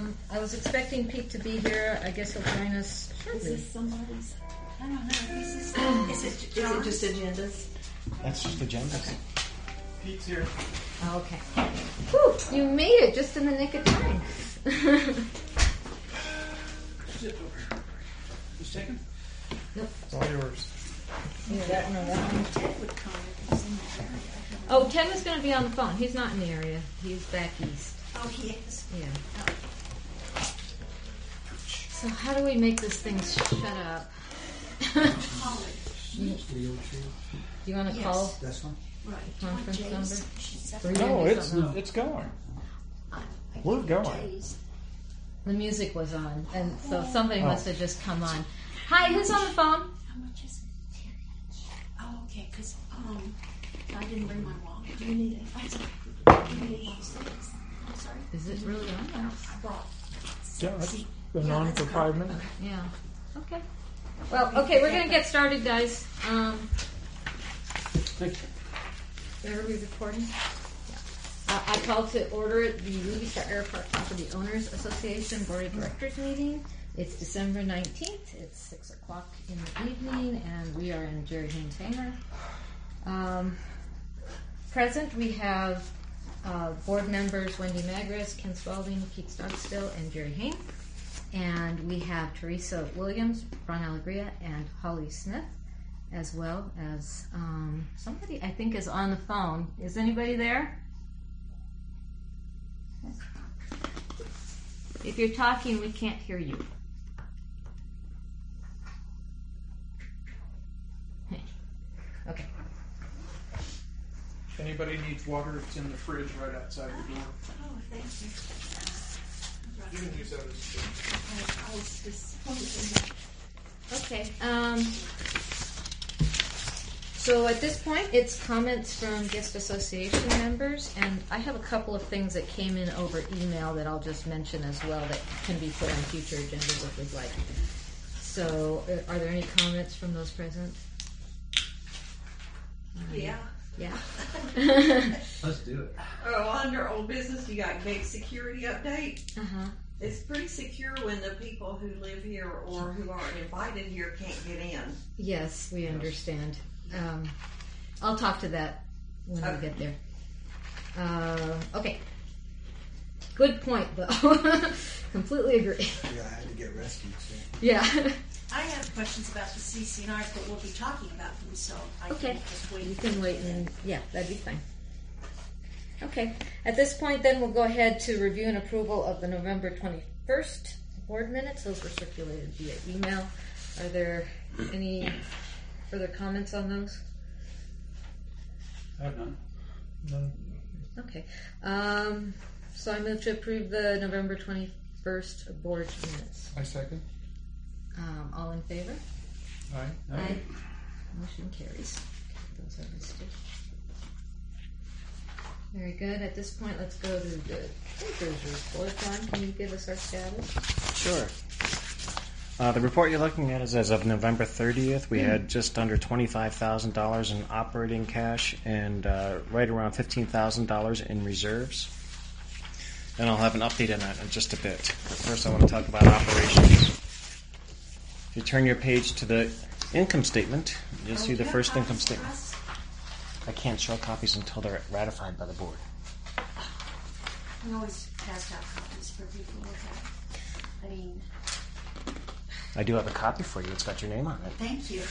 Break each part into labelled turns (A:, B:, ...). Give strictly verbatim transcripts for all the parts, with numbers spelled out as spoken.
A: Um, I was expecting Pete to be here. I guess he'll join us shortly.
B: Is this somebody's? I don't know. Is, this, is, it,
C: Is it just agendas?
D: That's just agendas.
E: Pete's here.
A: Okay. Whew, you made it just in the nick of time.
E: Sit over here. Just taking?
A: Nope.
E: It's all yours.
A: Either that one or that one.
B: Ted would come if he's in that area.
A: Oh, Ted was going to be on the phone. He's not in the area. He's back east.
B: Oh, he is.
A: Yeah.
B: Oh.
A: So how do we make this thing shut up? you, you want to
B: Yes.
A: call
C: That's fine.
B: Right.
A: conference
B: Jay's-
A: number?
B: she's
A: Or you
E: No,
A: gonna do
E: it's
A: something else?
E: it's going.
B: I- I
E: We're
B: think
E: going.
B: Jay's-
A: The music was on, and so somebody
E: Oh.
A: must have just come on. Hi, who's on the phone?
B: How much is it? Oh, okay, because um, I didn't bring my wallet. Do you need it? I'm sorry. Do you need those things? I'm sorry.
A: Is it really on?
B: I brought.
E: Yeah, it's been
B: Yeah,
E: on
B: that's
E: for
B: good.
E: five minutes.
A: Yeah. Okay. Well, okay, we're gonna get started, guys. Um, are we recording? Yeah. Uh, I call to order the Ruby Star Airport Property Owners Association Board of Directors meeting. It's December nineteenth. It's six o'clock in the evening, and we are in Jerry Haynes Hangar. Um, present, we have uh, board members Wendy Magris, Ken Spalding, Pete Stogstill, and Jerry Haynes. And we have Teresa Williams, Ron Alegria, and Holly Smith, as well as um, somebody I think is on the phone. Is anybody there? If you're talking, we can't hear you. Okay.
E: If anybody needs water, it's in the fridge right outside the door.
B: Oh, thank you.
E: You can use that as
B: I was just.
A: Okay. Um, so at this point, it's comments from guest association members, and I have a couple of things that came in over email that I'll just mention as well that can be put on future agendas if we'd like. So, uh, are there any comments from those present? Um,
C: Yeah.
A: Yeah.
D: Let's do it.
C: Oh, under old business, you got big security update.
A: Uh-huh.
C: It's pretty secure when the people who live here or who aren't invited here can't get in.
A: Yes, we understand. Um, I'll talk to that when we
C: Okay.
A: get there. Uh, okay. Good point, though. Completely agree.
F: Yeah, I had to get rescued. So.
A: Yeah.
B: I have questions about the C C N Rs, but we'll be talking about them, so I
A: Okay.
B: can just wait.
A: You can wait and, yeah, that'd be fine. Okay. At this point, then, we'll go ahead to review and approval of the November twenty-first board minutes. Those were circulated via email. Are there any further comments on those?
E: I have none. None.
A: Okay. Um, so I move to approve the November twenty-first board minutes.
E: I second.
A: Um, all in favor?
E: Aye.
A: Motion carries. Those are listed. Very good. At this point, let's go to the treasurer's report. John, can you give us our status?
D: Sure. Uh, the report you're looking at is as of November thirtieth. We had just under twenty-five thousand dollars in operating cash and uh, right around fifteen thousand dollars in reserves. And I'll have an update on that in just a bit. But first, I want to talk about operations. If you turn your page to the income statement, you'll
B: Oh,
D: see
B: do
D: the
B: you have
D: first income
B: copies for
D: statement.
B: us?
D: I can't show copies until they're ratified by the board.
B: We always pass out copies for people to look at. I mean,
D: I do have a copy for you. It's got your name on it.
B: thank you.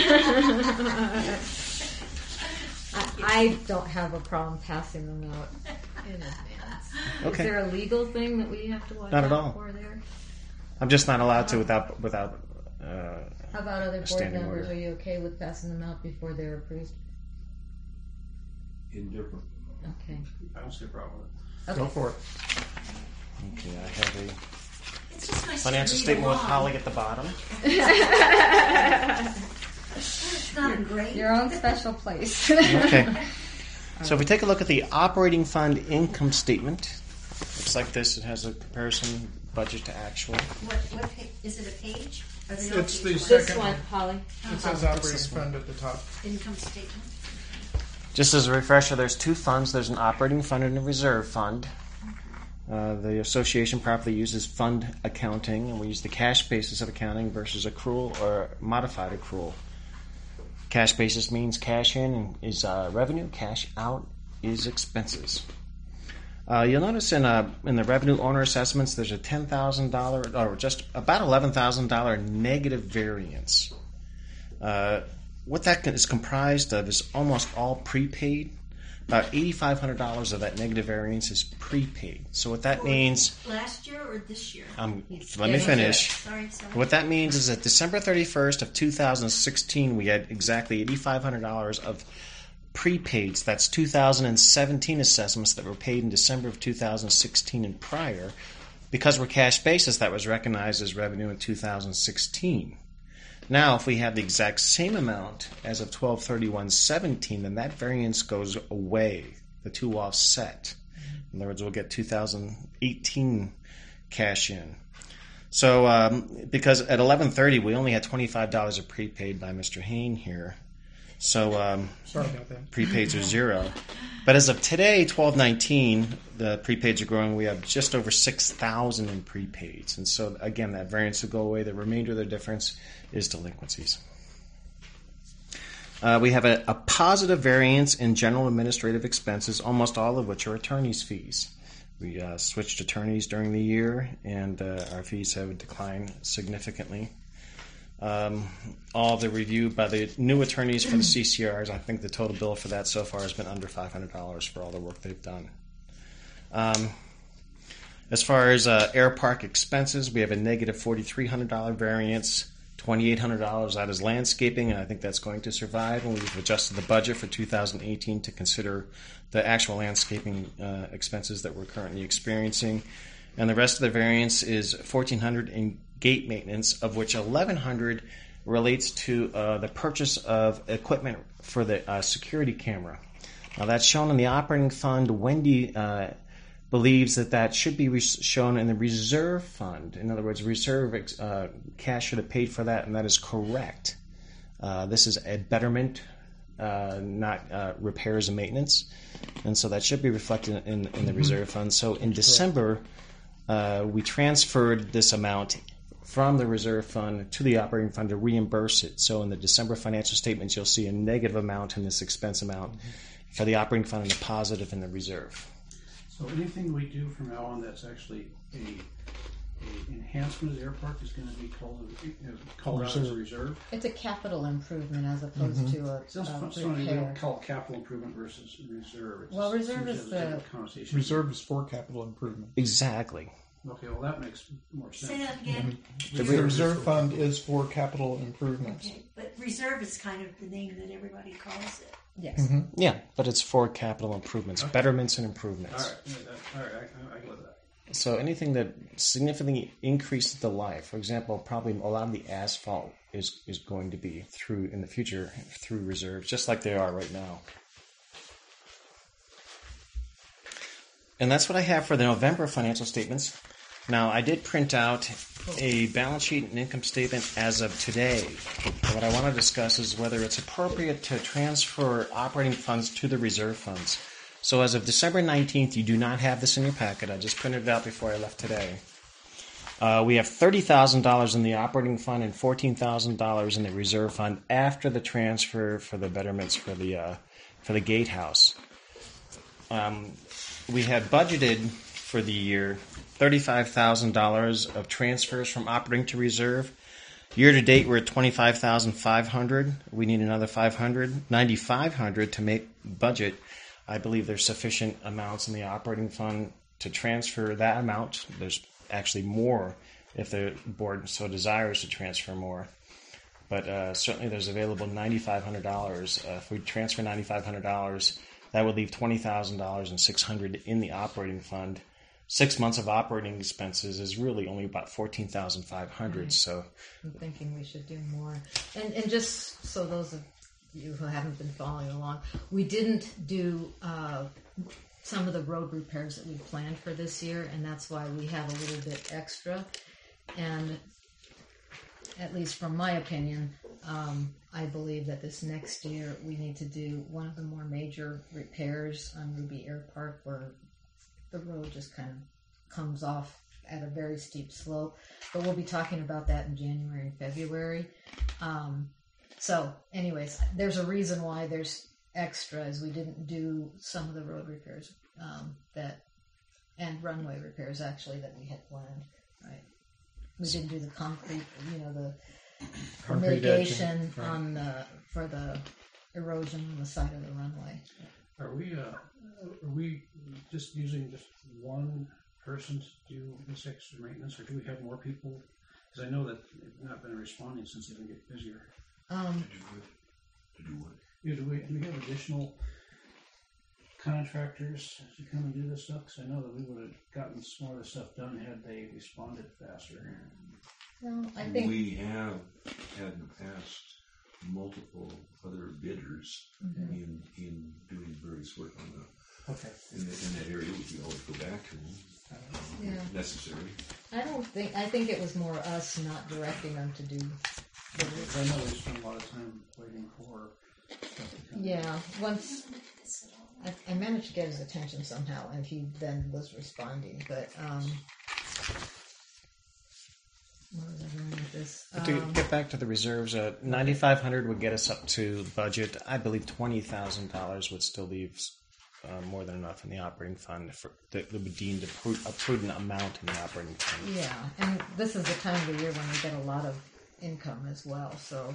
A: I, I don't have a problem passing them out in advance.
D: Okay.
A: Is there a legal thing that we have to watch
D: Not at
A: out
D: all.
A: for there?
D: I'm just not allowed to without without. Uh,
A: How about other board
D: Standing
A: members?
D: order.
A: Are you okay with passing them out before they're approved?
F: Indifferent.
A: Okay.
E: I don't see a problem with it.
A: Okay.
E: Go for it.
D: okay, I have a
B: It's just nice
D: financial
B: to read
D: statement with
B: along.
D: Holly at the bottom.
B: It's not great.
A: Your own special place.
D: Okay. So if we take a look at the operating fund income statement, looks like this. It has a comparison budget to actual.
B: What, what pa- is it a page? Or the
E: It's the
B: page
A: This
E: second
A: one,
E: one.
A: Holly.
E: It says
D: What's
E: operating
D: this one?
E: fund at the top.
B: Income statement.
D: Just as a refresher, there's two funds. There's an operating fund and a reserve fund. Uh, the association properly uses fund accounting, and we use the cash basis of accounting versus accrual or modified accrual. Cash basis means cash in is uh, revenue, cash out is expenses. Uh, you'll notice in uh, in the revenue owner assessments, there's a ten thousand dollars or just about eleven thousand dollars negative variance. Uh, what that is comprised of is almost all prepaid. About eight thousand five hundred dollars of that negative variance is prepaid. So what that
B: For
D: means,
B: last year or this year?
D: um,
A: He's
D: let me
A: getting to
D: finish.
B: Sorry, sorry.
D: What that means is that December thirty-first of two thousand sixteen, we had exactly eight thousand five hundred dollars of prepaids. That's two thousand seventeen assessments that were paid in December of two thousand sixteen and prior. Because we're cash basis, that was recognized as revenue in two thousand sixteen. Now, if we have the exact same amount as of twelve thirty-one seventeen, then that variance goes away. The two offset. In other words, we'll get two thousand eighteen cash in. So, um, because at eleven thirty, we only had twenty-five dollars of prepaid by Mister Hain here. So, um,
E: Sorry about that.
D: prepaids are zero. But as of today, twelve nineteen, the prepaids are growing. We have just over six thousand in prepaids. And so, again, that variance will go away. The remainder of the difference is delinquencies. Uh, we have a, a positive variance in general administrative expenses, almost all of which are attorney's fees. We uh, switched attorneys during the year, and uh, our fees have declined significantly. Um, all the review by the new attorneys for the C C Rs, I think the total bill for that so far has been under five hundred dollars for all the work they've done. Um, as far as uh, air park expenses, we have a negative four thousand three hundred dollars variance. two thousand eight hundred dollars that is landscaping, and I think that's going to survive. And we've adjusted the budget for two thousand eighteen to consider the actual landscaping uh, expenses that we're currently experiencing. And the rest of the variance is fourteen hundred dollars in gate maintenance, of which eleven hundred dollars relates to uh, the purchase of equipment for the uh, security camera. Now that's shown in the operating fund. Wendy uh, believes that that should be re- shown in the reserve fund. In other words, reserve uh, cash should have paid for that, and that is correct. Uh, this is a betterment, uh, not uh, repairs and maintenance, and so that should be reflected in, in the reserve fund. So in December, uh, we transferred this amount from the reserve fund to the operating fund to reimburse it. So in the December financial statements, you'll see a negative amount in this expense amount for the operating fund and a positive in the reserve.
G: So anything we do from now on that's actually a, a enhancement of the air park is going to be called, uh, called out as a reserve?
A: It's a capital improvement as opposed to a,
G: It sounds
A: a
G: funny to
A: repair.
G: call it capital improvement versus reserve. It
A: Well,
G: just
A: reserve
G: seems
A: is
G: to have a
A: the-
G: different connotation.
E: Reserve is for capital improvement.
D: Exactly.
G: Okay, well that makes more
B: Say
G: sense.
B: that again.
E: The reserve fund is for capital improvements.
B: Okay, but reserve is kind of the name that everybody calls it.
A: Yes.
D: Yeah, but it's for capital improvements, betterments and improvements.
G: All right, yeah, that, all right, I, I get that.
D: So anything that significantly increases the life, for example, probably a lot of the asphalt is, is going to be through in the future through reserves, just like they are right now. And that's what I have for the November financial statements. Now, I did print out a balance sheet and income statement as of today. What I want to discuss is whether it's appropriate to transfer operating funds to the reserve funds. So as of December nineteenth, you do not have this in your packet. I just printed it out before I left today. Uh, we have thirty thousand dollars in the operating fund and fourteen thousand dollars in the reserve fund after the transfer for the betterments for the uh, for the gatehouse. Um, we had budgeted for the year thirty-five thousand dollars of transfers from operating to reserve. Year to date, we're at twenty-five thousand five hundred dollars. We need another five hundred dollars, nine thousand five hundred dollars to make budget. I believe there's sufficient amounts in the operating fund to transfer that amount. There's actually more if the board so desires to transfer more. But uh, certainly there's available nine thousand five hundred dollars. Uh, if we transfer nine thousand five hundred dollars, that would leave twenty thousand dollars and six hundred dollars in the operating fund. Six months of operating expenses is really only about fourteen thousand five hundred dollars. So
A: I'm thinking we should do more. And and just so those of you who haven't been following along, we didn't do uh, some of the road repairs that we planned for this year, and that's why we have a little bit extra. And at least from my opinion, um, I believe that this next year we need to do one of the more major repairs on Ruby Air Park where the road just kind of comes off at a very steep slope. But we'll be talking about that in January and February. Um, so, anyways, there's a reason why there's extra, as we didn't do some of the road repairs um, that and runway repairs actually that we had planned. Right, we didn't do the concrete, you know, the
E: Concrete
A: mitigation
E: edging, right.
A: on the for the erosion on the side of the runway.
G: Are we, uh, are we just using just one person to do this extra maintenance, or do we have more people? Because I know that they've not been responding since they've been getting busier.
A: Um,
F: To do what?
G: Yeah, do we, do we have additional contractors to come and do this stuff? Because I know that we would have gotten some of this stuff done had they responded faster.
A: no, I think
H: We have had in the past multiple other bidders
A: Mhm.
H: in in doing various work on the
G: Okay.
H: in, the, in that area. We could always go back to them um,
A: Yeah.
H: if necessary.
A: I don't think I think it was more us not directing them to do. The,
G: I know we spent a lot of time waiting for stuff to come.
A: yeah, once I, I managed to get his attention somehow, and he then was responding. But um, where was I going with this?
D: To
A: Um,
D: get back to the reserves, uh, ninety-five hundred would get us up to budget. I believe twenty thousand dollars would still leave uh, more than enough in the operating fund for that would be deemed a, pru- a prudent amount in the operating fund.
A: Yeah, and this is the time of the year when we get a lot of income as well, so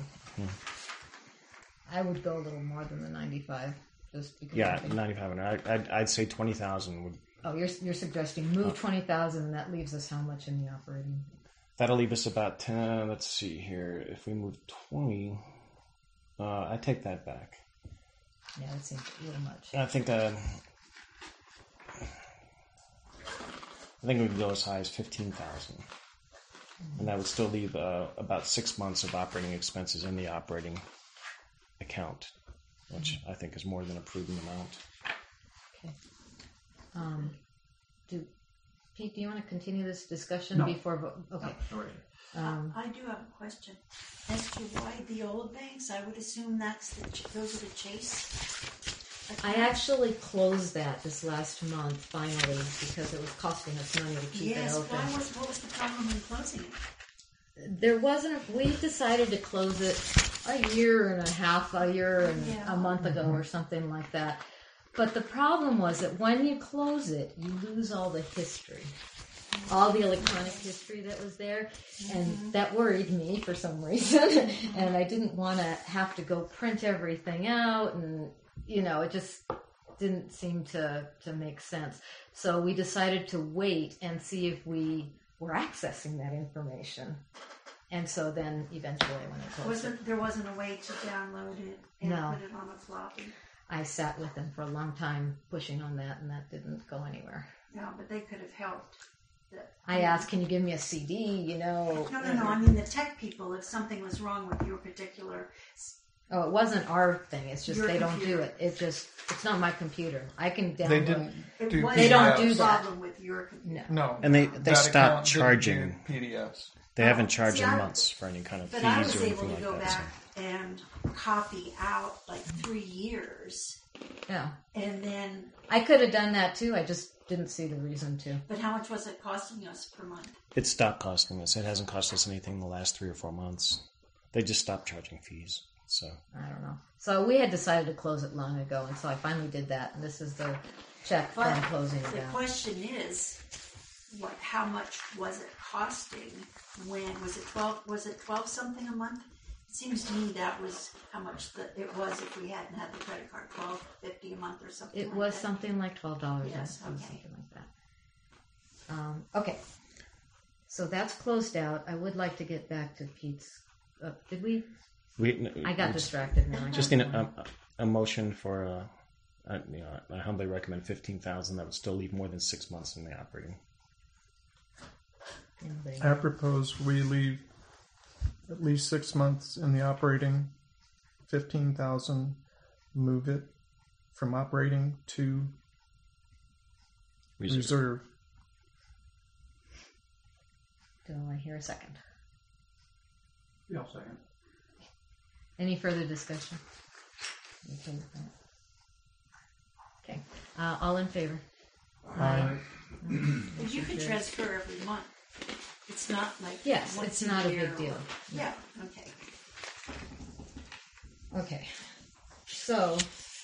A: I would go a little more than the ninety-five, just because. I
D: Yeah,
A: think-
D: ninety-five hundred. I, I'd, I'd say twenty thousand would.
A: Oh, you're you're suggesting move twenty thousand, and that leaves us how much in the operating?
D: That'll leave us about ten. Let's see here. If we move twenty, uh, I take that back.
A: Yeah, that seems a little much.
D: I think uh, I think we could go as high as fifteen thousand, and that would still leave uh, about six months of operating expenses in the operating account, which I think is more than a prudent amount.
A: Okay. Um, do Pete, do you want to continue this discussion
G: No.
A: before? Vo- okay. Um,
B: I do have a question as to why the old banks. I would assume that's the ch- those are the Chase.
A: I
B: accounts.
A: actually closed that this last month finally because it was costing us money to keep
B: Yes.
A: it open.
B: Why was what was the problem in closing it?
A: There wasn't. We decided to close it a year and a half, a year and
B: Yeah.
A: a month ago, or something like that. But the problem was that when you close it, you lose all the history, all the electronic history that was there, and that worried me for some reason. And I didn't want to have to go print everything out, and you know, it just didn't seem to to make sense. So we decided to wait and see if we were accessing that information. And so then eventually when I closed it,
B: Wasn't there wasn't a way to download it and
A: No.
B: put it on a floppy?
A: I sat with them for a long time pushing on that, and that didn't go anywhere.
B: No, but they could have helped. The,
A: I asked, can you give me a C D, you know?
B: No, no, no. I mean the tech people. If something was wrong with your particular,
A: Oh, it wasn't our thing. It's just
B: Your
A: they don't do
B: computer.
A: it. It just, it's not my computer. I can download.
E: They didn't
B: it
E: do
B: was
A: They don't
B: not
A: do
B: a
A: that.
B: problem with your computer.
A: No.
E: No.
D: And they- they
E: that
D: stopped
E: account didn't
D: charging.
E: do P D Fs.
D: They haven't charged
B: See,
D: in
B: I-
D: months for any kind of
B: But
D: fees
B: I was
D: or
B: able
D: anything
B: to
D: like
B: go
D: that.
B: back and copy out like three years,
A: Yeah.
B: and then.
A: I could have done that too. I just didn't see the reason to.
B: But how much was it costing us per month?
D: So it stopped costing us. It hasn't cost us anything in the last three or four months. They just stopped charging fees. So
A: I don't know. So we had decided to close it long ago, and so I finally did that. And this is the check for
B: But
A: closing it
B: the
A: down.
B: question is, what? How much was it costing? When was it twelve? Was it twelve something a month? It seems to me that was how much the, it was if we hadn't had the credit card, twelve fifty a month or something.
A: It
B: like
A: was
B: that.
A: something like twelve dollars.
B: Yes,
A: It was
B: okay.
A: something like that. Um, okay, so that's closed out. I would like to get back to Pete's. Uh, did we?
D: we.
A: I got
D: we-
A: distracted now. I
D: Just
A: got
D: in
A: one.
D: a, a, a motion for, uh, uh, you know, I humbly recommend fifteen thousand. That would still leave more than six months in the operating.
A: Anybody?
E: I propose we leave at least six months in the operating, fifteen thousand, move it from operating to
D: Reserve.
E: reserve.
A: Do I hear a second?
G: Yeah, I'll second.
A: Any further discussion? Okay, with that? Okay. Uh, all in favor?
E: Aye.
B: But you can transfer every month. It's not like
A: Yes,
B: once
A: it's not a
B: year
A: big deal.
B: or- Yeah, okay.
A: Okay. So,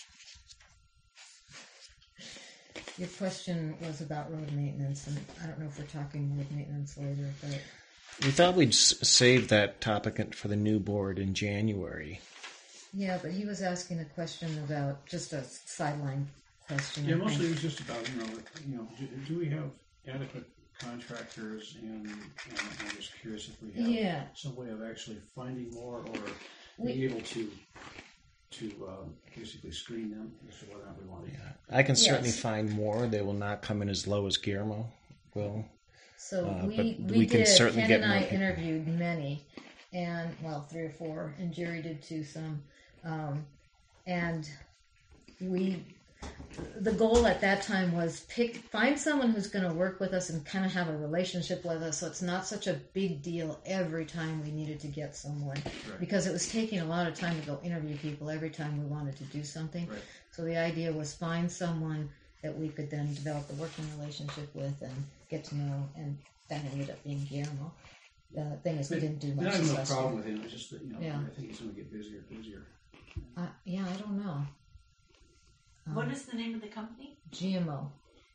A: your question was about road maintenance, and I don't know if we're talking road maintenance later, but
D: We thought we'd s- save that topic for the new board in January.
A: yeah, but he was asking a question about just a sideline question.
G: Yeah,
A: I
G: mostly it
A: think.
G: was just about, you know, you know, do, do we have adequate contractors, and, and I'm just curious if we have
A: Yeah.
G: some way of actually finding more, or
A: We-
G: being able to to um, basically screen them as to whether or not we want to.
D: I can certainly
A: Yes.
D: find more. They will not come in as low as Guillermo will.
A: So
D: Uh,
A: we
D: but
A: we,
D: we can
A: did.
D: certainly
A: Ken
D: get
A: and I
D: more people.
A: interviewed many, and well, three or four, and Jerry did too. Some, um, and we. The goal at that time was pick find someone who's going to work with us and kind of have a relationship with us, so it's not such a big deal every time we needed to get someone, because it was taking a lot of time to go interview people every time we wanted to do something.
G: Right.
A: So the idea was find someone that we could then develop a working relationship with and get to know, and that ended up being Guillermo. The thing is, we
G: But-
A: didn't do
G: and
A: much
G: I have
A: this
G: no
A: last
G: problem
A: year.
G: with him. It's just that, you know,
A: Yeah.
G: I think he's going to get busier and busier.
A: Uh, yeah, I don't know. Um,
B: What is the name of the company?
A: G M O.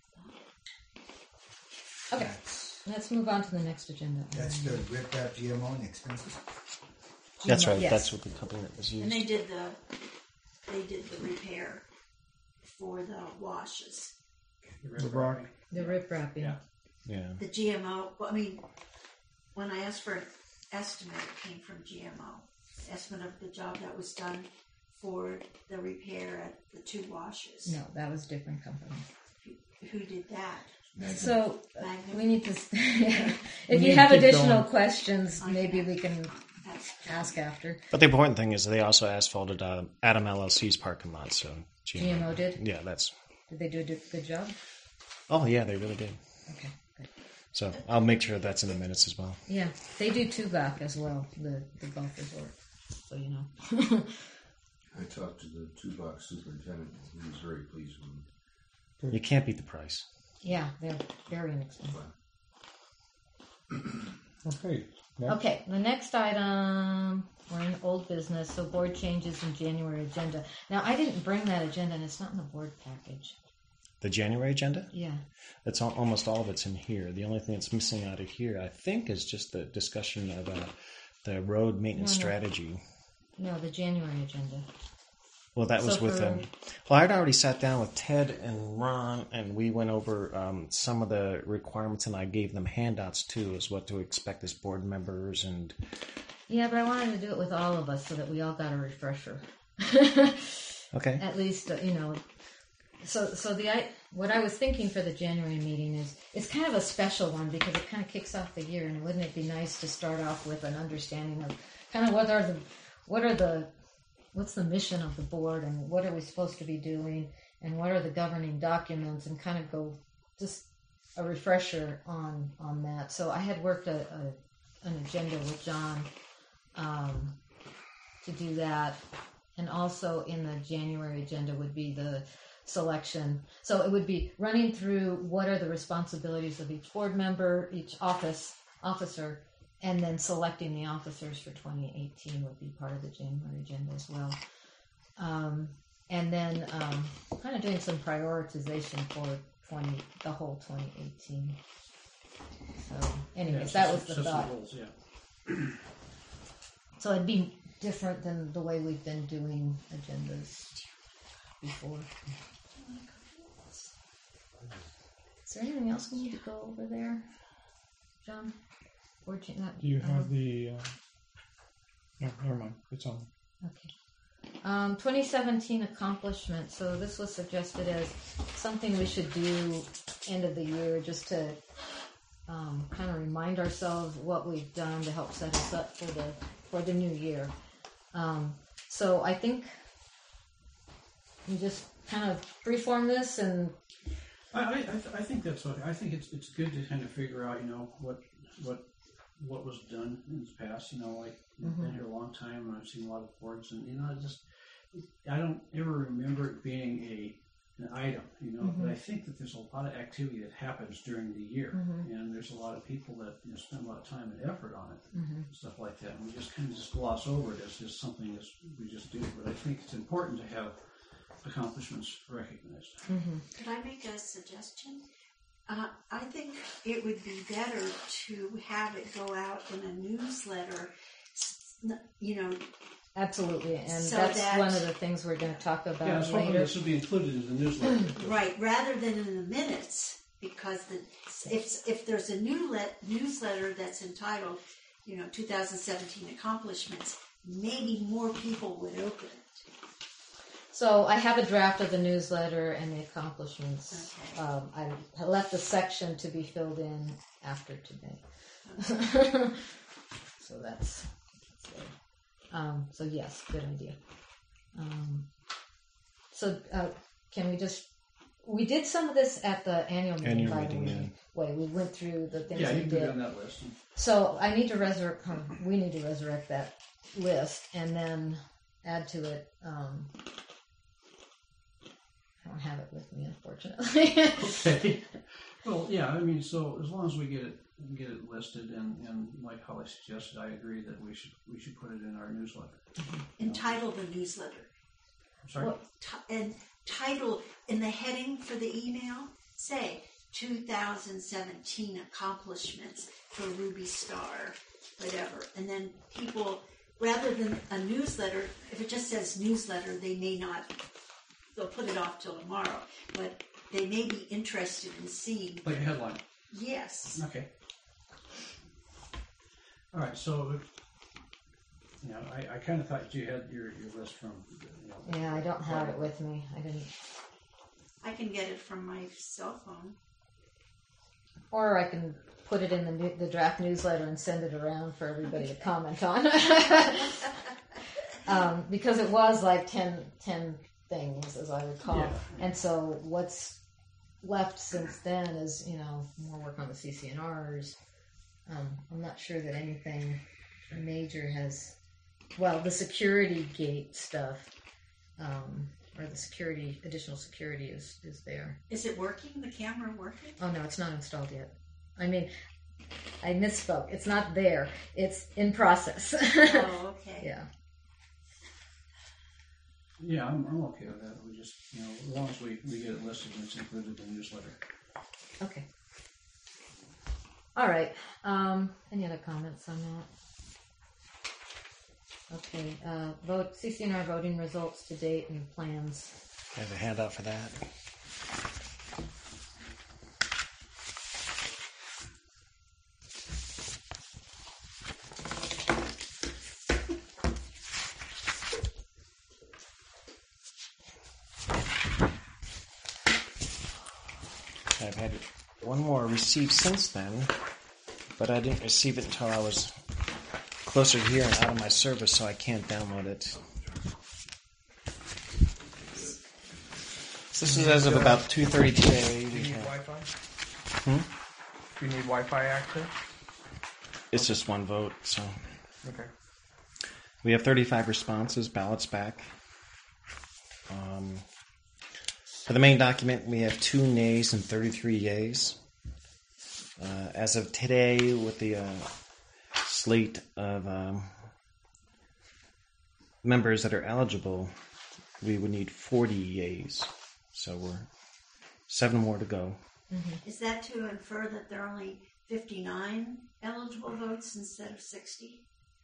A: Okay, let's move on to the next agenda.
F: That's the ripped out G M O and expenses.
D: That's
A: G M O,
D: right.
A: yes.
D: That's what the company that was
B: And
D: used.
B: they did the, they did the repair for the washes.
E: The rock.
A: The rip wrapping.
G: Yeah.
D: Yeah.
B: The G M O, well, I mean, when I asked for an estimate, it came from G M O. Estimate of the job that was done for the repair at the two washes.
A: No, that was a different company.
B: Who did that?
A: So uh,
B: Magnum?
A: we need to. if
E: need
A: you
E: to
A: have
E: keep
A: additional
E: going.
A: questions,
B: Okay.
A: maybe we can
B: That's-
A: ask after.
D: But the important thing is they also asphalted uh, Adam L L C's parking lot. So
A: G M O did?
D: Yeah, that's.
A: Did they do a d- good job?
D: Oh yeah, they really did.
A: Okay, good.
D: So I'll make sure that's in the minutes as well.
A: Yeah, they do Tubac as well, the, the golf resort. So you know.
H: I talked to the two box superintendent. He was very pleased with them.
D: You can't beat the price.
A: Yeah, they're very inexpensive.
E: Okay. Next.
A: Okay, the next item, we're in old business, so board changes in January agenda. Now, I didn't bring that agenda, and it's not in the board package.
D: The January agenda.
A: Yeah.
D: It's al- almost all of it's in here. The only thing that's missing out of here, I think, is just the discussion of uh, the road maintenance
A: No, no.
D: strategy.
A: No, the January agenda.
D: Well, that was
A: So
D: with
A: for-
D: um. Well, I'd already sat down with Ted and Ron, and we went over um, some of the requirements, and I gave them handouts too, as what to expect as board members, and
A: Yeah, but I wanted to do it with all of us so that we all got a refresher.
D: okay.
A: At least, uh, you know. So, so the I, what I was thinking for the January meeting is it's kind of a special one because it kind of kicks off the year, and wouldn't it be nice to start off with an understanding of kind of what are the what are the what's the mission of the board, and what are we supposed to be doing, and what are the governing documents, and kind of go just a refresher on on that. So I had worked a, a an agenda with John um, to do that, and also in the January agenda would be the selection. So it would be running through what are the responsibilities of each board member, each office officer, and then selecting the officers for twenty eighteen would be part of the January agenda as well. Um, and then um, kind of doing some prioritization for twenty the whole twenty eighteen. So, anyways,
G: Yeah,
A: that was
G: set
A: the
G: some
A: thought.
G: goals, yeah.
A: So it'd be different than the way we've been doing agendas before. Is there anything else we need to go over there, John? Or cha- not,
E: Do you
A: uh,
E: have the? Uh, no, never mind. It's on.
A: Okay. Um, twenty seventeen accomplishment. So this was suggested as something we should do end of the year, just to um, kind of remind ourselves what we've done to help set us up for the for the new year. Um, so I think we just kind of freeform this, and
G: I, I, I, th- I think that's what I think. It's it's good to kind of figure out, you know, what what what was done in the past. You know, like I've been here a long time, and I've seen a lot of boards, and you know, I just I don't ever remember it being a an item, you know. But I think that there's a lot of activity that happens during the year, and there's a lot of people that you know, spend a lot of time and effort on it, and stuff like that. And we just kind of just gloss over it as just something that we just do. But I think it's important to have accomplishments recognized.
B: Could I make a suggestion? Uh, I think it would be better to have it go out in a newsletter, s- n- you know,
A: Absolutely, and
B: So
A: that's
B: that-
A: one of the things we're going to talk about
G: Yeah, I was hoping
A: later.
G: this would be included in the newsletter.
B: right, rather than in the minutes, because the, if, if there's a new let, newsletter that's entitled, you know, two thousand seventeen accomplishments, maybe more people would open it.
A: So I have a draft of the newsletter and the accomplishments.
B: Okay.
A: Um, I left a section to be filled in after today. So that's, that's there. Um, so yes, good idea. Um, so uh, can we just? We did some of this at the annual meeting.
D: Annual
A: by
D: meeting,
A: the
D: yeah.
A: way, we went through the things
G: Yeah,
A: we
G: you can go
A: did.
G: down that list.
A: So I need to resurrect. We need to resurrect that list and then add to it. Um, I don't have it with me, unfortunately.
G: Okay. Well, yeah, I mean, so as long as we get it get it listed, and, and like Holly suggested, I agree that we should we should put it in our newsletter.
B: Entitle the newsletter.
G: I'm sorry.
A: Well,
B: Ti- and title in the heading for the email, say two thousand seventeen accomplishments for Ruby Star, whatever. And then people, rather than a newsletter, if it just says newsletter, they may not, they'll put it off till tomorrow. But they may be interested in seeing,
G: Like a headline.
B: yes.
G: Okay. All right. So, you know, I, I kind of thought you had your, your list from. You know,
A: yeah, I don't have it with me. I didn't.
B: I can get it from my cell phone.
A: Or I can put it in the new, the draft newsletter and send it around for everybody to comment on. um, because it was like ten, ten things, as I recall.
G: Yeah.
A: And so what's left since then is, you know, more work on the C C N Rs. Um, I'm not sure that anything major has, well, the security gate stuff, um, or the security, additional security is, is there.
B: Is it working? The camera working?
A: Oh no, it's not installed yet. I mean, I misspoke. It's not there. It's in process.
B: Oh, okay.
A: Yeah.
G: Yeah, I'm, I'm okay with that. We just, you know, as long as we, we get it listed and it's included in the newsletter.
A: Okay. All right. Um, any other comments on that? Okay. Uh, vote C C N R voting results to date and plans.
D: I have a handout for that. I've had one more received since then, but I didn't receive it until I was closer here and out of my service, so I can't download it. This is as of about two thirty today.
E: Do
D: We
E: you need
D: have-
E: Wi-Fi?
D: Hmm?
E: Do you need Wi-Fi access?
D: It's just one vote, so
E: Okay.
D: we have thirty-five responses, ballots back. Um, for the main document, we have two nays and thirty-three yays. Uh, as of today, with the uh, slate of um, members that are eligible, we would need forty yays. So we're seven more to go.
B: Is that to infer that there are only fifty-nine eligible votes instead of sixty?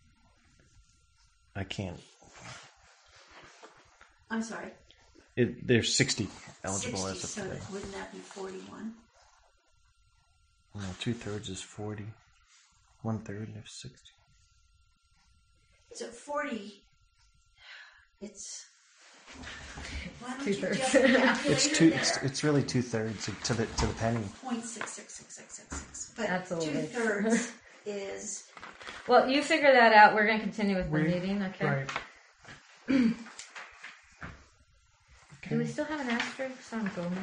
D: I can't.
B: I'm sorry,
D: It, there's sixty eligible
B: sixty,
D: as
B: so
D: of today.
B: wouldn't that be forty-one?
D: No, two thirds is forty. One third is sixty.
B: So forty, it's, why don't
A: Two
B: you
A: thirds.
B: just calculate
D: It's
B: it
D: two.
B: there?
D: It's, it's really two thirds to the to the penny.
B: Point six six six six six six, but
A: Absolutely.
B: two thirds is,
A: Well, you figure that out. We're going to continue with the
E: We-
A: meeting, okay?
E: Right.
A: Do we still have an asterisk on Gomez?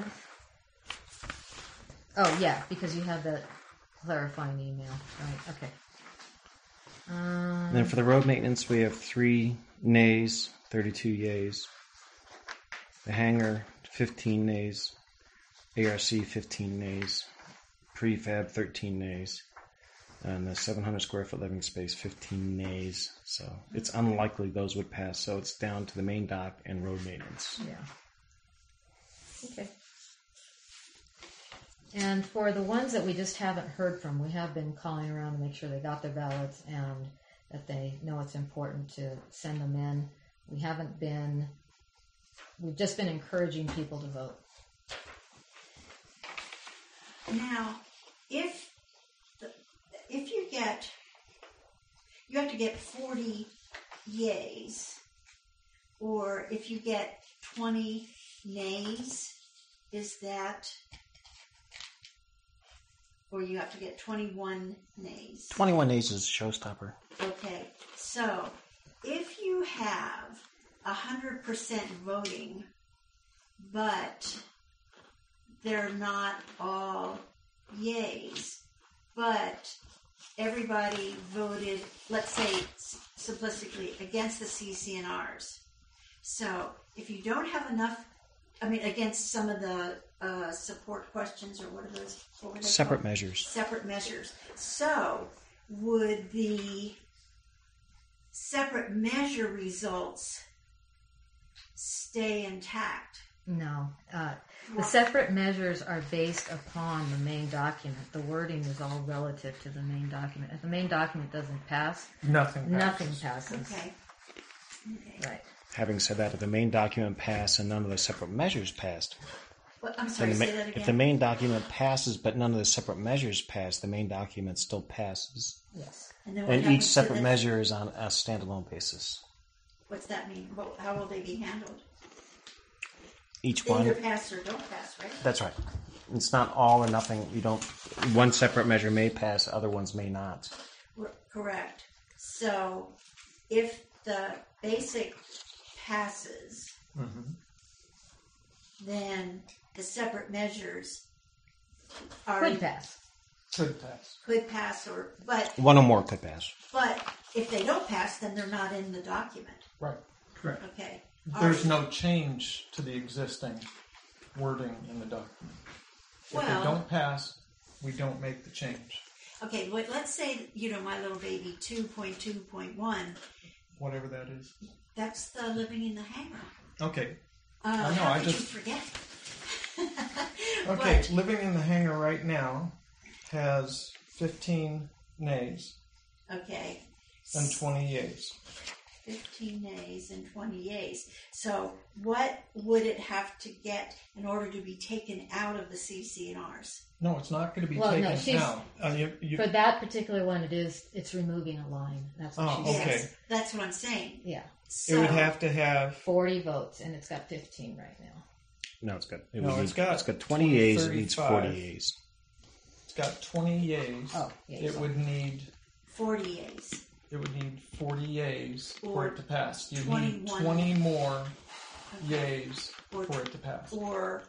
A: Oh, yeah, because you have that clarifying email. Right, okay. Um,
D: And then for the road maintenance, we have three nays, thirty-two yays. The hangar, fifteen nays. A R C, fifteen nays. Prefab, thirteen nays. And the seven hundred square foot living space, fifteen nays. So it's unlikely those would pass. So it's down to the main dock and road maintenance.
A: Yeah. Okay. And for the ones that we just haven't heard from, we have been calling around to make sure they got their ballots and that they know it's important to send them in. We haven't been, we've just been encouraging people to vote.
B: Now, if the, if you get, you have to get forty yays, or if you get twenty nays, is that, or you have to get twenty-one nays?
D: twenty-one nays is a showstopper.
B: Okay, so if you have a hundred percent voting, but they're not all yays, but everybody voted, let's say simplistically, against the C C N Rs. So if you don't have enough, I mean, against some of the uh, support questions, or what are those? What were they
D: Separate
B: called?
D: measures.
B: Separate measures. So would the separate measure results stay intact?
A: No. Uh, the separate measures are based upon the main document. The wording is all relative to the main document. If the main document doesn't pass,
E: Nothing passes.
A: nothing passes.
B: Okay. Okay.
A: Right.
D: Having said that, if the main document passed and none of the separate measures passed,
B: Well, I'm
D: then
B: sorry,
D: the ma-
B: say that again.
D: if the main document passes but none of the separate measures pass, the main document still passes.
A: Yes.
B: and then what
D: And each
B: happens to
D: separate
B: the-
D: measure is on a standalone basis.
B: What's that mean? Well, how will they be handled?
D: Each
B: They
D: one.
B: either pass or don't pass, right?
D: That's right. It's not all or nothing. You don't. One separate measure may pass, other ones may not.
B: R- Correct. So if the basic passes, then the separate measures are
A: Could pass.
E: Could pass.
B: could pass, or but
D: One or more could pass.
B: but if they don't pass, then they're not in the document.
E: Right.
G: Correct.
B: Okay. All
E: There's
B: right.
E: no change to the existing wording in the document. If
B: Well-
E: they don't pass, we don't make the change.
B: Okay, but let's say, you know, my little baby two point two point one,
E: Whatever that is.
B: that's the living in the hangar.
E: Okay.
B: Uh,
E: I know,
B: how
E: I
B: could
E: just-
B: you forget?
E: Okay,
B: But-
E: living in the hangar right now has fifteen nays
B: okay.
E: and twenty yays.
B: fifteen nays and twenty yays. So what would it have to get in order to be taken out of the C C N Rs?
E: No, it's not going to be
A: Well, no,
E: taken
A: she's-
E: out. Uh, you, you,
A: For that particular one, it is. It's removing a line. That's what
E: Oh,
A: she's
E: okay.
A: saying.
B: Yes, that's what I'm saying.
A: Yeah.
B: So,
E: it would have to have
A: Forty votes, and it's got fifteen right now.
D: No, it's got. It
E: No,
D: would
E: it's
D: need-
E: got
D: It's got twenty
E: twenty,
D: A's. It needs forty
E: thirty-five.
D: A's.
E: it's got twenty yays.
A: Oh, yeah.
E: It would need
B: forty yays.
E: it would need forty yays
B: Or
E: for it to pass. You need
B: twenty-one.
E: twenty more
B: Okay.
E: yays
B: Or-
E: for it to pass.
B: Or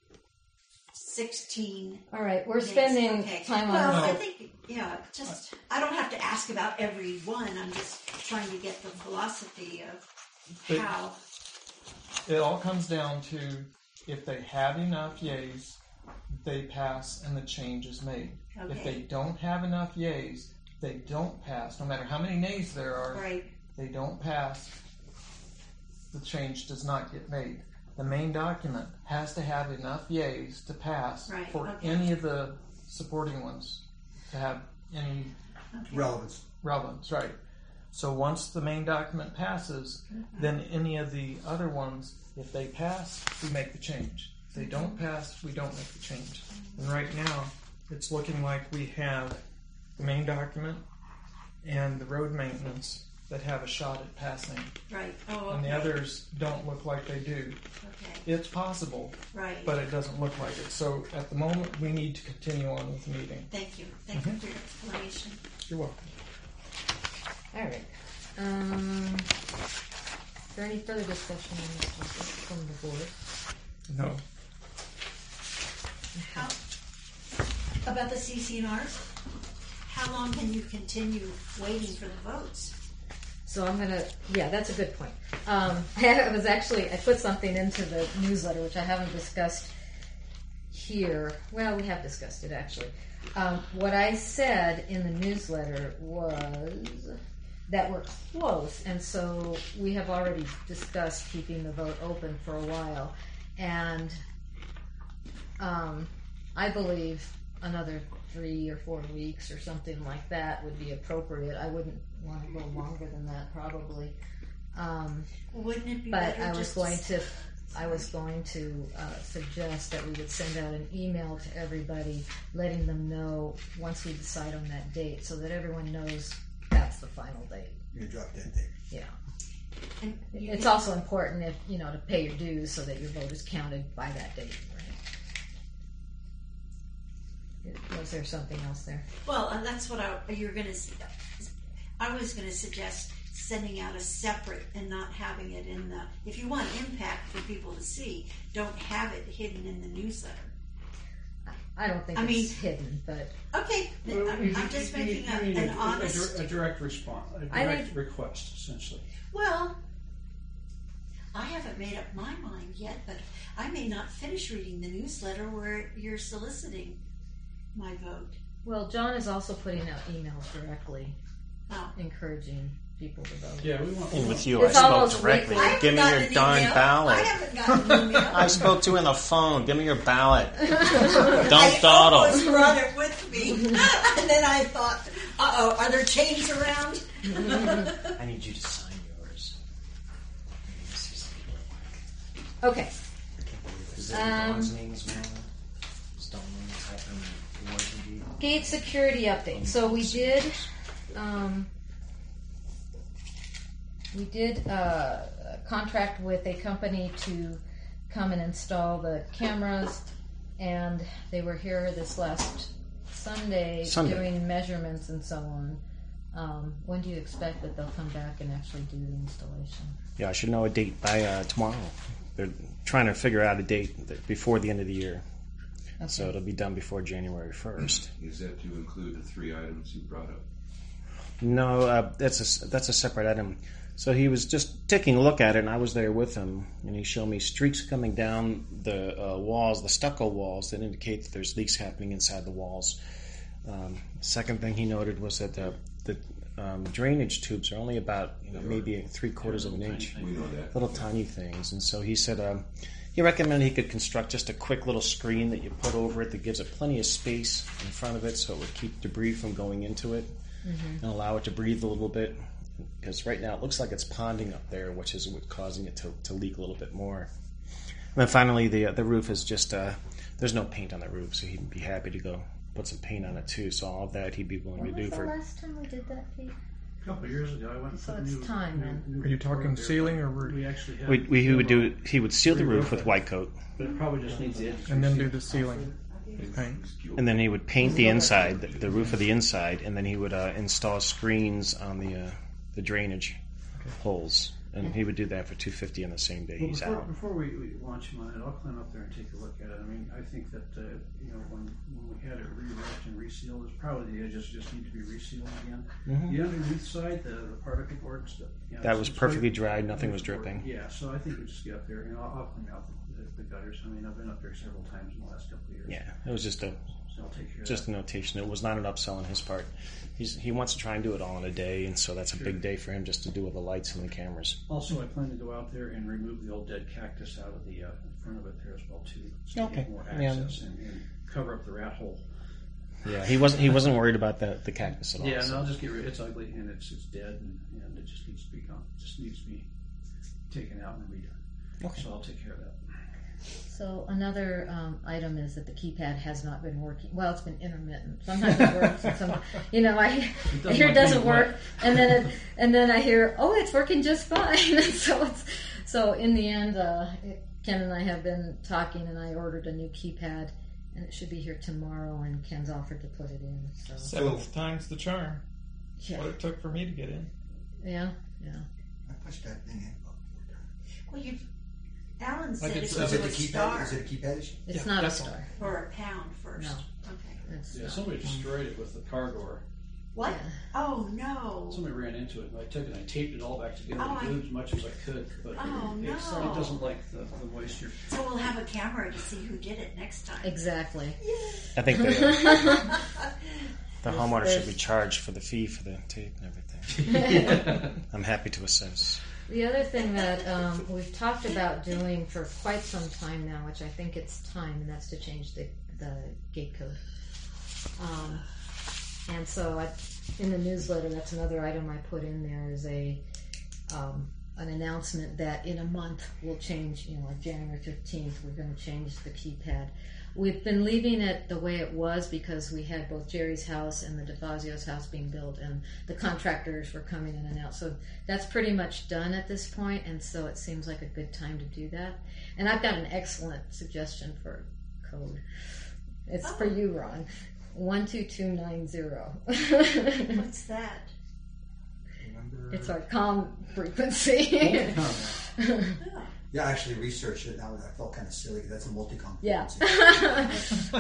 B: sixteen.
A: All right, we're
B: yays.
A: spending
B: Okay.
A: time
B: well,
A: on
B: I
A: this.
B: think, yeah, just, I don't have to ask about every one. I'm just trying to get the philosophy of
E: But-
B: how.
E: It all comes down to if they have enough yays, they pass and the change is made. If
B: Okay.
E: they don't have enough yays, they don't pass. No matter how many nays there are,
B: Right.
E: they don't pass. The change does not get made. The main document has to have enough yays to pass
B: Right,
E: for
B: okay.
E: any of the supporting ones to have any
F: Relevance.
E: relevance, right? So once the main document passes, then any of the other ones, if they pass, we make the change. If they don't pass, we don't make the change. And right now, it's looking like we have the main document and the road maintenance that have a shot at passing,
B: Right. Oh,
E: and the
B: okay.
E: others don't look like they do.
B: Okay.
E: It's possible,
B: Right.
E: but it doesn't look like it. So at the moment, we need to continue on with the meeting.
B: Thank you. Thank you for your explanation.
E: You're welcome.
A: All right. Um, is there any further discussion on this topic from the board?
E: No.
B: How about the C C N Rs? How long can you continue waiting for the votes?
A: So I'm gonna, yeah, that's a good point. Um, I was actually, I put something into the newsletter, which I haven't discussed here. Well, we have discussed it actually. Um, what I said in the newsletter was that we're close, and so we have already discussed keeping the vote open for a while, and um, I believe another three or four weeks or something like that would be appropriate. I wouldn't want to go longer than that, probably. Um,
B: Wouldn't it be
A: but
B: better
A: I was
B: just
A: going to, I was going to uh, suggest that we would send out an email to everybody, letting them know once we decide on that date, so that everyone knows that's the final date.
F: You drop that date.
A: Yeah.
B: And you
A: It's
B: can-
A: also important if you know to pay your dues so that your vote is counted by that date. Right? Was there something else there?
B: Well, and that's what I, you're going to. I was going to suggest sending out a separate and not having it in the. If you want impact for people to see, don't have it hidden in the newsletter.
A: I don't think
B: I
A: it's
B: mean-
A: hidden, but
B: Okay,
G: Well,
B: I'm,
G: you-
B: I'm just
G: you-
B: making
G: you
B: a,
G: mean
B: an
G: a, a,
B: honest.
G: dir- a direct response, a
A: I
G: direct
A: think-
G: request, essentially.
B: Well, I haven't made up my mind yet, but I may not finish reading the newsletter where you're soliciting my vote.
A: well, John is also putting out emails directly,
B: Oh.
A: encouraging people to vote.
G: Yeah, we want.
D: And
G: we
D: with
G: want-
D: you,
A: It's
D: I spoke
A: almost
D: directly.
A: weekly. I
B: haven't
D: Give me
B: gotten
D: your
B: an
D: darn
B: email.
D: ballot.
B: I haven't gotten an email.
D: I spoke to you on the phone. Give me your ballot. Don't
B: I
D: dawdle.
B: almost brought it with me, and then I thought, "Uh oh, are there chains around?"
D: I need you to sign yours.
A: Okay.
D: Is it
A: Um,
D: Dawn's name as well? Is Dawn type in Washington?
A: Gate security update. So we did, um, we did uh, contract with a company to come and install the cameras, and they were here this last Sunday,
D: Sunday.
A: doing measurements and so on. Um, when do you expect that they'll come back and actually do the installation?
D: Yeah, I should know a date by uh, tomorrow. They're trying to figure out a date that- before the end of the year.
A: Okay.
D: So it'll be done before January first.
H: Is that to include the three items you brought up?
D: No, uh, that's a that's a separate item. So he was just taking a look at it, and I was there with him, and he showed me streaks coming down the uh, walls, the stucco walls, that indicate that there's leaks happening inside the walls. Um, second thing he noted was that the, the um, drainage tubes are only about you know, maybe three quarters of an inch,
H: We know that.
D: little tiny things. And so he said um, he recommended he could construct just a quick little screen that you put over it that gives it plenty of space in front of it, so it would keep debris from going into it and allow it to breathe a little bit. Because right now it looks like it's ponding up there, which is what's causing it to, to leak a little bit more. And then finally, the uh, the roof is just uh, there's no paint on the roof, so he'd be happy to go put some paint on it too. So all of that he'd be willing
A: When
D: to do
A: was the
D: for.
A: last time we did that, Pete?
G: A couple of years ago, I went
A: So
G: for
A: it's
G: new,
A: time,
G: new,
A: then.
G: new
E: Are you talking
G: report there.
E: ceiling or roof?
G: We actually have.
D: We, we he would do
G: demo,
D: he would seal the roof
G: Re-roof
D: with
G: it.
D: white coat,
G: But it probably just needs the
E: And then do the ceiling paint.
D: and then he would paint the inside, the, the roof of the inside, and then he would uh, install screens on the uh, the drainage holes, and he would do that for two fifty on the same day
G: Well,
D: he's
G: before,
D: out.
G: before we, we launch him on it, I'll climb up there and take a look at it. I mean, I think that uh, you know when, when we had it re-roofed and resealed, it's probably the edges just need to be resealed again.
D: Mhm.
G: The underneath side, the, the particle boards, that, you know,
D: That
G: it's-
D: was
G: it's
D: perfectly
G: right-
D: dry, nothing was
G: it's work-
D: dripping.
G: Yeah, so I think we just get up there. You know, I'll, I'll clean out the, the, the gutters. I mean, I've been up there several times in the last couple of years.
D: Yeah, it was just a
G: So I'll take care
D: just
G: of
D: a notation. It was not an upsell on his part. He's, he wants to try and do it all in a day, and so that's a big day for him just to do all the lights and the cameras.
G: that. Also, I plan to go out there and remove the old dead cactus out of the uh, front of it there as well too, so
D: Okay.
G: you get more
D: Yeah.
G: access and, and cover up the rat hole.
D: Yeah, he wasn't he wasn't worried about the, the cactus at all.
G: Yeah, and
D: so.
G: I'll just get rid. It's ugly and it's it's dead and, and it just needs to be gone. It just needs to be taken out and redone.
D: Okay.
G: So I'll take care of that.
A: So another um, item is that the keypad has not been working. Well, it's been intermittent. Sometimes it works, and sometimes, you know, I, I hear it doesn't work, and then it, and then I hear, oh, it's working just fine. And so it's so in the end, uh, it, Ken and I have been talking, and I ordered a new keypad, and it should be here tomorrow. And Ken's offered to put it in. So
E: Seventh time's the charm.
A: yeah,
E: What it took for me to get in.
A: yeah, yeah.
F: I pushed that thing in about four times.
B: Well, you. Alan said
E: Like
B: it
E: it's-
B: was
F: Is it
B: a
F: the keypad?
B: star
F: Is it a keypad issue?
A: It's
E: Yeah,
A: not a
E: that's all.
A: star.
B: or a pound first.
A: No.
B: Okay.
A: It's
E: Yeah,
A: not.
E: somebody destroyed it with the car door.
B: What?
A: Yeah.
B: Oh no.
G: somebody ran into it, and I took it and I taped it all back together,
B: Oh, I-
G: glued as much as I could, but
B: Oh,
G: it, it's,
B: no.
G: it doesn't like the, the moisture.
B: So we'll have a camera to see who did it next time.
A: Exactly.
D: I think the, uh, the homeowner should be
A: there's-
D: charged for the fee for the tape and everything. I'm happy to assess.
A: The other thing that um, we've talked about doing for quite some time now, which I think it's time, and that's to change the, the gate code. Um, and so I, in the newsletter, that's another item I put in there is a um, an announcement that in a month we'll change, you know, like January fifteenth, we're going to change the keypad. We've been leaving it the way it was because we had both Jerry's house and the DeFazio's house being built, and the contractors were coming in and out. So that's pretty much done at this point, and so it seems like a good time to do that. And I've got an excellent suggestion for code. It's for you, Ron. one two two nine zero.
B: What's that?
F: Remember?
A: It's our comm frequency.
B: Oh.
F: Yeah, I actually researched it. Now I felt kind of silly. That's a multi-com
A: Yeah.
F: frequency.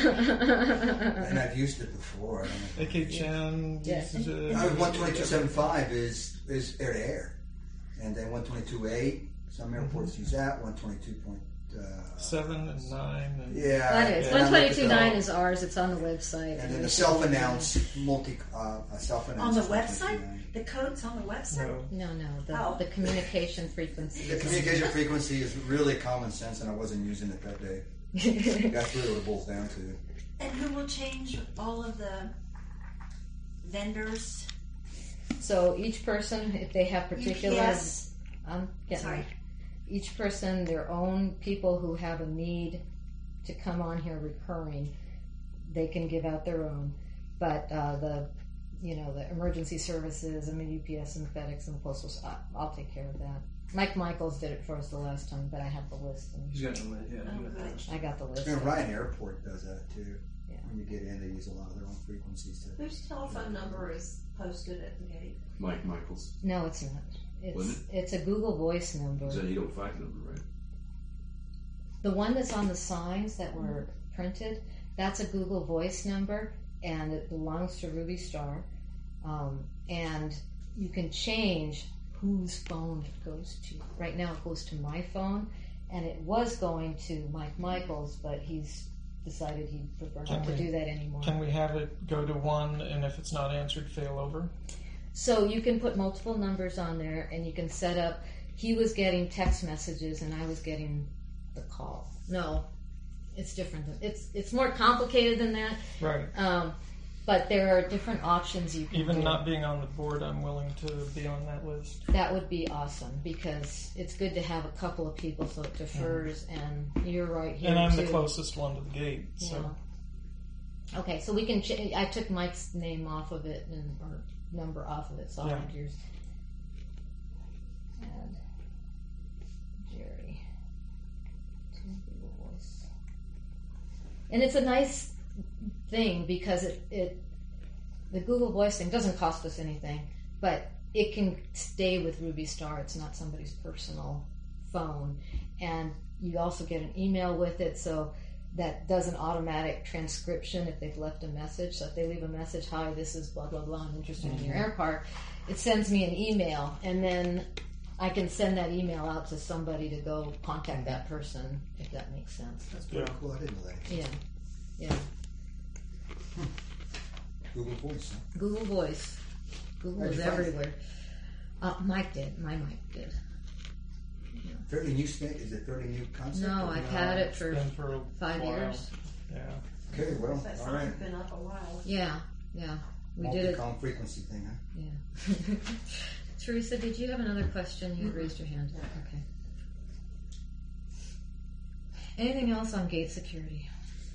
F: And I've used it before. I don't know.
E: A K Chen
A: Yeah.
E: uses it.
F: Uh, one twenty-two point seven five is is air to air, and then one twenty-two point eight. Some airports use that. one twenty-two point
E: Seven and nine. And
F: Yeah,
A: That is.
F: and I
A: one
F: looked at
A: twenty-two point
F: the-
A: nine is ours. It's on the website.
F: And then the self-announced multi uh, uh, self-announced
B: On the
F: one twenty-two
B: website?
F: point nine.
B: The code's on the website?
E: no.
A: No, no, the,
B: Oh.
A: the communication frequency.
F: The communication frequency is really common sense, and I wasn't using it that day. That's really what it boils down to.
B: And who will change all of the vendors?
A: So each person, if they have particular,
B: U P S?
A: I'm getting
B: Sorry.
A: there. Each person, their own people who have a need to come on here recurring, they can give out their own. But uh, the, you know, the emergency services, I mean U P S and FedEx and Postal, I- I'll take care of that. Mike Michaels did it for us the last time, but I have the list. And
G: He's got the lid, yeah.
B: Oh,
G: he got the
B: good.
G: list.
A: I got the list.
F: And Ryan Airport does that too.
A: Yeah.
F: When you get in, they use a lot of their own frequencies. To,
C: Whose telephone number is posted at the gate?
I: Mike Michaels.
A: No, it's not. It's
I: Wasn't
A: it's a Google Voice number.
I: Is that eight oh five number, right?
A: The one that's on the signs that were printed, that's a Google Voice number, and it belongs to Ruby Star. Um, and you can change whose phone it goes to. Right now it goes to my phone, and it was going to Mike Michaels, but he's decided he'd prefer
E: Can
A: not to
E: we-
A: do that anymore.
E: Can we have it go to one, and if it's not answered, fail over?
A: So you can put multiple numbers on there, and you can set up. He was getting text messages, and I was getting the call. No, it's different. Than, it's it's more complicated than that.
E: Right.
A: Um, but there are different options you can
E: Even
A: do.
E: not being on the board, I'm willing to be on that list.
A: That would be awesome because it's good to have a couple of people so it defers. And you're right here
E: And I'm
A: too.
E: the closest one to the gate, so.
A: Yeah. Okay, so we can. Ch- I took Mike's name off of it and or number off of it, so I'll
E: Yeah.
A: add yours. Add Jerry to Google Voice. And it's a nice thing because it, it the Google Voice thing doesn't cost us anything, but it can stay with Ruby Star. It's not somebody's personal phone, and you also get an email with it, so that does an automatic transcription if they've left a message. So if they leave a message, "Hi, this is blah blah blah. I'm interested in your air park," it sends me an email, and then I can send that email out to somebody to go contact that person if that makes sense.
F: that's pretty cool. I didn't know that.
A: Yeah, yeah.
F: Google Voice. Huh?
A: Google Voice. Google
F: How'd
A: is
F: you find it?
A: everywhere. Uh, Mike did. My Mike did.
F: Fairly new thing. Is it fairly new concept?
A: No,
F: or
A: I've
F: no?
A: had it for
E: Been for a
A: five
E: while.
A: years.
E: Yeah.
F: Okay, well,
C: That
F: all right.
C: sign's been up a while.
A: Yeah, yeah. We did it.
F: Multi-com frequency thing, huh?
A: Yeah. Teresa, did you have another question? You raised your hand. Okay. Anything else on gate security?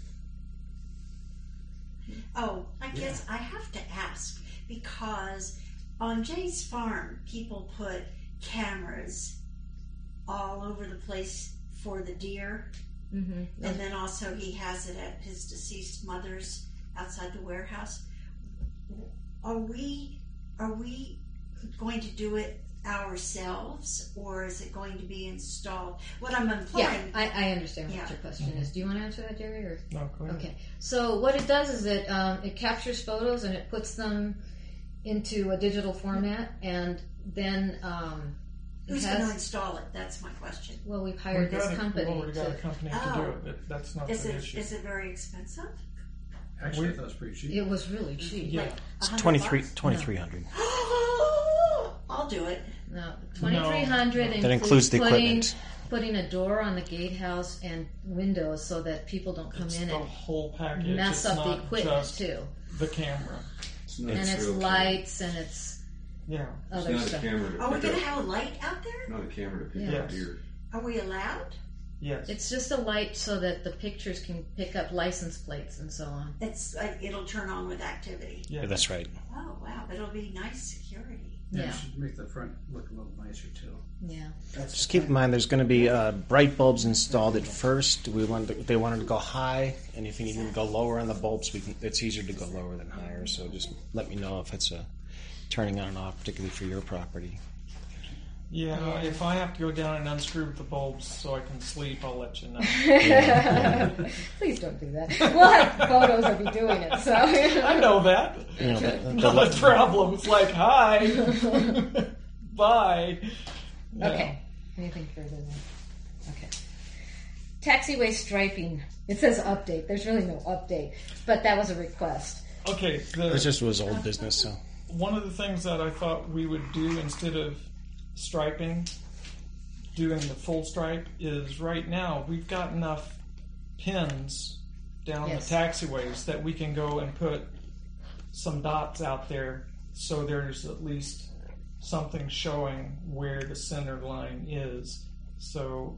B: Oh, I guess I have to ask because on Jay's farm, people put cameras all over the place for the deer,
A: Mm-hmm.
B: and then also he has it at his deceased mother's outside the warehouse. Are we are we going to do it ourselves, or is it going to be installed? What I'm
A: Yeah,
B: implying,
A: I, I understand what
B: Yeah.
A: your question is. Do you want to answer that, Jerry? Or
E: No, go ahead.
A: okay. So what it does is it um, it captures photos and it puts them into a digital format, and then um, it
B: Who's
A: has-
B: going to install it? That's my question.
A: Well, we've
E: We've
A: hired this
E: got a,
A: company.
E: well, we've got a
A: to,
E: company to
B: Oh.
E: do it, but that's not
B: Is
E: the
B: it
E: issue.
B: is it very expensive?
G: Actually,
E: We-
G: I thought it was pretty cheap.
A: it was really cheap.
E: Yeah.
B: Like
D: It's
B: a hundred
D: twenty-three
B: bucks?
D: twenty-three hundred.
B: I'll do it.
A: No, twenty-three hundred
D: That includes the
A: putting,
D: equipment.
A: putting a door on the gatehouse and windows so that people don't come
E: It's
A: in
E: the
A: and
E: whole package.
A: mess
E: it's
A: up the
E: not
A: equipment
E: just
A: too.
E: the camera.
H: It's not
A: And it's
H: real
A: lights and it's
E: Yeah.
H: Camera.
A: other
H: It's not
A: stuff.
H: a camera to
B: Are we
H: pick
B: going
H: up.
B: to have a light out there?
H: Not a camera to pick
A: Yeah.
H: up deer.
B: Are we allowed?
E: Yes.
A: It's just a light so that the pictures can pick up license plates and so on.
B: It's like it'll turn on with activity.
E: yeah.
D: Yeah, that's right.
B: Oh wow, but it'll be nice security.
G: Yeah,
A: Yeah.
G: it should make the front look a little nicer too.
A: Yeah.
F: That's
D: Just keep in mind, there's going to be uh, bright bulbs installed at first. We wanted to, they wanted to go high, and if you need to go lower on the bulbs, we can, it's easier to go lower than higher. So just let me know if it's a turning on and off, particularly for your property.
E: Yeah,
A: Yeah.
E: if I have to go down and unscrew the bulbs so I can sleep, I'll let you know.
A: Please don't do that. We'll have photos of you doing it. So
E: I know that.
D: You know, the- the-
E: Not a problem. It's like, hi, bye. Yeah.
A: Okay. Anything further than okay. Taxiway striping. It says update. There's really no update, but that was a request.
E: Okay. The,
D: It just was old business, so.
E: one of the things that I thought we would do instead of striping, doing the full stripe, is right now we've got enough pins down
A: Yes.
E: the taxiways that we can go and put some dots out there so there's at least something showing where the center line is. So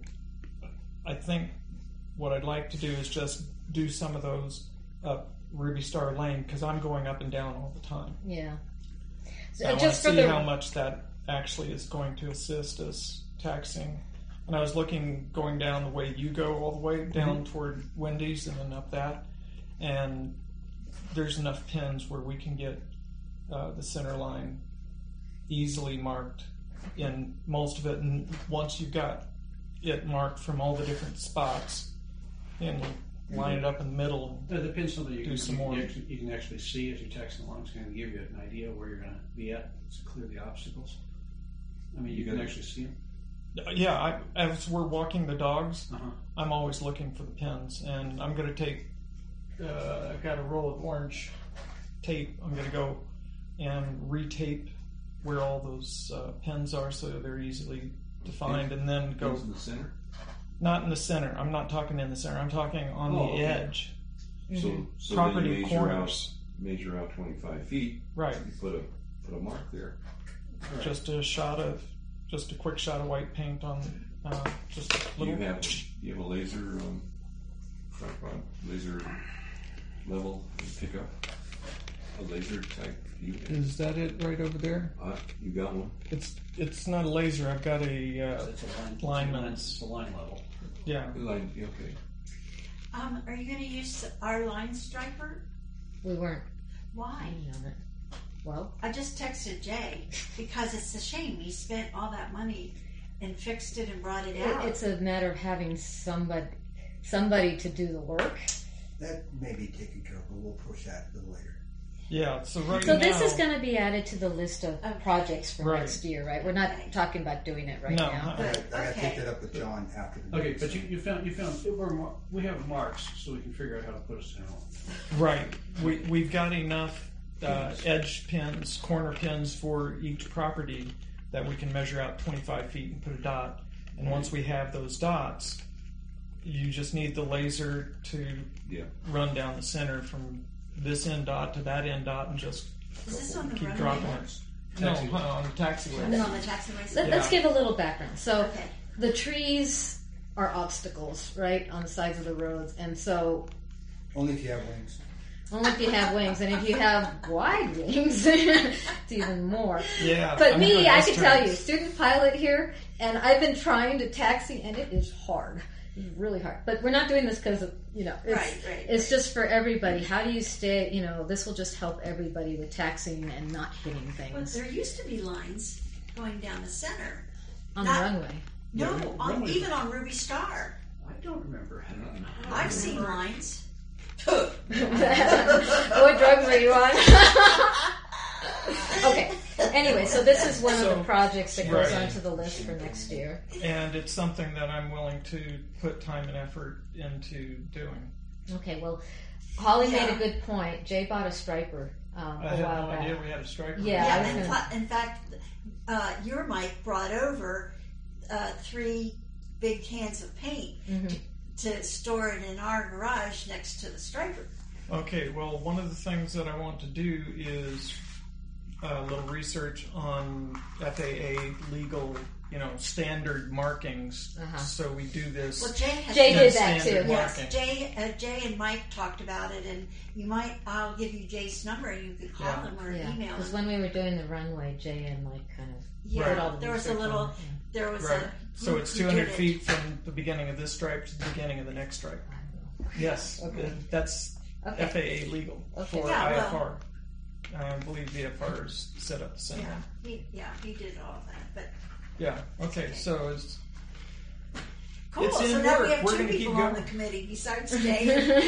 E: I think what I'd like to do is just do some of those up Ruby Star Lane because I'm going up and down all the time.
A: Yeah. So
E: I want to
A: just for
E: see
A: the
E: how much that actually is going to assist us taxing. And I was looking going down the way you go all the way down toward Wendy's and then up that, and there's enough pins where we can get uh, the center line easily marked in most of it. And once you've got it marked from all the different spots, then line it up in the middle.
G: It depends on something you
E: Do
G: can,
E: some
G: you,
E: more.
G: can actually, you can actually see as you're texting along. It's going to give you an idea where you're going to be at to clear the obstacles. I mean, you can
H: Good.
G: actually see them.
E: Yeah, I, as we're walking the dogs,
G: Uh-huh.
E: I'm always looking for the pins, and I'm going to take. Uh, I've got a roll of orange tape. I'm going to go and retape where all those uh, pins are, so they're easily defined, and then go.
H: Goes in the center.
E: Not in the center. I'm not talking in the center. I'm talking on
H: Oh,
E: the
H: okay.
E: edge.
H: So, so
E: Property
H: then you measure
E: corners.
H: out, measure out twenty-five feet.
E: Right.
H: You put a put a mark there.
E: Just a shot of, just a quick shot of white paint on, uh, just a
H: Do
E: little.
H: you have you have a laser um, tripod, laser level pickup, a laser type view.
E: Is that it right over there?
H: Uh, you got one.
E: It's it's not a laser. I've got a uh,
G: It's a line,
E: Lineman.
G: It's a line level.
E: yeah.
H: Line, okay.
B: Um, are you going to use our line striper?
A: we weren't
B: Why?
A: planning on it. Well,
B: I just texted Jay because it's a shame he spent all that money and fixed it and brought it
A: it,
B: out.
A: it's a matter of having somebody somebody to do the work.
F: That may be taken care of, but we'll push that a little later.
E: Yeah. So right
A: So
E: now.
A: this is going to be added to the list of
B: Okay.
A: projects for
E: Right.
A: next year, right? We're not
B: Okay.
A: talking about doing it right
E: No,
A: now.
F: I
B: Good.
F: got, I got to
B: Okay.
F: take that up with John after the
G: Okay,
F: meeting,
G: but
F: so-
G: you, you found you found it were mar- we have marks so we can figure out how to put a center on.
E: Right. We, we've got enough uh, edge pins, corner pins for each property that we can measure out twenty-five feet and put a dot. And once we have those dots, you just need the laser to
H: Yeah.
E: run down the center from this end dot to that end dot and just
B: Is this on the
E: keep
B: runway?
E: dropping it. No,
G: Taxiway.
E: uh, on the taxiway.
B: Is it on the taxiway?
A: Let, Let's
E: Yeah.
A: give a little background. So
B: Okay.
A: the trees are obstacles, right, on the sides of the roads, and so
F: Only if you have wings.
A: only if you have wings, and if you have wide wings, it's even more.
E: Yeah.
A: But
E: I'm
A: me,
E: doing
A: I
E: S
A: can tell you,
E: trains.
A: student pilot here, and I've been trying to taxi, and it is hard. It's really hard. But we're not doing this because of, you know, it's,
B: Right, right,
A: it's just for everybody. How do you stay, you know, this will just help everybody with taxiing and not hitting
B: Well,
A: things
B: there used to be lines going down the center.
A: on
B: not-
A: the runway.
B: No,
G: Yeah,
B: on,
G: runway.
B: even on Ruby Star.
G: I don't remember having.
B: I've seen lines.
A: What drugs are you on? Okay. Anyway, so this is one of
E: So-
A: the projects that goes
E: Right.
A: onto the list for next year.
E: And it's something that I'm willing to put time and effort into doing.
A: Okay, well, Holly made
B: Yeah.
A: a good point. Jay bought a striper um,
E: I
A: a
E: had
A: while
E: no
A: back.
E: idea we had a striker.
A: Yeah. I
B: Yeah,
A: was
B: in,
A: gonna-
B: fa- in fact, uh, your Mike brought over uh, three big cans of paint
A: Mhm.
B: to, to store it in our garage next to the striper.
E: Okay, well, one of the things that I want to do is a little research on F A A legal, you know, standard markings.
A: Uh-huh.
E: So we do this.
B: Well, Jay has
A: Jay
E: in
A: did that
E: standard
A: too.
B: Yes,
E: marking.
B: Jay, uh, Jay and Mike talked about it, and you might. I'll give you Jay's number, and you could call
E: Yeah.
B: him or
A: Yeah,
B: email
A: because
B: him.
A: when we were doing the runway, Jay and Mike kind of
B: Yeah,
A: did all the
B: there was a
A: research
B: little.
A: on it,
B: There was
E: Right.
B: a.
E: So
B: group
E: it's
B: who
E: two hundred
B: did it.
E: feet from the beginning of this stripe to the beginning of the next stripe.
A: yeah. I don't know.
E: Yes,
A: Okay.
E: uh, that's
A: Okay.
E: F A A legal
A: Okay.
E: for
B: Yeah,
E: I
B: well-
E: F R. I believe V F R is set up the same way.
B: Yeah, he, yeah, he did all of that, but
E: Yeah. Okay. So it's
B: cool.
E: It's
B: so
E: in
B: now
E: work.
B: we have
E: We're
B: two
E: gonna keep
B: people on the
E: going.
B: committee besides Jay.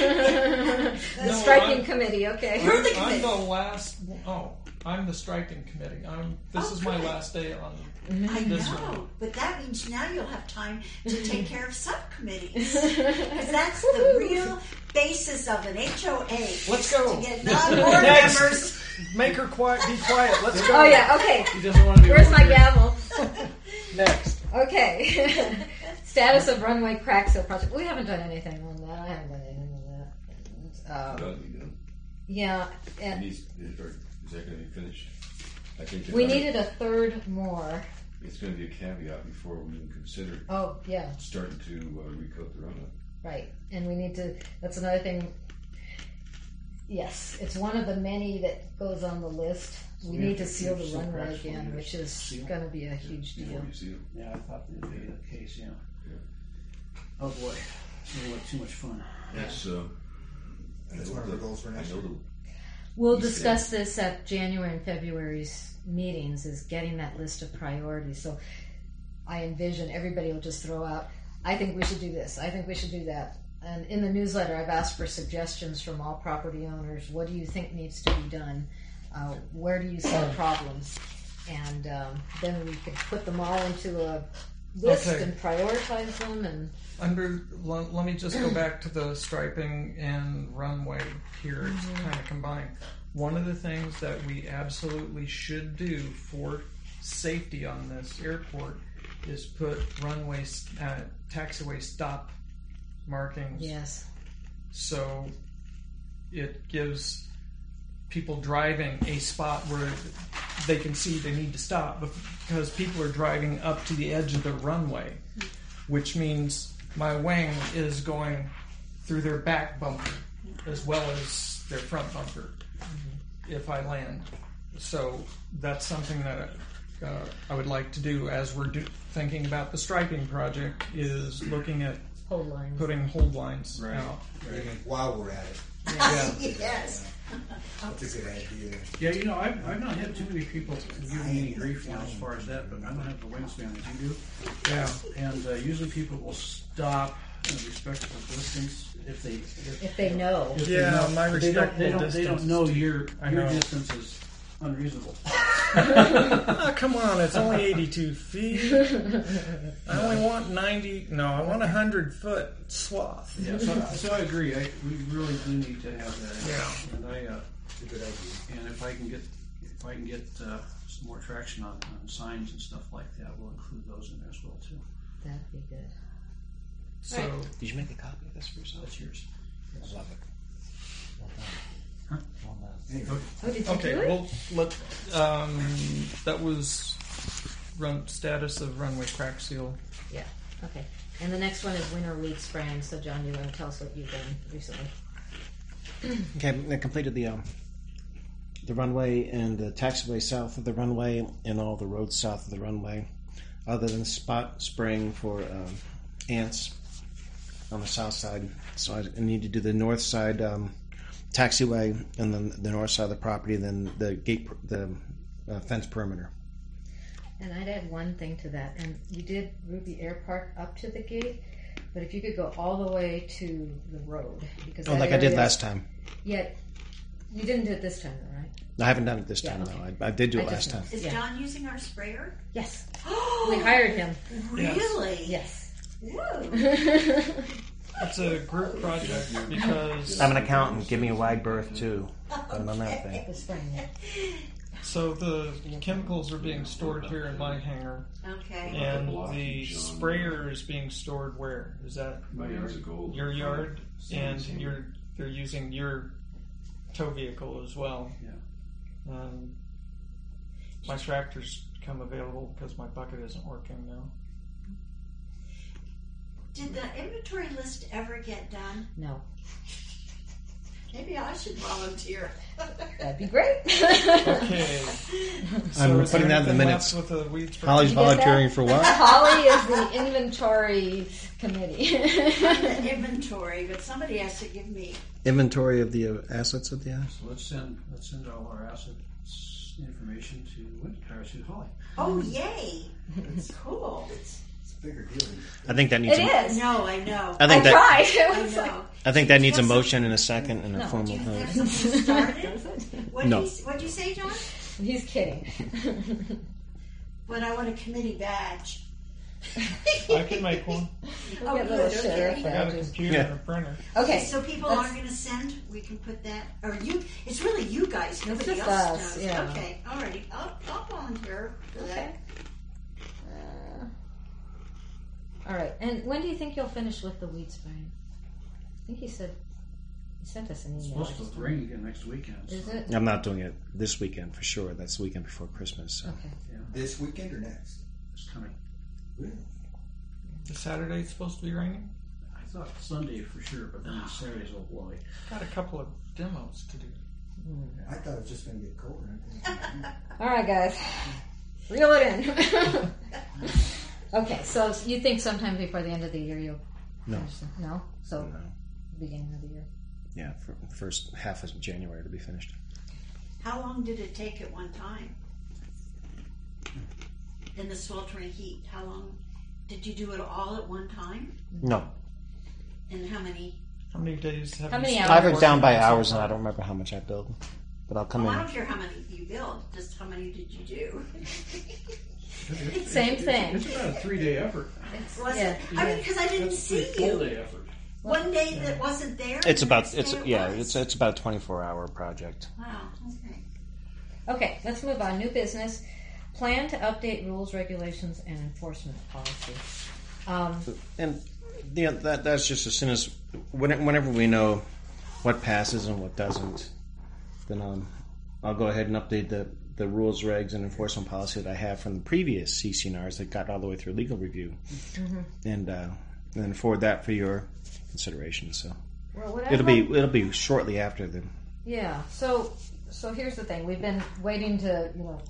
A: The
E: No,
A: striking
E: I'm-
A: committee, okay.
B: You're the
E: I'm
B: committee.
E: the last. Oh, I'm the striking committee. I'm. This
B: Oh,
E: is my
B: good.
E: last day on.
B: I
E: This
B: know,
E: one.
B: but that means now you'll have time to take care of subcommittees. Because that's the real basis of an H O A.
E: Let's
B: is
E: go.
B: To get non-board
E: Next.
B: members.
E: Make her quiet. Be quiet. Let's go.
A: Oh yeah, okay.
G: He doesn't want to be.
A: Where's my
G: one here.
A: gavel?
E: Next.
A: Okay. Status of runway crack seal project. We haven't done anything on that. I haven't done anything on that. Um,
H: That'll be done.
A: yeah,
H: It
A: and
H: needs, is or- is that gonna be finished? I think
A: we
H: if I-
A: needed a third more.
H: It's gonna be a caveat before we even consider
A: Oh yeah,
H: starting to uh, recoat the runway.
A: right. And we need to. That's another thing. Yes, it's one of the many that goes on the list. We
G: We
A: need
G: have
A: to
G: to
A: seal
G: keep
A: the
G: some
A: runway
G: cracks for
A: again,
G: you.
A: which is
G: Seal?
A: going to be a huge deal.
H: Before you see it.
G: Yeah, I thought that'd be the case. Yeah. Oh boy, it's gonna look too much fun.
H: That's, uh. I
F: That's
H: know
F: one of our
H: the-
F: goals for next
H: I know
F: year.
H: the-
A: We'll
H: You
A: discuss this at January and February's meetings, is getting that list of priorities. So I envision everybody will just throw out, I think we should do this, I think we should do that. And in the newsletter, I've asked for suggestions from all property owners. What do you think needs to be done? Uh, where do you see problems? And um, then we could put them all into a list
E: Okay.
A: and prioritize them. And
E: Under. Let, let me just go back to the striping and runway here. It's kind of combined. One of the things that we absolutely should do for safety on this airport is put runway, uh, taxiway stop markings.
A: yes,
E: So it gives people driving a spot where they can see they need to stop because people are driving up to the edge of the runway, which means my wing is going through their back bumper as well as their front bumper if I land. So that's something that uh, I would like to do as we're do- thinking about the striping project, is looking at
A: hold lines.
E: putting hold lines
G: Right.
E: out.
F: And while we're at it,
E: Yeah.
B: Yes.
F: that's a good idea.
G: Yeah, you know, I've, I've not had too many people give me any grief now as far as that, but I don't have the wingspan as you do.
E: Yeah.
G: And uh, usually people will stop in a respectful distance if they if,
A: If they know.
G: if
E: Yeah,
G: they know,
E: my
G: but they don't, they
E: respectful
G: don't, they don't
E: distance
G: know
E: is-
G: your
E: I
G: your
E: know.
G: distance is unreasonable.
E: Oh, come on, it's only eighty-two feet. I only want ninety, no, I want a hundred foot swath.
G: Yeah, so, so I agree. I, we really do need to have that.
E: Yeah.
G: And I uh,
F: It's a good idea.
G: and if I can get if I can get uh, some more traction on, on signs and stuff like that, we'll include those in there as well too.
A: That'd be good.
E: So,
D: Did you make a copy of this for yourself?
G: That's yours.
D: I love it. Well done.
G: Huh?
D: Well done.
F: Anyway,
A: Oh, did you do
E: okay,
A: it?
E: well, let, um, that was run, status of runway crack seal.
A: Yeah, okay. And the next one is winter weed spraying. So, John, you want to tell us what you've done recently?
D: Okay, I completed the um, the runway and the taxiway south of the runway and all the roads south of the runway, other than spot spraying for um, ants on the south side. So I need to do the north side um, taxiway and then the north side of the property, and then the gate, per- the uh, fence perimeter.
A: And I'd add one thing to that. And you did Ruby Air Park up to the gate, but if you could go all the way to the road, because
D: Oh,
A: that
D: like I did
A: area-
D: last time.
A: Yet, You didn't do it this time, though, right?
D: I haven't done it this
A: Yeah,
D: time,
A: okay.
D: though. I, I did do
A: I
D: it last
A: just
D: time.
A: noticed.
B: Is
A: Yeah.
B: John using our sprayer?
A: Yes. We hired him.
B: Really?
A: Yes.
B: Whoa.
E: It's a group project because
D: I'm an accountant. Give me a wide berth, too. On that thing.
A: The spring.
E: so the chemicals are being stored here in my hangar,
B: Okay.
E: and the sprayer is being stored where? Is that
I: My yard's a gold.
E: your yard? And you're they're using your tow vehicle as well.
G: Yeah.
E: Um, my tractor's come available because my bucket isn't working now.
B: Did the inventory list ever get done?
A: No.
B: Maybe I should volunteer.
A: That'd be great.
E: Okay. So
D: I'm
E: is
D: putting
E: there
D: that in the
E: anything
D: minutes.
E: left with the weed spray?
D: Holly's
A: You get that?
D: volunteering for what?
A: Holly is the inventory committee.
B: I'm the inventory, but somebody has to give me.
D: Inventory of the uh, assets of the house.
G: So let's send let's send all our assets information to Wind or to Holly.
B: Oh, yay! It's cool.
F: It's a bigger deal.
D: I think that needs.
A: It
D: a,
A: is.
B: No, I know.
D: I think
A: I
D: that.
A: tried. It
B: I
A: was like,
B: know.
D: I think that needs a
B: What's the-
D: motion and a second and a
A: No.
D: formal
B: Do you have
D: vote.
B: something started?
A: does it?
B: What
D: No.
B: you, what'd you say, John?
A: He's kidding.
B: But I want a committee badge.
E: I can make one.
A: We'll
B: Oh,
A: get little
B: good,
A: sheriff
B: okay.
E: I got a
A: badges.
E: computer
D: Yeah.
E: and a printer.
A: Okay.
B: So people
A: let's-
B: aren't going to send. We can put that, or you. It's really you guys. Nobody
A: just
B: else
A: us,
B: does.
A: yeah.
B: Okay, alrighty. I'll, I'll volunteer for
A: Okay.
B: that.
A: Uh, all right. And when do you think you'll finish with the weed spraying? I think he said he sent us an
G: It's
A: email.
G: supposed to rain again next weekend.
A: Is
G: so-
A: it?
D: I'm not doing it this weekend for sure. That's the weekend before Christmas. So.
A: Okay.
F: This weekend or next?
G: It's coming.
F: Really?
E: Is Saturday supposed to be raining?
G: I thought Sunday for sure, but then Saturday's all blowy.
E: Got a couple of demos to do.
F: I thought it was just going to get colder.
A: All right, guys. Reel it in. Okay. So you think sometime before the end of the year you'll
D: No.
A: finish them? No. So
D: No.
A: beginning of the year.
D: Yeah, for the first half of January to be finished.
B: How long did it take at one time? In the sweltering heat, how long did you do it all at one time?
D: No,
B: And how many?
E: How many days have
A: How
E: you
A: many
E: spent
D: I have it
A: hours?
D: down by
E: working on
D: hours,
E: so
D: and I
E: far?
D: don't remember how much I billed. But I'll come
B: Well, I
D: in.
B: don't care how many you build. Just how many did you do?
G: It's,
A: Same
G: it's,
A: thing.
G: It's, it's about a three day effort.
B: Was
A: Yeah.
B: it? I mean, because I didn't
G: That's a
B: see
G: three full
B: you.
G: day effort.
B: One day that wasn't there.
D: It's
B: the
D: about
B: next
D: it's
B: day it
D: yeah
B: was?
D: it's it's about a twenty-four hour project.
B: Wow. Okay.
A: Okay. Let's move on. New business. Plan to update rules, regulations, and enforcement policy. Um,
D: And yeah, that that's just as soon as when- whenever we know what passes and what doesn't, then um, I'll go ahead and update the the rules, regs, and enforcement policy that I have from the previous C C N Rs that got all the way through legal review, and uh, and then forward that for your consideration. So
A: well, whatever.
D: it'll be it'll be shortly after the.
A: Yeah. So so here's the thing. We've been waiting to you know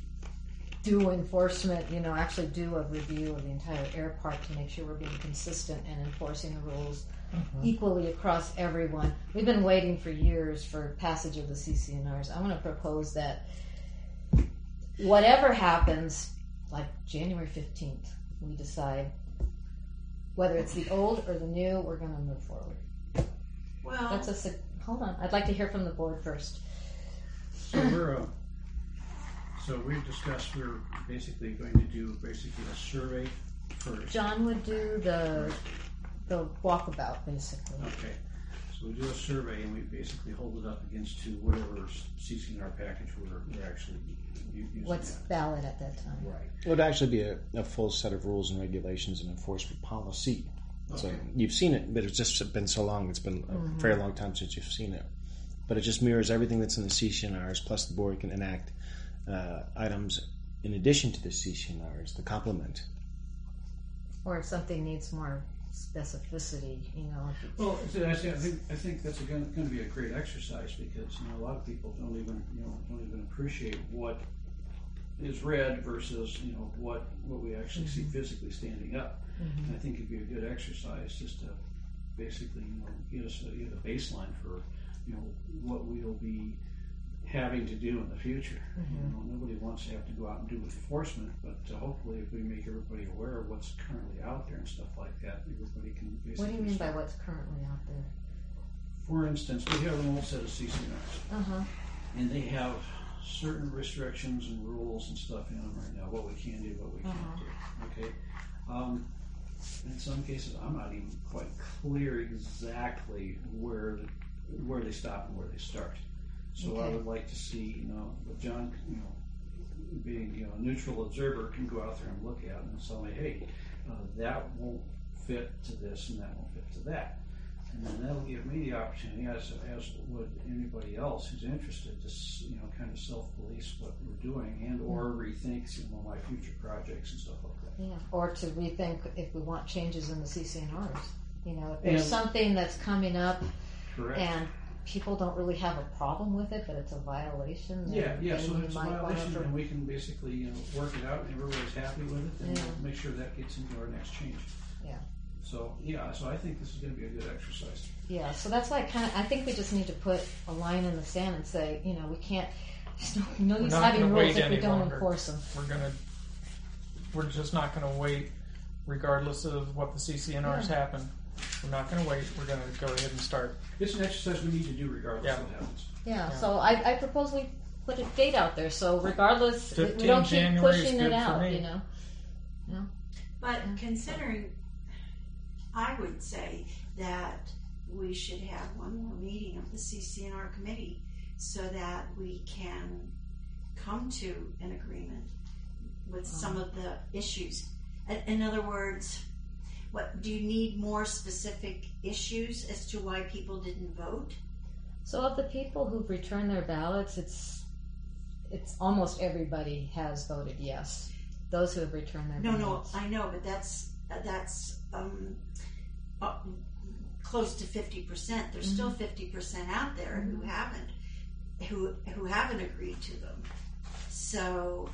A: do enforcement. You know, actually do a review of the entire air park to make sure we're being consistent and enforcing the rules equally across everyone. We've been waiting for years for passage of the C C N Rs. I want to propose that whatever happens, like January fifteenth, we decide whether it's the old or the new. We're going to move forward.
B: Well,
A: That's a sig- hold on. I'd like to hear from the board first.
G: So we're uh, so we discussed we're basically going to do basically a survey first.
A: John would do the the walkabout, basically.
G: Okay. So we do a survey and we basically hold it up against to whatever C C N R package we're, we're actually u- using.
A: What's
G: that.
A: valid at that time?
G: Right.
D: It would actually be a, a full set of rules and regulations and enforcement policy. So
G: Okay.
D: you've seen it, but it's just been so long. It's been a very long time since you've seen it. But it just mirrors everything that's in the C C N Rs. Plus, the board can enact uh, items in addition to the C C N Rs to complement.
A: Or if something needs more specificity, you know. if it's-
G: Well, it's- I think I think, I think that's going to be a great exercise because you know a lot of people don't even you know don't even appreciate what is read versus you know what what we actually see physically standing up. And I think it'd be a good exercise just to basically you know get us a, get a baseline for you know what we'll be having to do in the future. You know, nobody wants to have to go out and do enforcement, but uh, hopefully if we make everybody aware of what's currently out there and stuff like that, everybody can basically.
A: What do you mean by
G: start-
A: what's currently out there?
G: for instance, we have an old set of C C N Rs,
A: Uh-huh.
G: and they have certain restrictions and rules and stuff in them right now, what we can do, what we can't
A: Uh-huh.
G: do, okay? Um, in some cases, I'm not even quite clear exactly where, where they stop and where they start. So I
A: Okay.
G: would like to see, you know, what John, you know, being, you know, a neutral observer can go out there and look at and tell me, hey, uh, that won't fit to this and that won't fit to that. And then that'll give me the opportunity, as, as would anybody else who's interested, to s- you know kind of self-police what we're doing and or rethink you know, my future projects and stuff like that.
A: Yeah, or to rethink if we want changes in the C C N Rs. You know, if there's
G: And-
A: something that's coming up
G: Correct.
A: and people don't really have a problem with it, but it's a violation. Then,
G: yeah, yeah.
A: then
G: So
A: you
G: it's a
A: might want
G: violation,
A: to.
G: and we can basically you know work it out, and everybody's happy with it, and
A: Yeah.
G: we'll make sure that gets into our next change.
A: Yeah.
G: So yeah, so I think this is going to be a good exercise.
A: Yeah, so that's why I kind of I think we just need to put a line in the sand and say, you know, we can't. There's no, no
E: We're
A: use
E: not
A: having
E: gonna
A: rules
E: wait
A: if we
E: any
A: don't
E: longer.
A: enforce them.
E: We're gonna, we're just not gonna wait, regardless of what the C C N Rs
A: Yeah.
E: happen. We're not gonna wait. We're gonna go ahead and start.
G: It's an exercise we need to do regardless
E: Yeah.
G: of what happens.
A: Yeah,
E: Yeah.
A: so I, I propose we put a date out there. So regardless, we- we
E: fifteen
A: don't keep
E: January is
A: pushing
E: good
A: it
E: for
A: out.
E: me.
A: You know. No.
B: But considering, I would say that we should have one more meeting of the C C N R committee so that we can come to an agreement with some of the issues. In- In other words, what do you need more specific issues as to why people didn't vote?
A: So of the people who've returned their ballots, it's it's almost everybody has voted yes. Those who have returned their
B: No, no,
A: ballots.
B: I know, but that's that's um, uh, close to fifty percent. There's still fifty percent out there who haven't, who who haven't agreed to them. So,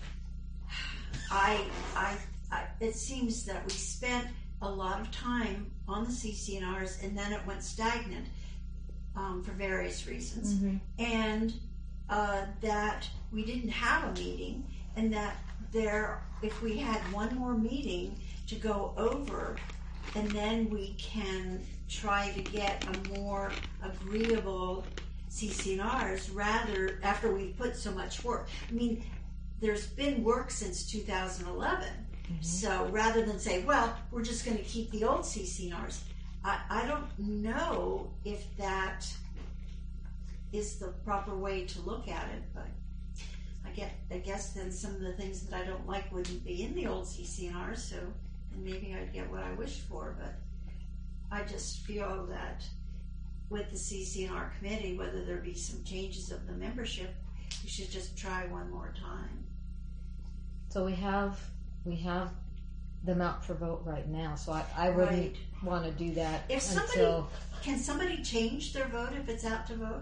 B: I, I, I, it seems that we spent a lot of time on the C C N Rs, and then it went stagnant um, for various reasons,
A: Mhm.
B: and uh, that we didn't have a meeting, and that there, if we had one more meeting to go over, and then we can try to get a more agreeable C C N Rs rather after we've put so much work. I mean, there's been work since two thousand eleven. So rather than say, well, we're just going to keep the old C C N Rs, I, I don't know if that is the proper way to look at it, but I get, I guess then some of the things that I don't like wouldn't be in the old C C N Rs, so and maybe I'd get what I wished for, but I just feel that with the C C N R committee, whether there be some changes of the membership, we should just try one more time.
A: So we have we have them out for vote right now. So I, I wouldn't
B: Right.
A: want to do that
B: If somebody,
A: until.
B: can somebody change their vote if it's out to vote?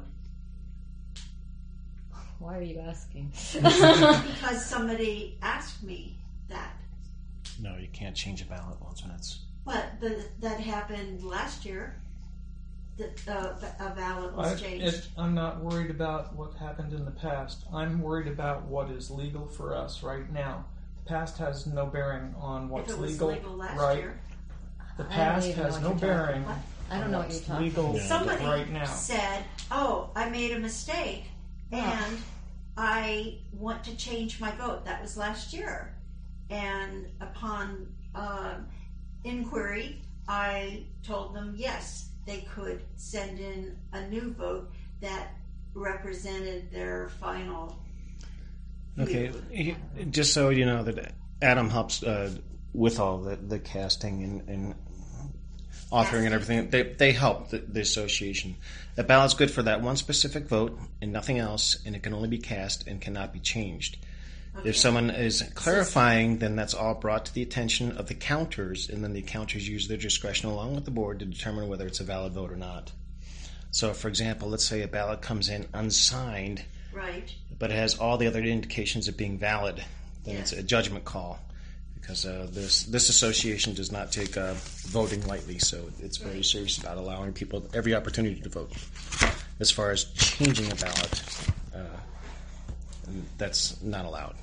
A: Why are you asking?
B: Because somebody asked me that.
D: No, you can't change a ballot once when it's.
B: But the, that happened last year. That uh, a ballot
E: I,
B: was changed.
E: it, I'm not worried about what happened in the past. I'm worried about what is legal for us right now. The past has no bearing on what's
B: if it was
E: legal,
B: legal last
E: right?
B: year.
E: The
A: I don't
E: past
A: even know
E: has
A: what
E: no
A: you're talking
E: bearing
A: about. I don't
E: on
A: know what
E: what's
A: you're talking
E: legal
A: about.
D: Yeah.
B: Somebody
E: right now.
B: said, "Oh, I made a mistake,
A: Oh.
B: and I want to change my vote." That was last year, and upon um, inquiry, I told them yes, they could send in a new vote that represented their final
D: Okay,
B: view.
D: he- just so you know that Adam helps uh, with all the, the casting and, and authoring and everything. They, they help the, the association. The ballot's good for that one specific vote and nothing else, and it can only be cast and cannot be changed.
B: Okay.
D: If someone is clarifying, then that's all brought to the attention of the counters, and then the counters use their discretion along with the board to determine whether it's a valid vote or not. So, for example, let's say a ballot comes in unsigned,
B: Right.
D: but it has all the other indications of being valid, then
B: Yes.
D: it's a judgment call. Because uh, this this association does not take uh, voting lightly, so it's very
B: Right.
D: serious about allowing people every opportunity to vote. As far as changing a ballot, uh, that's not allowed.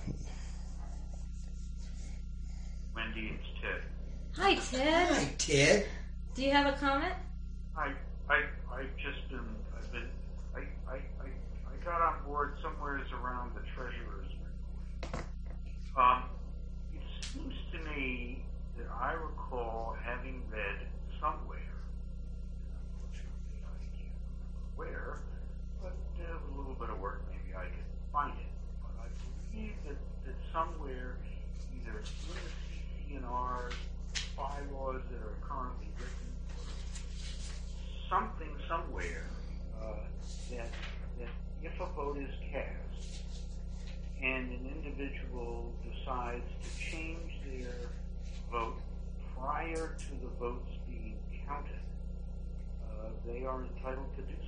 J: Wendy, it's Ted.
A: Hi, Ted.
F: Hi, Ted.
A: Do you have a comment?
J: I, I, I I've just been, I've been, I, I, I, I got on board somewhere around the treasurer's report. Um, it seems to me that I recall having read somewhere, unfortunately I can't remember where, but uh, with a little bit of work maybe I could find it. But I believe that, that somewhere, either in the C C N R bylaws that are currently written, or something somewhere, uh, that, that if a vote is cast and an individual decides to change their vote prior to the votes being counted, uh, they are entitled to do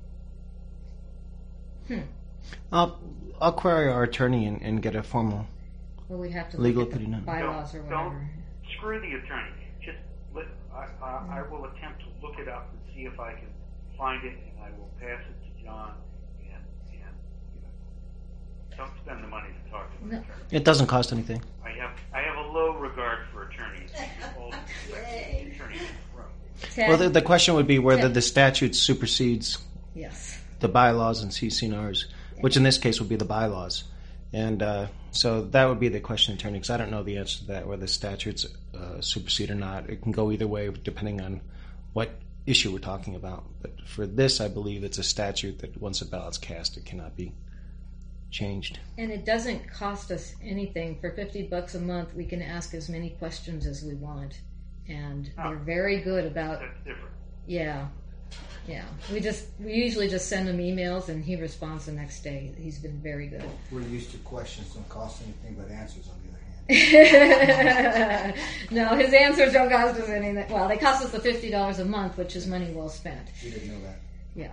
J: so.
A: Hmm.
D: I'll, I'll query our attorney and, and get a formal.
A: Well, we'd have to
D: Legal
A: look at the
D: opinion.
A: bylaws or
J: Don't-
A: whatever.
J: don't Screw the attorney. Just let, I, I, I will attempt to look it up and see if I can find it, and I will pass it to John. And, and you know, don't spend the money to talk to an
A: No.
J: attorney.
D: It doesn't cost anything.
J: I have I have a low regard for attorneys. All due respect to the attorneys in the room.
A: Ted?
D: Well, the, the question would be whether
A: Ted.
D: the statute supersedes
A: Yes.
D: the bylaws and C C N Rs, which in this case would be the bylaws. And uh, so that would be the question, attorney, because I don't know the answer to that, whether the statutes uh, supersede or not. It can go either way depending on what issue we're talking about. But for this, I believe it's a statute that once a ballot's cast, it cannot be changed.
A: And it doesn't cost us anything. For fifty bucks a month, we can ask as many questions as we want. And
J: Oh.
A: they're very good about,
J: That's different.
A: yeah, yeah. We just, we usually just send him emails and he responds the next day. He's been very good.
F: We're used to questions don't cost anything but answers on the other hand.
A: No, his answers don't cost us anything. Well, they cost us the fifty dollars a month, which is money well spent.
F: We didn't know that.
A: Yeah.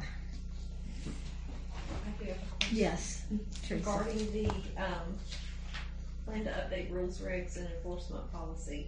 C: I do have a question.
A: Yes. Teresa.
C: Regarding the, um, plan to update rules, regs, and enforcement policy.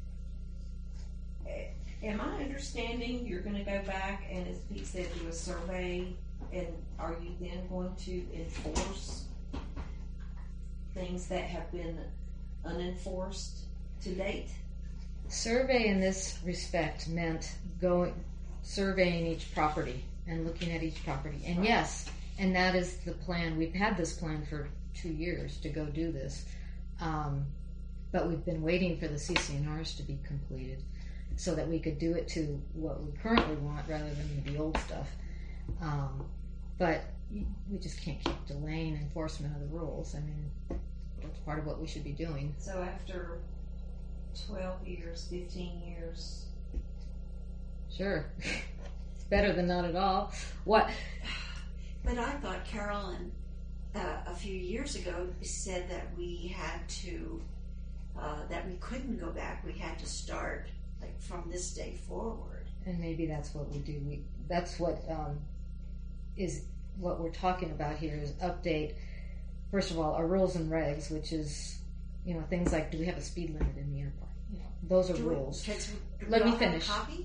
C: eh, Am I understanding you're gonna go back and, as Pete said, do a survey, and are you then going to enforce things that have been unenforced to date?
A: Survey in this respect meant going surveying each property and looking at each property. And yes, and that is the plan. We've had this plan for two years to go do this, um, but we've been waiting for the C C N Rs to be completed so that we could do it to what we currently want rather than the old stuff. Um, but we just can't keep delaying enforcement of the rules. I mean, that's part of what we should be doing.
C: So after twelve years, fifteen years,
A: Sure. It's better than not at all. What?
B: But I thought Carolyn, uh, a few years ago, said that we had to, uh, that we couldn't go back. We had to start like from this day forward.
A: And maybe that's what we do. We, that's what um, is what we're talking about here is update, first of all, our rules and regs, which is, you know, things like, do we have a speed limit in the airport? You know, those are
B: Do we-
A: rules.
B: can- do we
A: Let me
B: all have a
A: finish.
B: copy?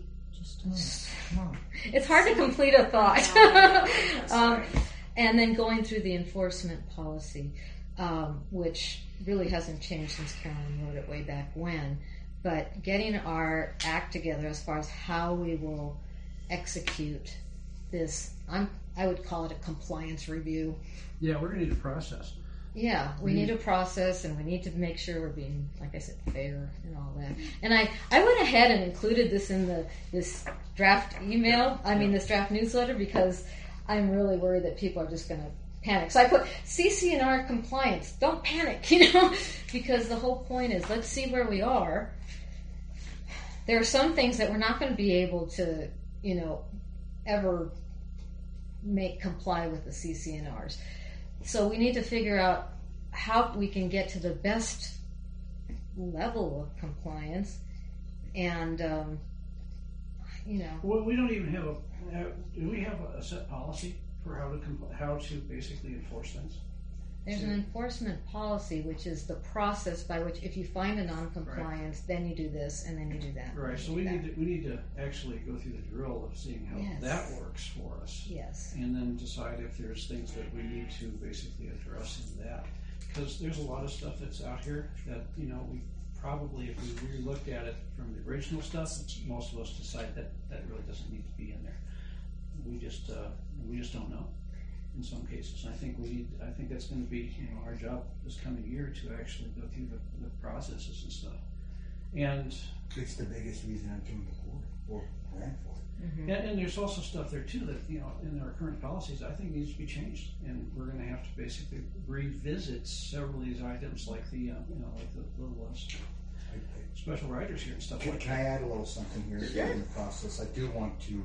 A: It's hard to complete a thought.
B: I'm sorry.
A: um, and then going through the enforcement policy, um, which really hasn't changed since Carolyn wrote it way back when. But getting our act together as far as how we will execute this, I'm, I would call it a compliance review.
G: Yeah, we're gonna need a process.
A: Yeah, we need a process, and we need to make sure we're being, like I said, fair and all that. And I, I went ahead and included this in the this draft email. I mean, this draft newsletter because I'm really worried that people are just going to panic. So I put C C N R compliance. Don't panic, you know, because the whole point is let's see where we are. There are some things that we're not going to be able to, you know, ever make comply with the C C N Rs. So we need to figure out how we can get to the best level of compliance, and um, you know,
G: Well, we don't even have a, have, do we have a set policy for how to, compl- how to basically enforce things?
A: there's an enforcement policy, which is the process by which, if you find a non-compliance, then you do this, and then you do that.
G: Right,
A: and
G: so
A: you
G: we
A: do
G: need
A: that.
G: to, we need to actually go through the drill of seeing how
A: Yes.
G: that works for us.
A: Yes.
G: And then decide if there's things that we need to basically address in that. Because there's a lot of stuff that's out here that, you know, we probably, if we re-looked at it from the original stuff, most of us decide that that really doesn't need to be in there. we just uh, we just don't know in some cases. And I think we need, I think that's going to be, you know, our job this coming year to actually go through the, the processes and stuff. And
F: It's the biggest reason I'm doing the board or ran for it.
A: Mm-hmm.
G: And, and there's also stuff there too that, you know, in our current policies, I think needs to be changed, and we're going to have to basically revisit several of these items, like the, uh, you know, like the little uh,
F: I- I-
G: special writers here and stuff
F: Can,
G: like
F: can I
G: that.
F: add a little something here in the process? I do want to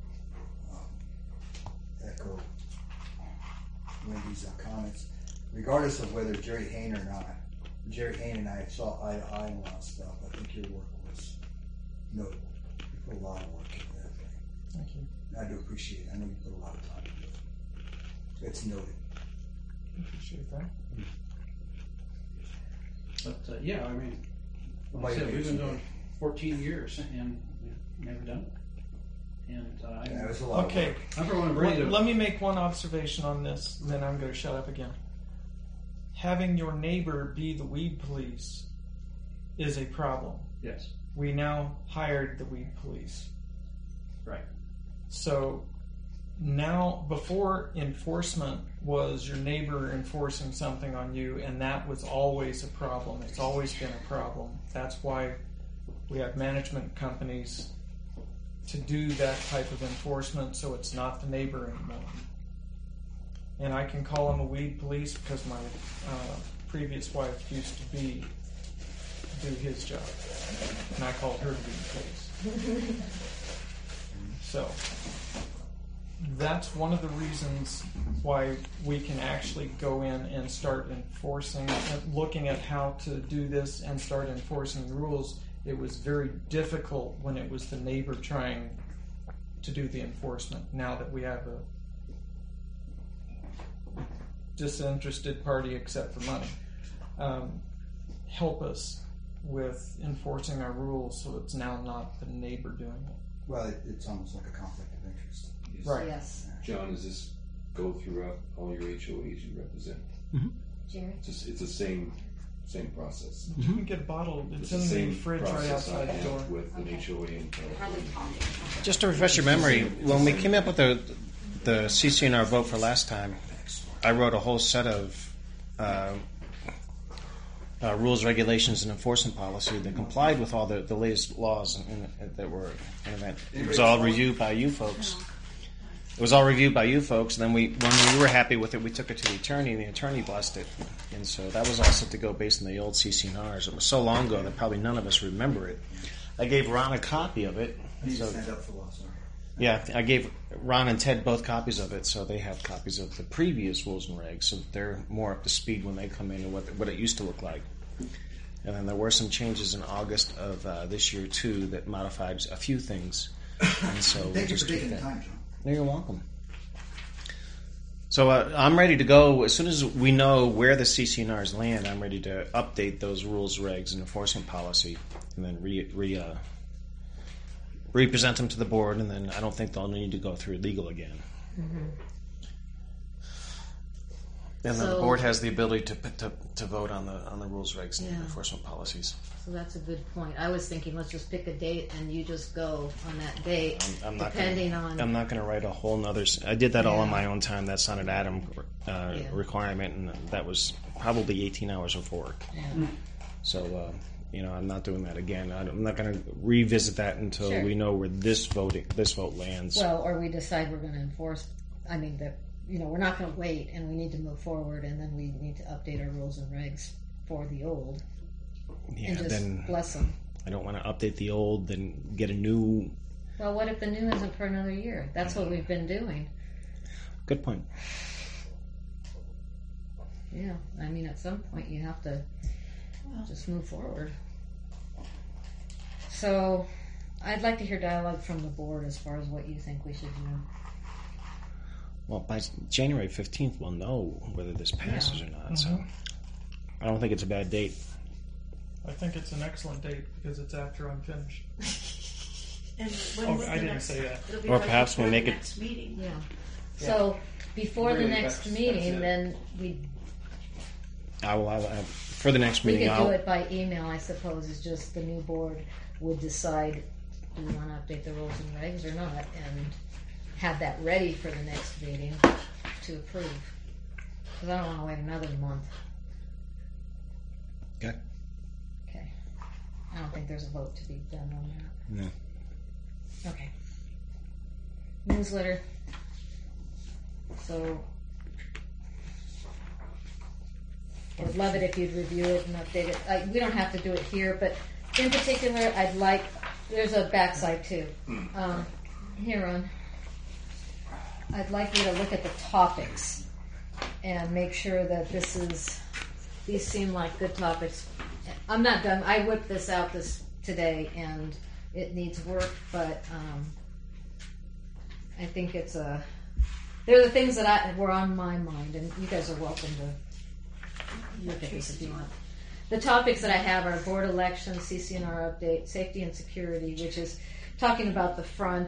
F: um, echo Wendy's uh, comments. Regardless of whether Jerry Hayne or not, Jerry Hayne and I saw eye to eye on a lot of stuff. I think your work was notable. You put a lot of work into that thing.
E: Thank you.
F: And I do appreciate it. I know you put a lot of time into it. It's noted.
E: Appreciate that.
G: But uh, yeah, I mean, like
F: Might
G: I said,
F: be
G: we've been
F: some-
G: doing fourteen years and we've never done it. And uh, I,
F: Yeah, it was a lot
E: Okay.
F: of work.
G: I'm for one ready
E: Let,
G: to.
E: let me make one observation on this, and then I'm going to shut up again. Having your neighbor be the weed police is a problem.
G: Yes,
E: We now hired the weed police.
G: right.
E: So now, before enforcement was your neighbor enforcing something on you, and that was always a problem. It's always been a problem. That's why we have management companies to do that type of enforcement, so it's not the neighbor anymore. And I can call them a weed police because my uh, previous wife used to be do his job, and I called her the weed police. So that's one of the reasons why we can actually go in and start enforcing, and looking at how to do this and start enforcing the rules. It was very difficult when it was the neighbor trying to do the enforcement. Now that we have a disinterested party, except for money, um, help us with enforcing our rules, so it's now not the neighbor doing it.
F: Well, it, it's almost like a conflict of interest.
H: Yes.
E: Right.
A: Yes.
H: John, does this go throughout all your H O As you represent?
A: Jerry?
H: It's just, it's the same same process.
E: You can get a bottle. It's,
H: It's
E: in
H: the
E: the
H: same
E: fridge right
H: process
E: outside
H: I
E: the door.
H: have with an H O A in California.
D: Just to refresh your memory, when we came up with the the C C N R vote for last time, I wrote a whole set of uh, uh, rules, regulations, and enforcement policy that complied with all the, the latest laws in, in, that were in event. It was all reviewed by you folks. It was all reviewed by you folks. And then we, when we were happy with it, we took it to the attorney, and the attorney blessed it. And so that was all set to go based on the old C C N Rs. It was so long ago that probably none of us remember it. I gave Ron a copy of it.
F: I need
D: So-
F: to stand up for law, sorry.
D: yeah, I gave Ron and Ted both copies of it, so they have copies of the previous rules and regs, so that they're more up to speed when they come in and what what it used to look like. And then there were some changes in August of uh, this year too that modified a few things, and so we'll
F: Thank you
D: just
F: for
D: keep
F: taking the
D: that.
F: time, John.
D: No, you're welcome. So uh, I'm ready to go. As soon as we know where the C C N Rs land, I'm ready to update those rules, regs, and enforcement policy, and then re, re uh, represent them to the board. And then I don't think they'll need to go through legal again. And then the
A: So-
D: board has the ability to, to to vote on the on the rules, regs, and
A: Yeah.
D: enforcement policies.
A: So that's a good point. I was thinking, let's just pick a date and you just go on that date,
D: I'm, I'm not
A: depending
D: gonna,
A: on.
D: I'm not going to write a whole nother. s- I did that all on
A: Yeah.
D: my own time. That's not an Adam uh,
A: Yeah.
D: requirement, and that was probably eighteen hours of work.
A: Yeah.
D: So, uh, you know, I'm not doing that again. I- I'm not going to revisit that until
A: Sure.
D: we know where this voting, this vote lands.
A: Well, or we decide we're going to enforce. I mean, that you know, we're not going to wait, and we need to move forward, and then we need to update our rules and regs for the old,
D: yeah,
A: and just
D: then
A: bless them.
D: I don't want to update the old, then get a new.
A: Well, what if the new isn't for another year? That's what we've been doing.
D: Good point.
A: Yeah, I mean, at some point you have to just move forward. So, I'd like to hear dialogue from the board as far as what you think we should do.
D: Well, by January fifteenth, we'll know whether this passes or not. So, I don't think it's a bad date.
E: I think it's an excellent date because it's after I'm finished.
B: And when
E: Oh,
B: was
E: I
B: the
E: didn't
B: next,
E: say that.
B: it'll be
D: Or
B: right
D: perhaps
B: before
D: we make
B: the
D: it-
B: next meeting.
A: Yeah. So, before the
G: Really,
A: next
G: that's-
A: meeting,
G: that's it.
A: then we
D: I will have, have for the next
A: we
D: meeting.
A: could
D: I'll,
A: do it by email, I suppose. It's just the new board would decide, do we want to update the rules and regs or not? And have that ready for the next meeting to approve. Because I don't want to wait another month.
D: Okay.
A: Okay. I don't think there's a vote to be done on that.
D: No.
A: Okay. Newsletter. So, I would love it if you'd review it and update it. I, we don't have to do it here, but in particular, I'd like, there's a backside too. Um, here, Ron. I'd like you to look at the topics and make sure that this is, these seem like good topics. I'm not done. I whipped this out this today and it needs work, but um, I think it's a, they're the things that I, were on my mind, and you guys are welcome to look at this if you want. The topics that I have are board elections, C C N R update, safety and security, which is talking about the front,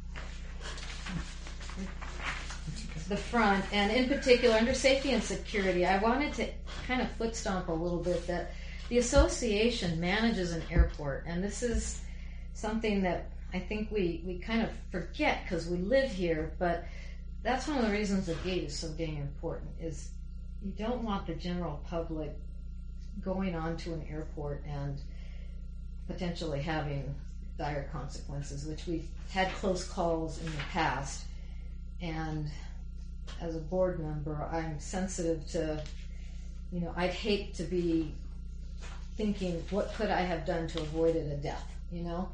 A: the front, and in particular under safety and security, I wanted to kind of foot stomp a little bit that the association manages an airport, and this is something that I think we, we kind of forget because we live here, but that's one of the reasons the gate is so dang important, is you don't want the general public going onto an airport and potentially having dire consequences, which we've had close calls in the past. And as a board member, I'm sensitive to, you know, I'd hate to be thinking, what could I have done to avoid it a death, you know?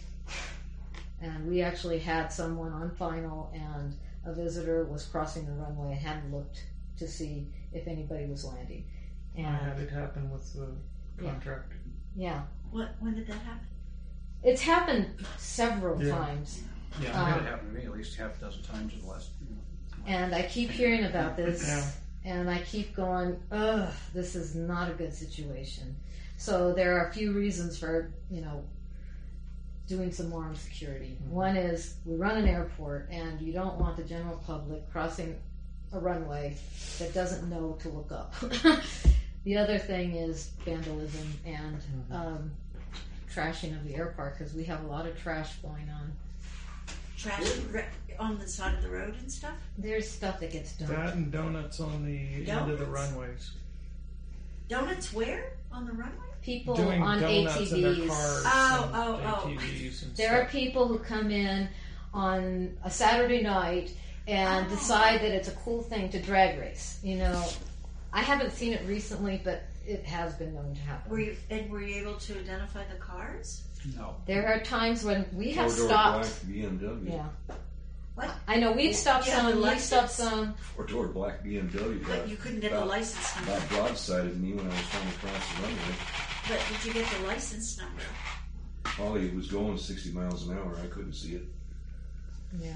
A: And we actually had someone on final, and a visitor was crossing the runway and hadn't looked to see if anybody was landing. And
E: I had it happen with the contract.
A: Yeah.
B: What? When did that happen?
A: It's happened several
E: Yeah.
A: times.
G: Yeah, I had
A: Um,
G: it happen to me at least half a dozen times in the last. You know,
A: And I keep hearing about this,
E: Yeah.
A: and I keep going, ugh, this is not a good situation. So there are a few reasons for, you know, doing some more on security. One is we run an airport, and you don't want the general public crossing a runway that doesn't know to look up. The other thing is vandalism and um, trashing of the air park, because we have a lot of trash going on.
B: Trash re- on the side of the road and stuff?
A: There's stuff that gets dumped.
E: That and donuts on the end of the
B: Donuts?
E: runways.
B: Donuts where? On the runway?
A: People
E: Doing
A: on
E: donuts in their
A: A T Vs.
E: cars
B: Oh,
E: and
B: oh, oh.
E: A T Vs and
A: There are
E: stuff.
A: people who come in on a Saturday night and
B: Oh.
A: decide that it's a cool thing to drag race. You know, I haven't seen it recently, but it has been known to happen.
B: Were you and were you able to identify the cars?
G: no.
A: There are times when we have
H: Four-door
A: stopped.
H: black B M W.
A: Yeah,
B: What?
A: I know we've stopped
B: Yeah,
A: some.
B: the
A: We've stopped
B: license.
A: some.
H: Four-door black B M W.
B: But
H: about-
B: you couldn't get the
H: about-
B: license number.
H: About broadsided me when I was trying to cross the runway.
B: But did you get the license number?
H: Ollie was going sixty miles an hour. I couldn't see it.
A: Yeah.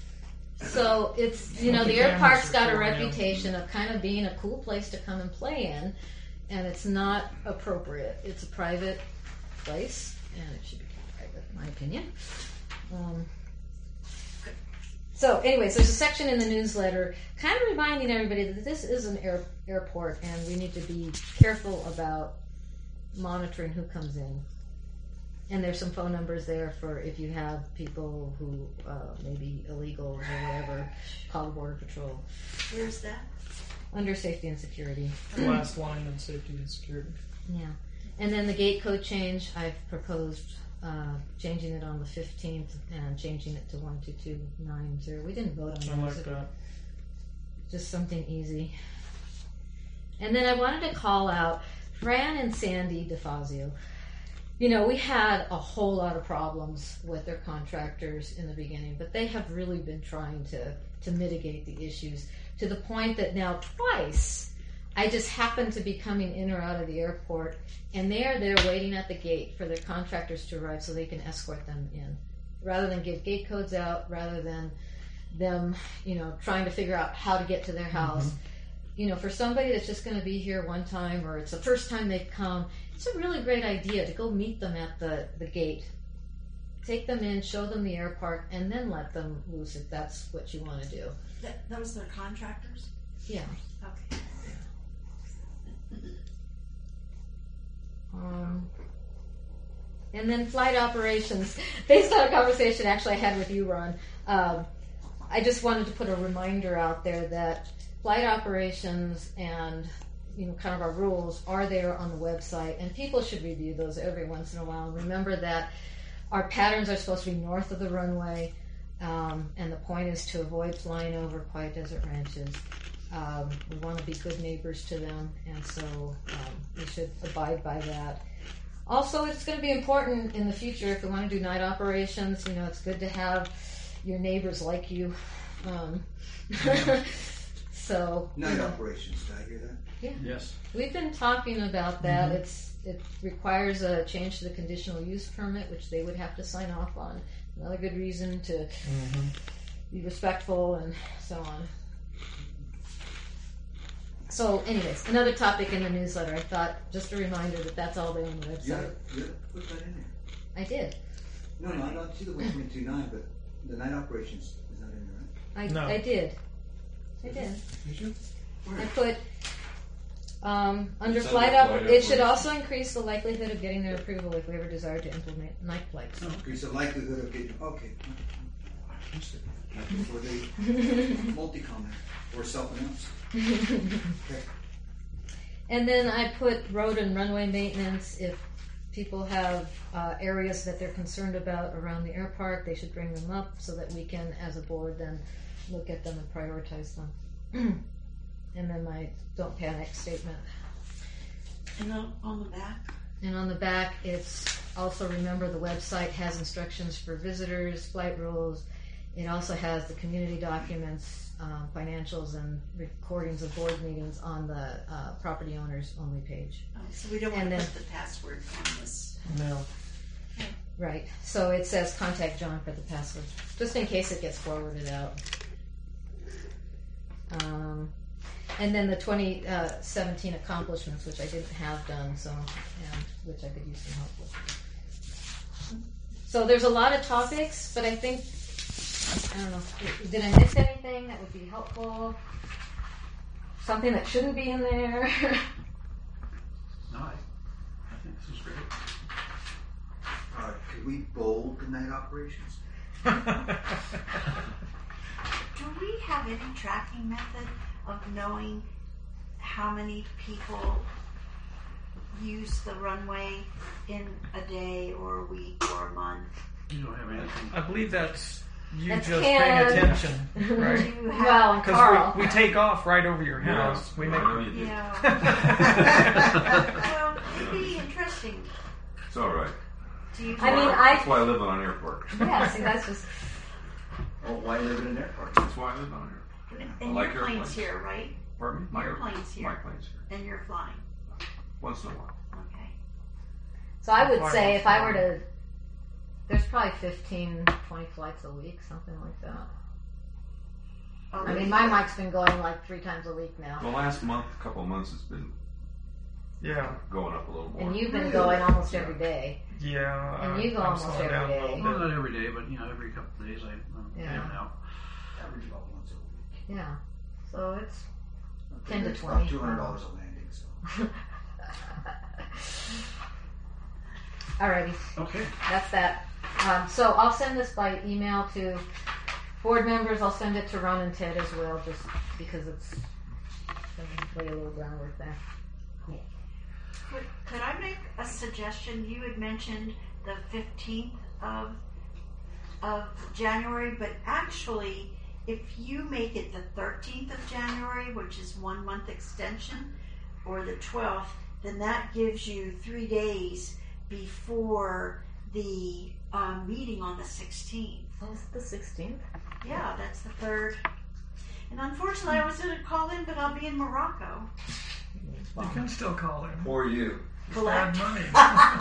A: So it's, you know,
E: The
A: the air
E: cameras
A: park's
E: are
A: got a
E: showing up.
A: reputation of kind of being a cool place to come and play in, and it's not appropriate. It's a private place, and it should be kept private, in my opinion. Um, so, anyways, there's a section in the newsletter kind of reminding everybody that this is an air, airport, and we need to be careful about monitoring who comes in. And there's some phone numbers there for if you have people who uh, may be illegals or whatever, call the Border Patrol.
B: Where's that?
A: Under safety and security.
E: The last line in safety and security.
A: Yeah. And then the gate code change, I've proposed uh, changing it on the fifteenth and changing it to one two two nine zero. We didn't vote on that.
E: I
A: was
E: like
A: it?
E: that.
A: Just something easy. And then I wanted to call out Fran and Sandy DeFazio. You know, we had a whole lot of problems with their contractors in the beginning, but they have really been trying to, to mitigate the issues to the point that now twice I just happen to be coming in or out of the airport, and they are there waiting at the gate for their contractors to arrive so they can escort them in. Rather than give gate codes out, rather than them, you know, trying to figure out how to get to their house. Mm-hmm. You know, for somebody that's just going to be here one time, or it's the first time they've come, it's a really great idea to go meet them at the, the gate. Take them in, show them the air park, and then let them loose if that's what you want to do.
B: That, that was their contractors?
A: Yeah.
B: Okay.
A: Um, and then flight operations. Based on a conversation actually I had with you, Ron, um, I just wanted to put a reminder out there that flight operations and, you know, kind of our rules are there on the website, and people should review those every once in a while. Remember that our patterns are supposed to be north of the runway, um, and the point is to avoid flying over quiet desert ranches. Um, we want to be good neighbors to them, and so um, we should abide by that. Also, it's going to be important in the future if we want to do night operations. You know, it's good to have your neighbors like you. Um, so
F: Night
A: you know,
F: operations, did I hear that?
A: yeah,
G: Yes.
A: we've been talking about that. It's it requires a change to the conditional use permit, which they would have to sign off on. Another good reason to
E: Mm-hmm.
A: be respectful and so on. So, anyways, another topic in the newsletter. I thought just a reminder that that's all there on the website.
F: Yeah, yeah, put that in there.
A: I did.
F: No, no, I don't see the one twenty-two nine, but the night operations is not in there, right?
A: I
E: No.
A: I did. I did.
F: Did you?
A: I put um, under
H: It's
A: flight
H: under
A: op.
H: flight
A: It should
H: operations.
A: also increase the likelihood of getting their approval if we ever desire to implement night flights.
F: Increase the likelihood of getting, okay. For the multi-com or self-announced. Okay.
A: And then I put road and runway maintenance. If people have uh, areas that they're concerned about around the air park, they should bring them up so that we can, as a board, then look at them and prioritize them. And then my don't panic statement.
B: And on, on the back,
A: And on the back, it's also remember the website has instructions for visitors, flight rules. It also has the community documents, uh, financials, and recordings of board meetings on the uh, property owners only page.
B: oh, so we don't want
A: And
B: to
A: then-
B: put the password on this.
E: No.
A: Right. So it says contact John for the password, just in case it gets forwarded out. Um, and then the twenty seventeen accomplishments, which I didn't have done, so and which I could use some help with. So there's a lot of topics, but I think I don't know. Did I miss anything that would be helpful? Something that shouldn't be in there?
G: No, I, I think this is great.
F: Uh, could we bold the night operations?
B: Do we have any tracking method of knowing how many people use the runway in a day or a week or a month?
G: You don't have anything.
E: I believe that's you
A: That's
E: just
A: Ken.
E: paying attention,
B: Do
E: right?
B: you have?
A: Well, and Carl.
E: Because we, we take off right over your
H: Yeah,
E: house. We
H: I
E: make.
H: know you do.
B: Yeah. Well, it'd be interesting.
H: It's all right.
B: Do you?
A: I mean,
B: have-
A: I-
H: That's why I live on an airport.
A: Yeah. See, that's just
F: Oh, why live in an airport?
H: That's why I live on an airport.
B: and
H: I like
B: your plane's
H: airplanes.
B: here, right?
H: Pardon me? My
B: Your
H: airplane-
B: plane's here.
H: My plane's here.
B: And you're flying.
H: Once in a while.
B: Okay.
A: so. I would
E: Why
A: say
E: not?
A: if I were to, there's probably fifteen, twenty flights a week, something like that.
B: Oh,
A: I mean, my mic's been going like three times a week now,
H: The last month, couple of months, it's been
E: Yeah,
H: going up a little more.
A: and you've been going almost every day.
E: yeah.
A: And
E: uh,
A: you go
E: I'm
A: almost
E: slowing
A: every
E: down a
A: day.
E: little
G: Well,
E: bit.
G: not every day, but you know, every couple of days I, I'm
A: Yeah.
G: in and out.
F: Average about once a week.
A: Yeah. So it's
F: Okay,
A: ten to
F: it's
A: twenty.
F: about two hundred dollars a landing. So
A: alrighty.
G: Okay.
A: That's that. Um, so I'll send this by email to board members. I'll send it to Ron and Ted as well, just because it's gonna lay a little groundwork there.
B: Could, could I make a suggestion? You had mentioned the fifteenth of of January, but actually, if you make it the thirteenth of January, which is one month extension, or the twelfth, then that gives you three days before the um, meeting on the sixteenth.
A: Oh, is it the sixteenth?
B: Yeah, that's the third. And unfortunately, I was going to call in, but I'll be in Morocco.
E: You can still call in.
H: For you.
B: Collect.
E: Bad money.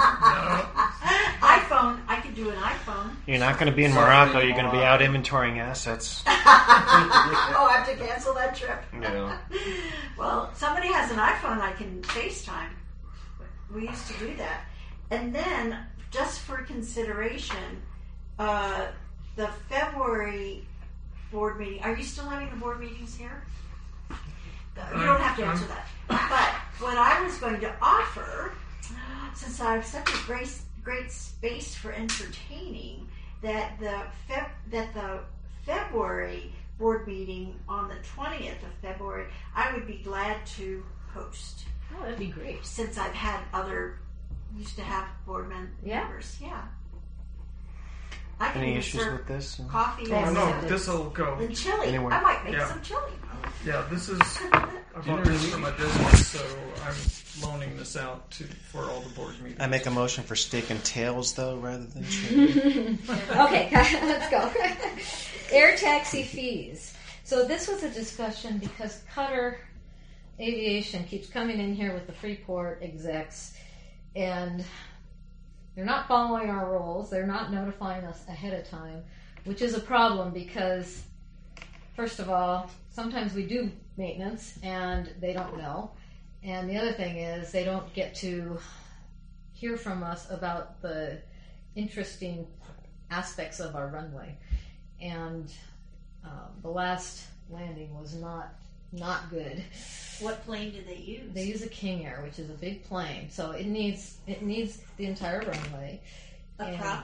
B: iPhone. I could do an iPhone.
D: You're not going to be in Morocco. You're going to be out inventorying assets.
B: Oh, I have to cancel that trip.
D: Yeah.
B: Well, somebody has an iPhone, I can FaceTime. We used to do that. And then, just for consideration, uh, the February board meeting, are you still having the board meetings here? You don't have to answer that. But what I was going to offer, since I have such a great, great space for entertaining, that the Feb, that the February board meeting on the twentieth of February, I would be glad to host.
A: Oh, that'd be great.
B: Since I've had other, used to have board men,
A: Yeah?
B: members, yeah. I can
D: Any
B: even
D: issues
B: serve
D: with this?
B: coffee
E: Oh
B: and,
E: no,
B: uh,
E: this will go.
B: and chili.
D: Anywhere.
B: I might make
E: Yeah.
B: some chili.
E: Yeah, this is. I bought this for my business, so I'm loaning this out to for all the board meetings.
D: I make a motion for steak and tails, though, rather than chili.
A: Okay, let's go. Air taxi fees. So this was a discussion because Qatar Aviation keeps coming in here with the Freeport execs, and they're not following our rules. They're not notifying us ahead of time, which is a problem because, first of all, sometimes we do maintenance and they don't know. And the other thing is they don't get to hear from us about the interesting aspects of our runway. And um, the last landing was not not good.
B: What plane do they use?
A: They use a King Air, which is a big plane, so it needs it needs the entire runway.
B: a
A: and-
B: prop?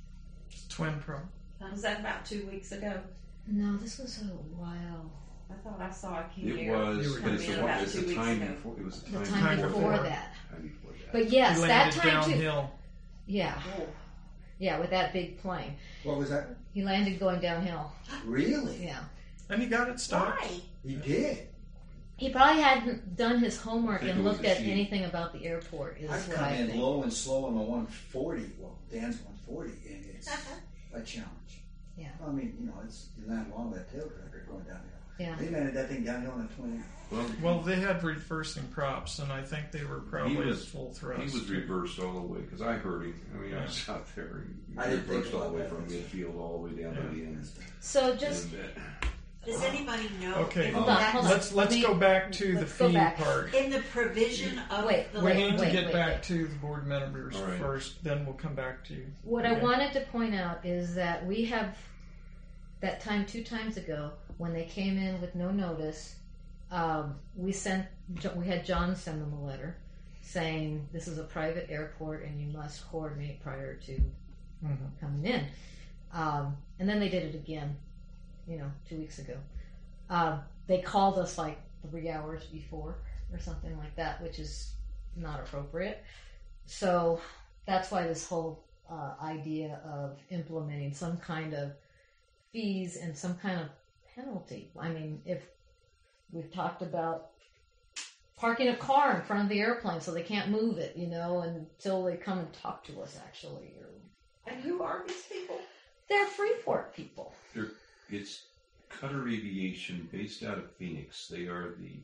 E: Twin Pro.
C: Was that about two weeks ago?
A: No, this was a while.
C: I thought I saw a King
H: It
C: Air
H: was,
E: were
H: but it's
C: come
H: the
C: in
H: one.
C: about
H: It's
C: two
H: the
C: weeks
H: time
C: ago.
H: before. It was the
A: The
H: time,
A: time
E: before
A: before
E: that.
A: that.
H: Time before that.
A: But yes,
E: he
A: that
E: landed
A: time too.
E: downhill.
A: Yeah, yeah, with that big plane.
F: What was that?
A: He landed going downhill.
F: Really?
A: Yeah.
E: And he got it stopped.
B: Why?
F: He did.
A: He probably hadn't done his homework
H: I think
A: and
H: it was
A: looked
H: a
A: at
H: sheet.
A: anything about the airport. Is
F: I've
A: what
F: come
A: I
F: in
A: think.
F: low and slow on the one forty. Well, Dan's one forty, and it's a challenge.
A: Yeah.
F: I mean, you know, it's not long that tail dragger going downhill.
A: Yeah.
F: They landed that thing downhill in a twenty.
H: Well,
E: Well, they had reversing props, and I think they were probably
H: was-
E: at full thrust.
H: he was reversed all the way because I heard him. I mean, I was out there. He
F: I didn't think
H: reversed all the
F: about
H: way
F: that.
H: from midfield all the way down to the end.
A: So just
H: And, uh,
B: Does anybody know?
E: Okay,
B: if
A: Hold on,
B: that-
A: hold on.
E: let's let's
A: Let me-
E: go back to the
A: let's go
E: fee
A: back.
E: part.
B: In the provision of
A: Wait,
B: the
E: We
A: wait,
E: need to
A: wait,
E: get
A: wait,
E: back
A: wait.
E: to the board members
H: All right.
E: first, then we'll come back to you.
A: what I
E: Okay.
A: wanted to point out is that we have that time two times ago when they came in with no notice. Um, we sent we had John send them a letter saying this is a private airport and you must coordinate prior to
E: Mhm.
A: coming in. Um, and then they did it again, you know, two weeks ago. Um, they called us like three hours before or something like that, which is not appropriate. So that's why this whole uh, idea of implementing some kind of fees and some kind of penalty. I mean, if we've talked about parking a car in front of the airplane so they can't move it, you know, until they come and talk to us actually. Or
C: And who are these people?
A: they're Freeport people.
H: They're, it's Qatar Aviation, based out of Phoenix. They are the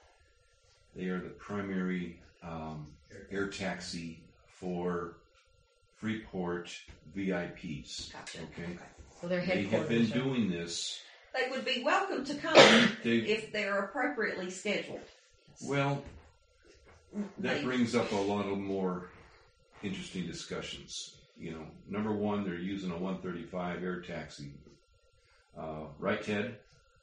H: they are the primary um, air taxi for Freeport V I Ps.
B: Gotcha.
H: Okay,
A: So they're
H: they have been
A: headquarters. are-
H: doing this.
C: They would be welcome to come
H: They
C: if they're appropriately scheduled.
H: well, that
C: They-
H: brings up a lot of more interesting discussions. You know, number one, they're using a one thirty-five air taxi. Uh, right, Ted?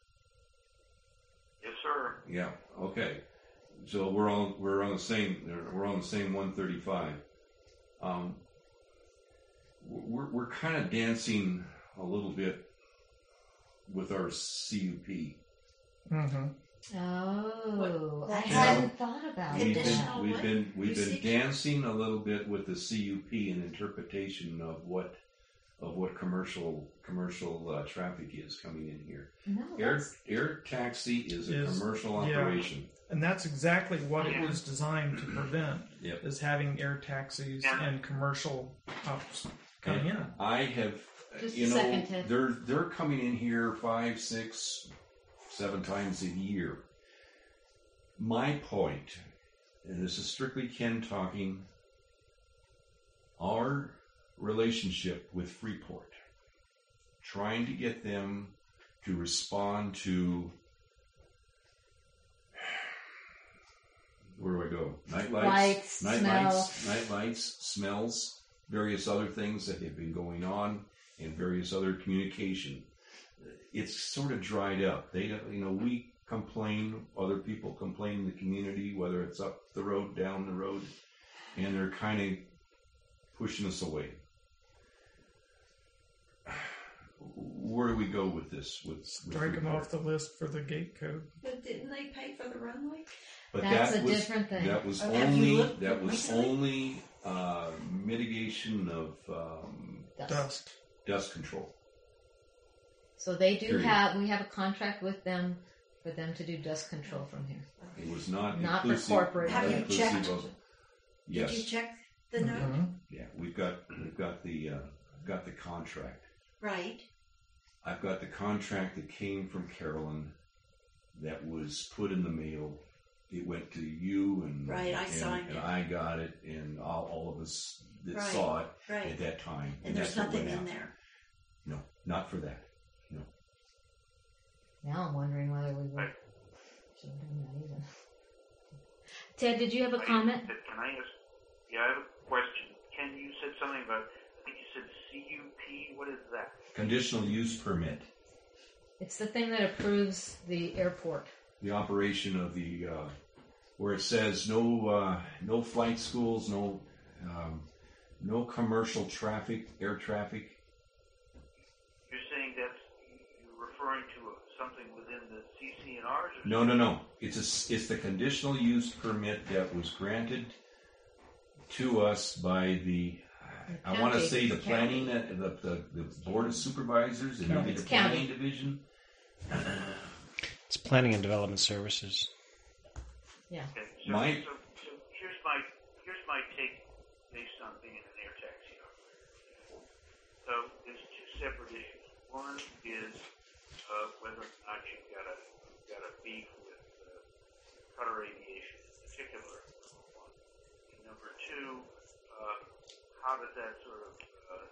J: Yes, sir.
H: Yeah. Okay. So we're on we're on the same we're on the same one thirty-five. Um, we're we're kind of dancing a little bit with our C U P.
E: Mhm.
A: Oh, I
B: What-
A: hadn't thought about
H: We've
B: Additional
A: that.
H: been we've
B: what?
H: been we've been
B: Usage?
H: dancing a little bit with the C U P and interpretation of what of what commercial commercial uh, traffic is coming in here.
A: No,
H: Air
A: that's,
H: air taxi is a
E: Is-
H: commercial
E: yeah.
H: operation.
E: And that's exactly what it was designed to prevent,
H: Yep.
E: is having air taxis
J: Yeah.
E: and commercial ops come
H: And
E: in.
H: I have,
A: Just
H: you
A: a
H: know,
A: second, Ted.
H: they're they're coming in here five, six, seven times a year. My point, and this is strictly Ken talking, our relationship with Freeport, trying to get them to respond to, where do I go? Night lights,
A: Lights,
H: night
A: smell.
H: lights, night lights, smells, various other things that have been going on, and various other communication. It's sort of dried up. They, don't- you know, we complain, other people complain in the community, whether it's up the road, down the road, and they're kind of pushing us away. where do we go with this? With, with
E: Strike them
H: Freeport?
E: off the list for the gate code.
C: But didn't they pay for the runway?
H: But
A: That's
H: that
A: a
H: was,
A: different thing.
H: That was
B: Oh, have you
H: only
B: looked
H: that was
B: recently?
H: only uh, mitigation of um,
A: Dust.
E: Dust.
H: dust control.
A: So they do
H: Period.
A: have, we have a contract with them for them to do dust control from here.
H: It was not
A: Not for
H: inclusive.
A: corporate.
B: Have
H: not
B: you
H: inclusive
B: checked?
H: of- yes.
B: Did you check the note?
E: Mhm.
H: Yeah, we've got we've got the uh, got the contract.
B: Right.
H: I've got the contract that came from Carolyn that was put in the mail. It went to you and
B: Right, I
H: and,
B: signed
H: and
B: it.
H: I got it, and all, all of us that
B: Right,
H: saw it
B: right.
H: at that time.
B: And there's
H: that's what
B: nothing
H: went
B: in
H: out.
B: there.
H: No, not for that. No.
A: Now I'm wondering whether we would should have done that even. Ted, did you have a comment?
J: Can I ask? Yeah, I have a question. Ken, you said something about, I think you said C U P. What is that?
H: Conditional use permit.
A: It's the thing that approves the airport.
H: The operation of the uh, where it says no uh, no flight schools, no um, no commercial traffic, air traffic.
J: You're saying that's, you're referring to something within the C C N Rs? Or
H: No, no, no. It's a, it's the conditional use permit that was granted to us by the.
A: The
H: I want to
A: county.
H: say the
A: County.
H: planning, uh, the, the the board of supervisors, and maybe
A: It's
H: the
A: county.
H: planning division.
D: It's Planning and Development Services.
A: Yeah.
J: Okay, so,
H: My-
J: so, so here's my here's my take based on being an air taxi operator. So there's two separate issues. One is uh, whether or not you've got a you've got a beef with uh, Qatar Aviation in particular. Number one. And number two, uh, how does that sort of uh,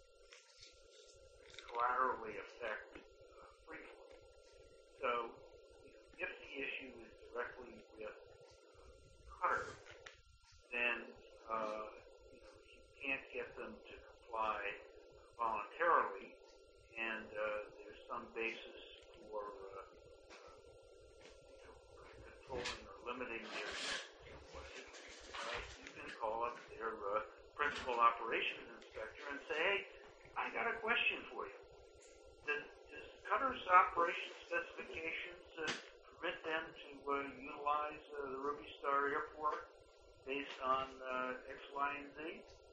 J: collaterally affect uh, Freeport? So if the issue is directly with Qatar, then uh, you know, you can't get them to comply voluntarily, and uh, there's some basis for uh, you know, controlling or limiting their budget. Uh, you can call up their uh, principal operations inspector and say, "Hey, I got a question for you. Does, does Qatar's operation specifications uh, permit them to uh, utilize uh, the Ruby Star Airport based on uh, X, Y, and Z?"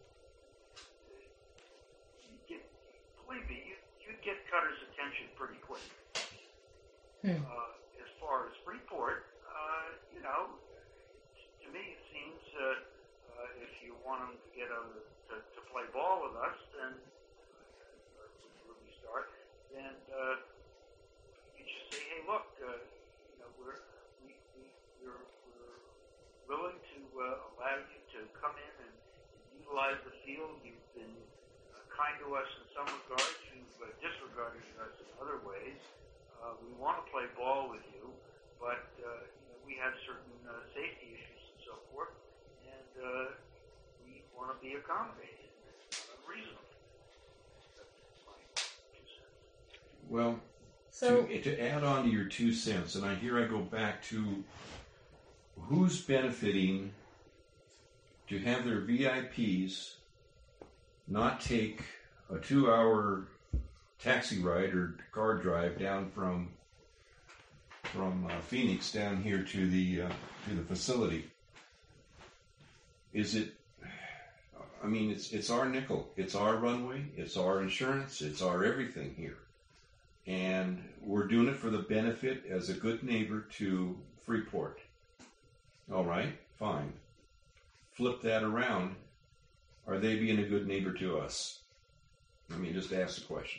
J: You get, believe me, you, you'd get Qatar's attention pretty quick.
A: Hmm.
J: Uh, as far as Freeport, uh, you know, to me it seems uh, uh, if you want them to get over to, to play ball with us, then uh, or with Ruby Star, then uh, you just say, hey, look, uh, you know, we're we, we, we're, we're willing to uh, allow you to come in and utilize the field. You've been uh, kind to us in some regards. You've uh, disregarded us in other ways. Uh, we want to play ball with you, but uh, you know, we have certain uh, safety issues and so forth, and uh, we want to be accommodated. It's not unreasonable. That's my two cents.
H: Well,
A: So
H: to, to add on to your two cents, and I here I go back to who's benefiting to have their V I Ps not take a two-hour taxi ride or car drive down from from uh, Phoenix down here to the uh, to the facility. Is it? I mean, it's it's our nickel, it's our runway, it's our insurance, it's our everything here. And we're doing it for the benefit as a good neighbor to Freeport. All right, fine. Flip that around. Are they being a good neighbor to us? Let me just ask the question.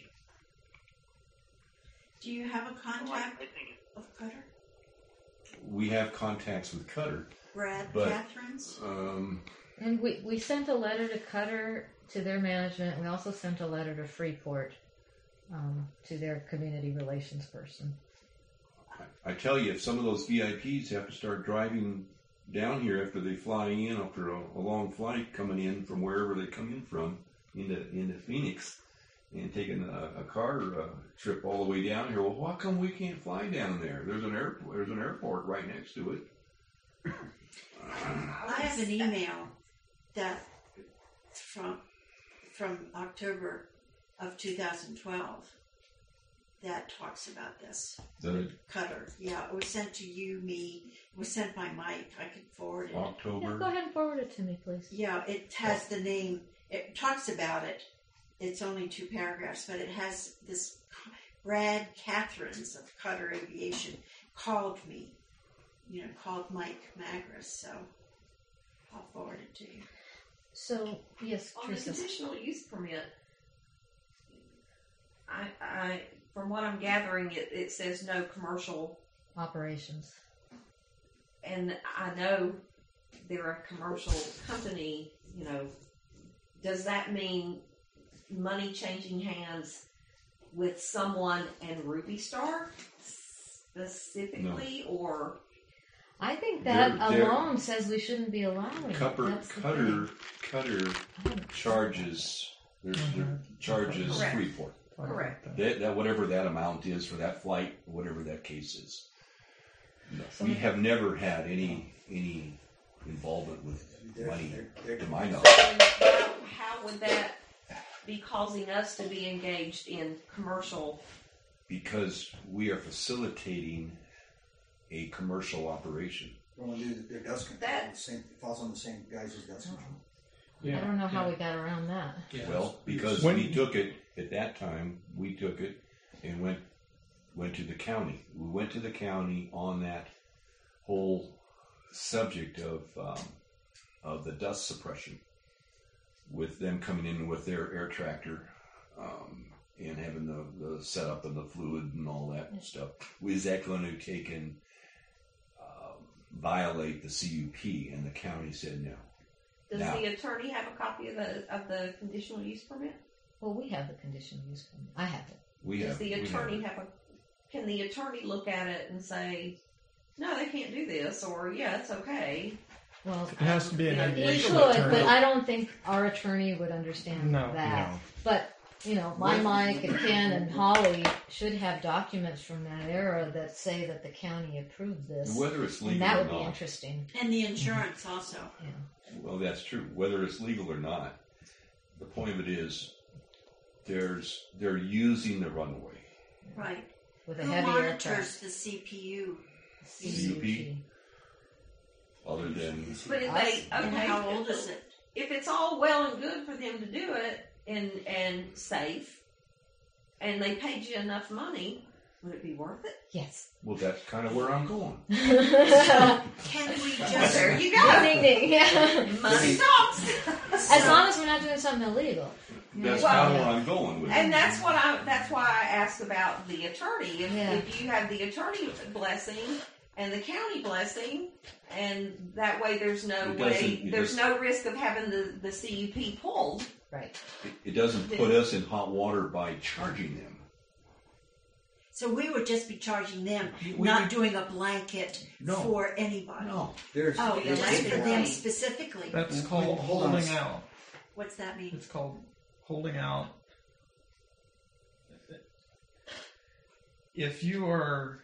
B: Do you have a
J: Well, I,
B: contact
J: I think it,
B: of Qatar?
H: We have contacts with Qatar.
B: Brad
H: But-
B: Catherine's?
H: Um,
A: and we, we sent a letter to Qatar to their management. We also sent a letter to Freeport um, to their community relations person.
H: I tell you, if some of those V I Ps have to start driving down here after they fly in, after a, a long flight coming in from wherever they come in from, into into Phoenix, and taking a, a car uh, trip all the way down here, well, how come we can't fly down there? There's an airport. There's an airport right next to it.
B: I have an email that from from October of two thousand twelve that talks about this.
H: The
B: Cutter, yeah, it was sent to you, me, it was sent by Mike, I could forward it.
A: Yeah,
H: October.
A: go ahead and forward it to me, please.
B: Yeah, it has the name, it talks about it, it's only two paragraphs, but it has this, Brad Catherines of Cutter Aviation called me, you know, called Mike Magris, so I'll forward it to you.
A: So, yes,
C: On the
A: Teresa.
C: conditional use permit, I, I, from what I'm gathering, it, it says no commercial,
A: Operations.
C: and I know they're a commercial company, you know, does that mean money changing hands with someone and Ruby Star specifically, or?
A: I think that
H: They're- they're-
A: alone says we shouldn't be allowing it.
H: Cupper,
A: That's the
H: Cutter,
A: thing.
H: Cutter charges, there's, there charges
C: Correct.
H: Freeport.
C: Correct.
H: That, that, whatever that amount is for that flight, whatever that case is. No, we have never had any, any involvement with
F: They're-
H: money,
F: they're- they're-
H: to my knowledge.
C: How, how would that be causing us to be engaged in commercial?
H: Because we are facilitating a commercial operation.
F: Well, they do their dust control.
C: That-
F: the same, it falls on the same guys as dust control.
G: Yeah.
A: I don't know how we got around that.
G: Yeah.
H: Well, because
E: When-
H: we took it, at that time, we took it and went, went to the county. We went to the county on that whole subject of, um, of the dust suppression, with them coming in with their air tractor, um, and having the, the setup and the fluid and all that stuff. Was that going to take and um, violate the C U P? And the county said no.
C: Does
H: Now-
C: the attorney have a copy of the of the conditional use permit?
A: Well, we have the conditional use permit. I have it.
H: We
C: Does
H: have.
C: the
H: we have
C: attorney
H: it.
C: have a? Can the attorney look at it and say, no, they can't do this, or yeah, it's okay?
A: Well,
E: It has to be an
C: Yeah,
A: he
E: aviation
A: could,
E: attorney.
A: but I don't think our attorney would understand
E: No,
A: that.
D: no.
A: But, you know, my
H: What-
A: Mike and Ken and Holly should have documents from that era that say that the county approved this.
H: Whether it's
A: And
H: legal
A: that
H: or
A: would be
H: not.
A: interesting.
B: And the insurance also.
A: Yeah.
H: Well, that's true. Whether it's legal or not, the point of it is, there's they're using the runway.
B: Right.
A: With a
B: Who
A: heavy
B: monitors
A: aircraft.
B: the C P U?
A: C
H: C U P? Other than
C: But if
A: Us?
C: they
B: And
C: okay,
B: how old is it?
C: if it's all well and good for them to do it and and safe, and they paid you enough money, would it be worth it?
A: Yes.
H: well, that's kind of where I'm going.
B: So can we
C: Well,
B: just
C: there you go.
A: Ding ding. Yeah.
C: Money talks.
A: As long as we're not doing something illegal.
H: That's
C: Well,
H: kind of where I'm going with
C: And
H: it.
C: that's what I. That's why I asked about the attorney. If,
A: Yeah.
C: if you have the attorney blessing and the county blessing, and that way there's no
H: It
C: way,
H: doesn't- it
C: there's
H: doesn't-
C: no risk of having the the C U P pulled.
A: Right.
H: It, it doesn't put us in hot water by charging them.
B: So we would just be charging them,
F: We-
B: not doing a blanket
F: No.
B: for anybody.
H: No,
F: There's,
B: Oh,
F: there's
B: just for
F: different-
B: them specifically.
E: That's
F: Hold-
E: called
F: hold on.
E: holding out.
B: What's that mean?
E: It's called holding out. If you are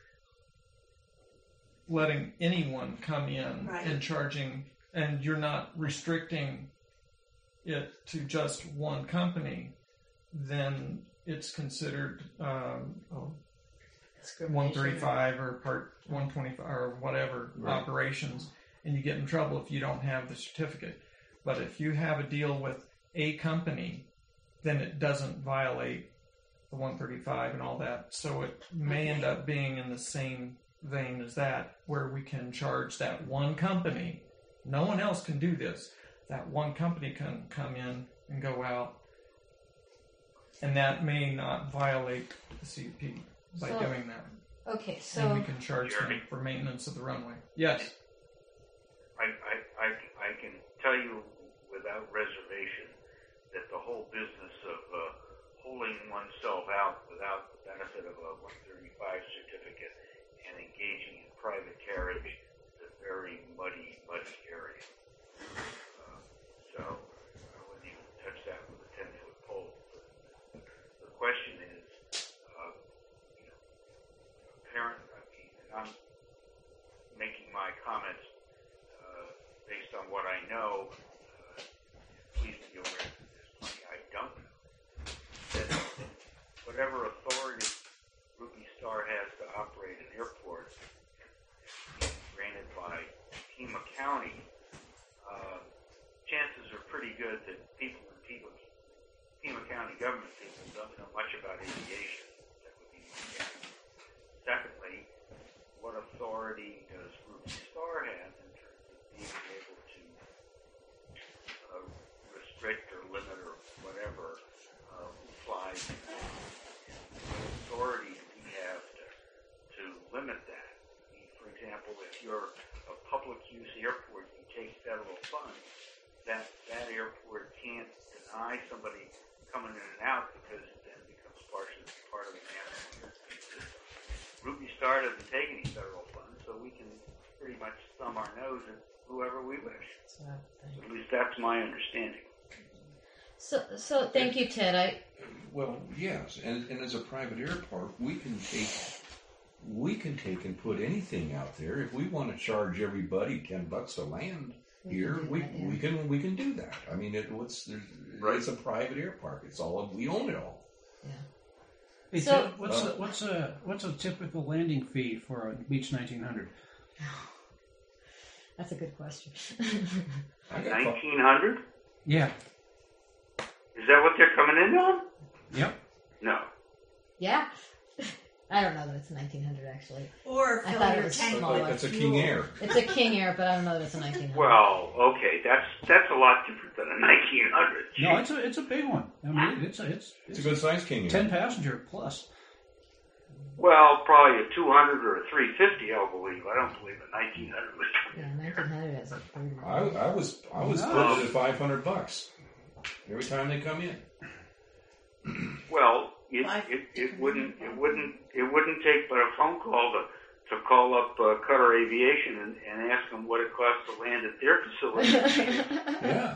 E: letting anyone come in
B: Right.
E: and charging, and you're not restricting it to just one company, then it's considered um, oh, one thirty-five or part one twenty-five or whatever
H: Right.
E: operations, and you get in trouble if you don't have the certificate. But if you have a deal with a company, then it doesn't violate the one thirty-five and all that. So it may end up being in the same vein as that, where we can charge that one company. No one else can do this. That one company can come in and go out, and that may not violate the C U P by
A: So-
E: doing that.
A: Okay,
E: And
A: so
E: we can charge them
J: Jeremy?
E: for maintenance of the runway. Yes.
J: I, I, I, I can tell you without reservation that the whole business of uh, holding oneself out without the benefit of a one thirty-five certificate and engaging in private carriage is a very muddy, muddy area. Uh, so I wouldn't even touch that with a ten-foot pole. But the question is, uh, you know, parent, I mean, and I'm making my comments uh, based on what I know. Uh, please be aware that there's plenty I don't know. That whatever authority pretty good that people in Pima, Pima County government people don't know much about aviation. That would be one thing. Secondly, what authority does Ruby Star have in terms of being able to uh, restrict or limit or whatever uh, who flies? What authority do we have to, to limit that? I mean, for example, if you're a public use airport, you take federal funds, that, that airport can't deny somebody coming in and out because it then becomes partially part of the national airspace system. Ruby Star doesn't take any federal funds, so we can pretty much thumb our nose at whoever we wish. So at least that's my understanding.
A: So, so thank you, Ted. I
H: Well, yes, and, and as a private airport, we can take we can take and put anything out there. If we want to charge everybody ten bucks to land
A: We
H: here,
A: can do
H: we
A: that, yeah.
H: we can we can do that. I mean, it, what's there's,
J: Right.
H: it's a private air park. It's all we own it all.
G: Hey,
A: So-
G: Ted, what's a what's a what's a typical landing fee for a Beach nineteen hundred?
A: that's a good question.
H: I got call-
J: nineteen hundred?
G: Yeah.
J: Is that what they're coming in on?
G: Yep.
J: No.
A: Yeah, I don't know that it's nineteen hundred actually.
B: Or
A: I
B: fill
A: thought it
B: your
A: was
B: tank
A: smaller.
B: with
H: That's a
B: fuel.
H: King Air.
A: It's a King Air, but I don't know that it's a nineteen hundred.
J: Well, okay, that's that's a lot different than a nineteen hundred.
G: No, it's a it's a big one. I mean, it's a it's,
H: It's
G: it's
H: a good sized King Air.
G: ten passenger plus.
J: Well, probably a two hundred or a three fifty, I'll believe. I don't believe a nineteen hundred was
A: Yeah, nineteen hundred has a thirty.
H: I, I was I was
G: No.
H: putting it at five hundred bucks every time they come in.
J: Well, it,
B: Five-
J: it, it wouldn't it wouldn't it wouldn't take but a phone call to to call up uh, Qatar Aviation and, and ask them what it costs to land at their facility.
H: Yeah.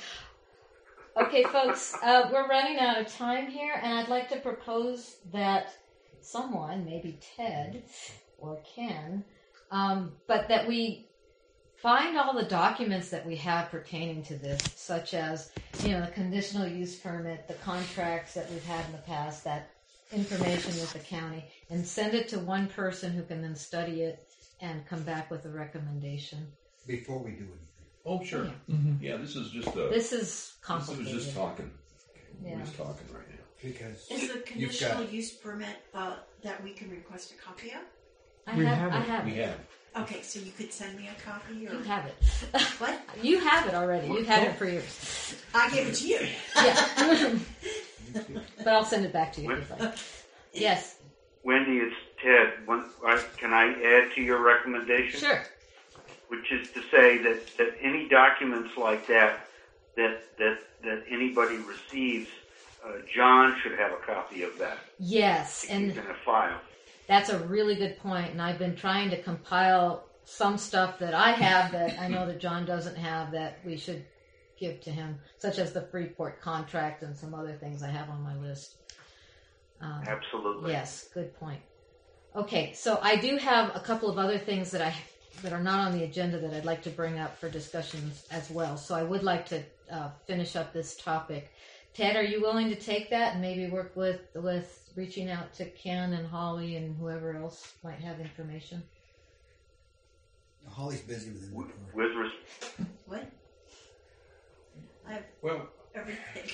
A: Okay, folks, uh, we're running out of time here, and I'd like to propose that someone, maybe Ted or Ken, um, but that we find all the documents that we have pertaining to this, such as, you know, the conditional use permit, the contracts that we've had in the past, that information with the county, and send it to one person who can then study it and come back with a recommendation.
F: Before we do anything.
H: Oh, sure.
A: Yeah.
E: Mm-hmm.
H: Yeah, this is just a.
A: This is
H: This
A: complicated.
H: was just talking.
A: Yeah.
H: We're just talking right now.
F: Because
B: Is the
F: you've
B: conditional
F: got,
B: use permit uh, that we can request a copy of?
A: I
E: We
A: have,
E: have
A: I
E: it.
A: have
H: We
A: it.
H: have.
B: Okay, so you could send me a copy, or
A: You have it.
B: what?
A: You have it already. You've had it for years.
B: I gave it to you.
A: Yeah. But I'll send it back to you if you'd like. Yes.
J: Wendy, it's Ted. One, uh, can I add to your recommendation?
A: Sure.
J: Which is to say that, that any documents like that that that that anybody receives, uh, John should have a copy of that
A: Yes,
J: to
A: and
J: keep in a file.
A: that's a really good point. And I've been trying to compile some stuff that I have that I know that John doesn't have that we should give to him, such as the Freeport contract and some other things I have on my list. Um,
J: Absolutely.
A: Yes, good point. Okay, so I do have a couple of other things that I that are not on the agenda that I'd like to bring up for discussions as well. So I would like to uh, finish up this topic. Ted, are you willing to take that and maybe work with with reaching out to Ken and Holly and whoever else might have information?
F: Holly's busy with inventory.
J: With res-
B: What? I have
H: Well,
B: everything.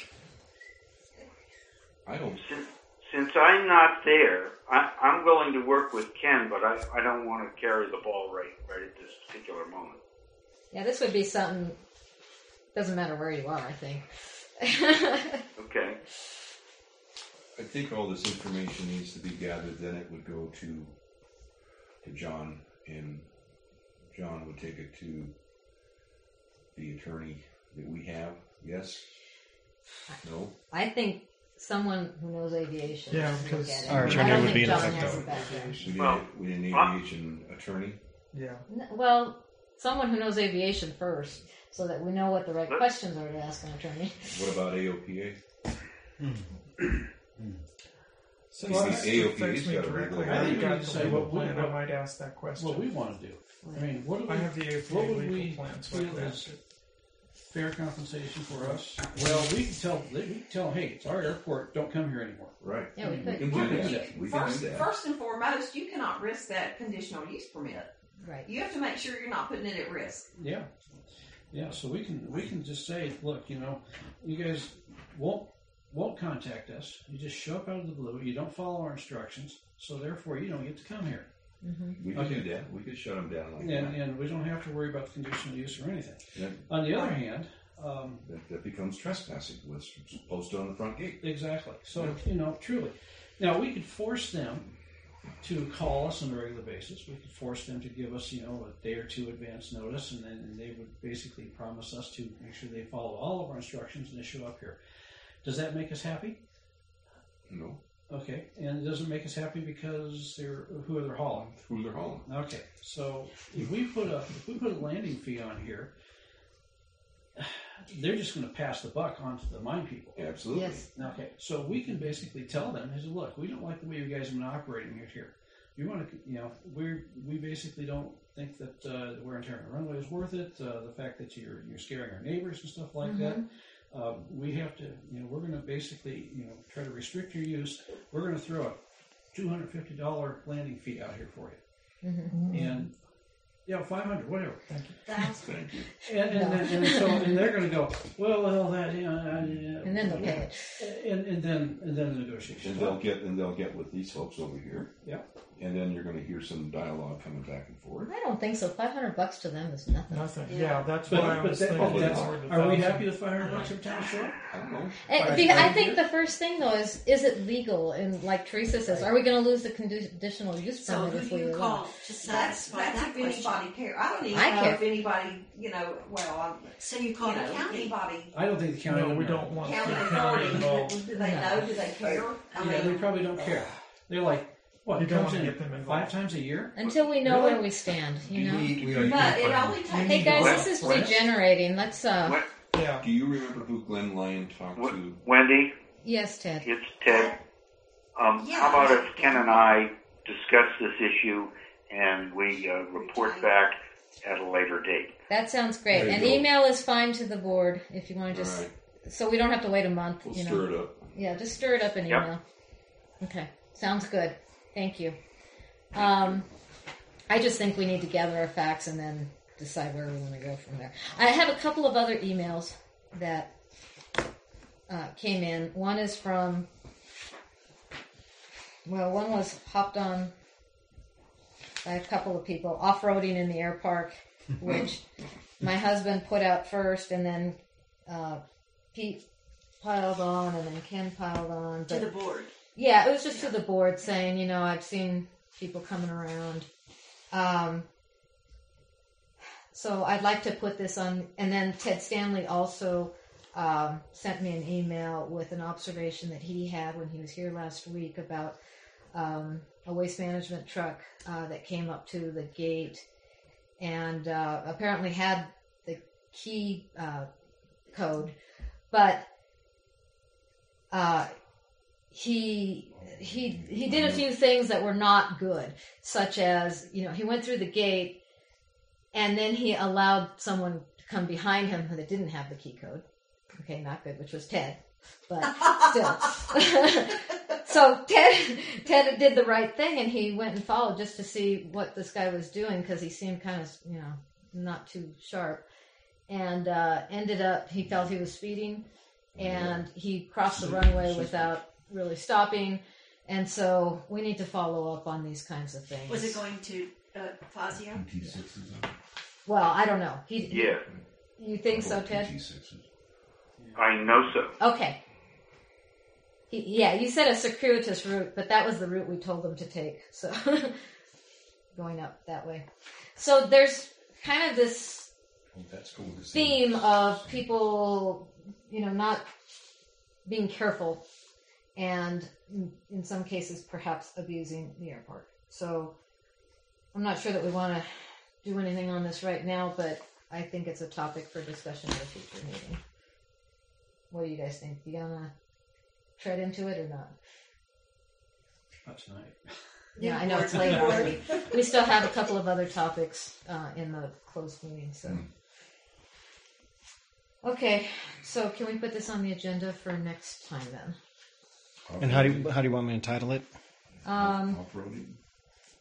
H: I don't.
J: since, since I'm not there, I, I'm willing to work with Ken, but I, I don't want to carry the ball right right at this particular moment.
A: Yeah, this would be something. Doesn't matter where you are, I think.
J: Okay.
H: I think all this information needs to be gathered. Then it would go to to John, and John would take it to the attorney that we have. Yes. No.
A: I think someone who knows aviation.
E: Yeah,
A: should look
E: because
A: at it.
D: our
A: I
D: attorney
A: don't
D: would
A: think
D: be in
A: John
D: effect
A: has
D: of
A: a background.
H: We need,
J: Well,
H: we need an
J: uh,
H: aviation attorney.
E: Yeah.
A: N- Well, someone who knows aviation first, so that we know what the right
J: Let-
A: questions are to ask an attorney.
H: What about A O P A?
E: So
H: Well,
E: this
H: A O P A's
E: affects me
H: got a
E: directly.
H: regular-
E: I
G: I think
E: got
G: we
E: the
G: say
E: legal
G: what we-
E: plan. I
G: what-
E: might ask that question.
G: What we want to do. I mean, what do we?
E: I have the A F A
G: what would
E: legal
G: we
E: plan, so I
G: feel
E: can
G: is
E: ask it.
G: fair compensation for us? Well, we can tell. We can tell. Hey, it's our airport. Don't come here anymore.
H: Right.
A: Yeah, we
H: We
A: could.
H: can do
C: Well,
H: that.
C: you-
H: We can
C: first,
H: do that.
C: first and foremost, you cannot risk that conditional use permit.
A: Right.
C: You have to make sure you're not putting it at risk.
G: Yeah. Yeah, so we can we can just say, look, you know, you guys won't won't contact us. You just show up out of the blue. You don't follow our instructions, so therefore you don't get to come here.
H: We could
G: Okay.
H: do that. We could shut them down like
G: And,
H: that.
G: and we don't have to worry about the conditional use or anything.
H: That,
G: On the other hand, um,
H: that, that becomes trespassing. Was posted on the front gate.
G: exactly. So you know, truly, now we could force them to call us on a regular basis. We could force them to give us, you know, a day or two advance notice, and then and they would basically promise us to make sure they follow all of our instructions and they show up here. Does that make us happy?
H: No,
G: Okay, and it doesn't make us happy because they're who they're hauling.
H: who they're hauling.
G: Okay, so if we put a if we put a landing fee on here, they're just going to pass the buck on to the mine people.
H: Absolutely.
A: Yes.
G: Okay, so we can basically tell them, is look, we don't like the way you guys have been operating it here. You want to, you know, we we basically don't think that uh, wear and tear on the runway is worth it. Uh, the fact that you're you're scaring our neighbors and stuff like that. Uh, we have to, you know, we're going to basically, you know, try to restrict your use. We're going to throw a two hundred fifty dollars landing fee out here for you, and you know, five hundred, whatever.
H: Thank you.
G: And, and,
A: No.
G: and, and so and they're going to go, well, well, that, yeah, uh, yeah.
A: And then they'll pay it.
G: And, and then and then the negotiation.
H: And they'll get and they'll get with these folks over here.
G: Yeah.
H: And then you're going to hear some dialogue coming back and forth.
A: I don't think so. Five hundred bucks to them is nothing.
E: Nothing.
B: Yeah.
E: Yeah, that's
G: But,
E: why I
G: but
E: was
G: that,
E: thinking.
G: but that's,
E: more than
G: are we
E: thousand.
G: happy with five hundred bucks every time we show up?
H: I don't know.
A: And
E: Right.
A: be- I think the first thing though is, is it legal? And like Teresa says, are we going to lose the conditional use
B: So
A: permit
B: who
A: if
B: do
A: we
B: you
A: allow?
B: call to
C: That's,
B: satisfy
C: that's
B: that
C: if
B: question?
C: anybody care. I don't even
A: I
C: know
A: care.
C: if anybody, you know, well, I'm,
B: So you call
C: you
B: the
C: know,
B: county.
C: anybody,
G: I don't think the county.
E: No,
G: would
E: we
G: know.
E: don't want
C: county
E: the county
C: authorities,
E: involved.
C: do they know? Do they care? I
G: Yeah, they
C: mean,
G: probably don't care. They're like, what?
E: You don't
G: comes
E: wanna
G: in
E: get them involved.
G: five times a year?
A: Until we know
G: Really?
A: where we stand, you know.
F: We, we are
C: but it only takes.
A: Hey guys, this is
E: Right.
A: degenerating. Let's uh,
J: Wen-
E: Yeah.
H: Do you remember who Glenn Lyon talked
J: Wen-
H: to?
J: Wendy,
A: yes, Ted.
J: it's Ted. Um,
B: Yeah.
J: how about if Ken and I discuss this issue and we uh, report back at a later date?
A: That sounds great.
H: There you
A: And
H: go.
A: email is fine to the board if you want to
H: All
A: just,
H: right.
A: so we don't have to wait a month.
H: We'll
A: you know.
H: stir it up.
A: Yeah, just stir it up in
J: Yep.
A: email. Okay, sounds good. Thank you. Um, I just think we need to gather our facts and then decide where we want to go from there. I have a couple of other emails that uh, came in. One is from, well, one was hopped on by a couple of people, off-roading in the air park, which my husband put out first, and then uh, Pete piled on, and then Ken piled on.
B: To
A: But
B: the board.
A: yeah, it was just to the board saying, you know, I've seen people coming around. Um, so I'd like to put this on, and then Ted Stanley also um, sent me an email with an observation that he had when he was here last week about um, a waste management truck uh, that came up to the gate and uh, apparently had the key uh, code, but uh, he he he did a few things that were not good, such as, you know, he went through the gate and then he allowed someone to come behind him that didn't have the key code. Okay, not good, which was Ted, but still. So Ted Ted did the right thing and he went and followed just to see what this guy was doing because he seemed kind of, you know, not too sharp, and uh, ended up he felt he was speeding and he crossed the runway without really stopping, and so we need to follow up on these kinds of things.
B: Was it going to uh, Fazio?
H: T sixes.
A: Well, I don't know. He,
J: Yeah,
A: You think so, Ted?
H: T sixes.
J: I know so.
A: Okay. He, yeah, you said a circuitous route, but that was the route we told them to take. So going up that way. So there's kind of this
H: Oh, that's cool to see.
A: theme of people, you know, not being careful and in- in some cases perhaps abusing the airport. So I'm not sure that we want to do anything on this right now, but I think it's a topic for discussion at a future meeting. What do you guys think? You gonna tread into it or not?
G: Not tonight.
A: Yeah, I know it's late already. We still have a couple of other topics uh, in the closed meeting. So, okay. So, can we put this on the agenda for next time then?
D: And how do you, how do you want me to title it?
A: Um,
H: Off-roading.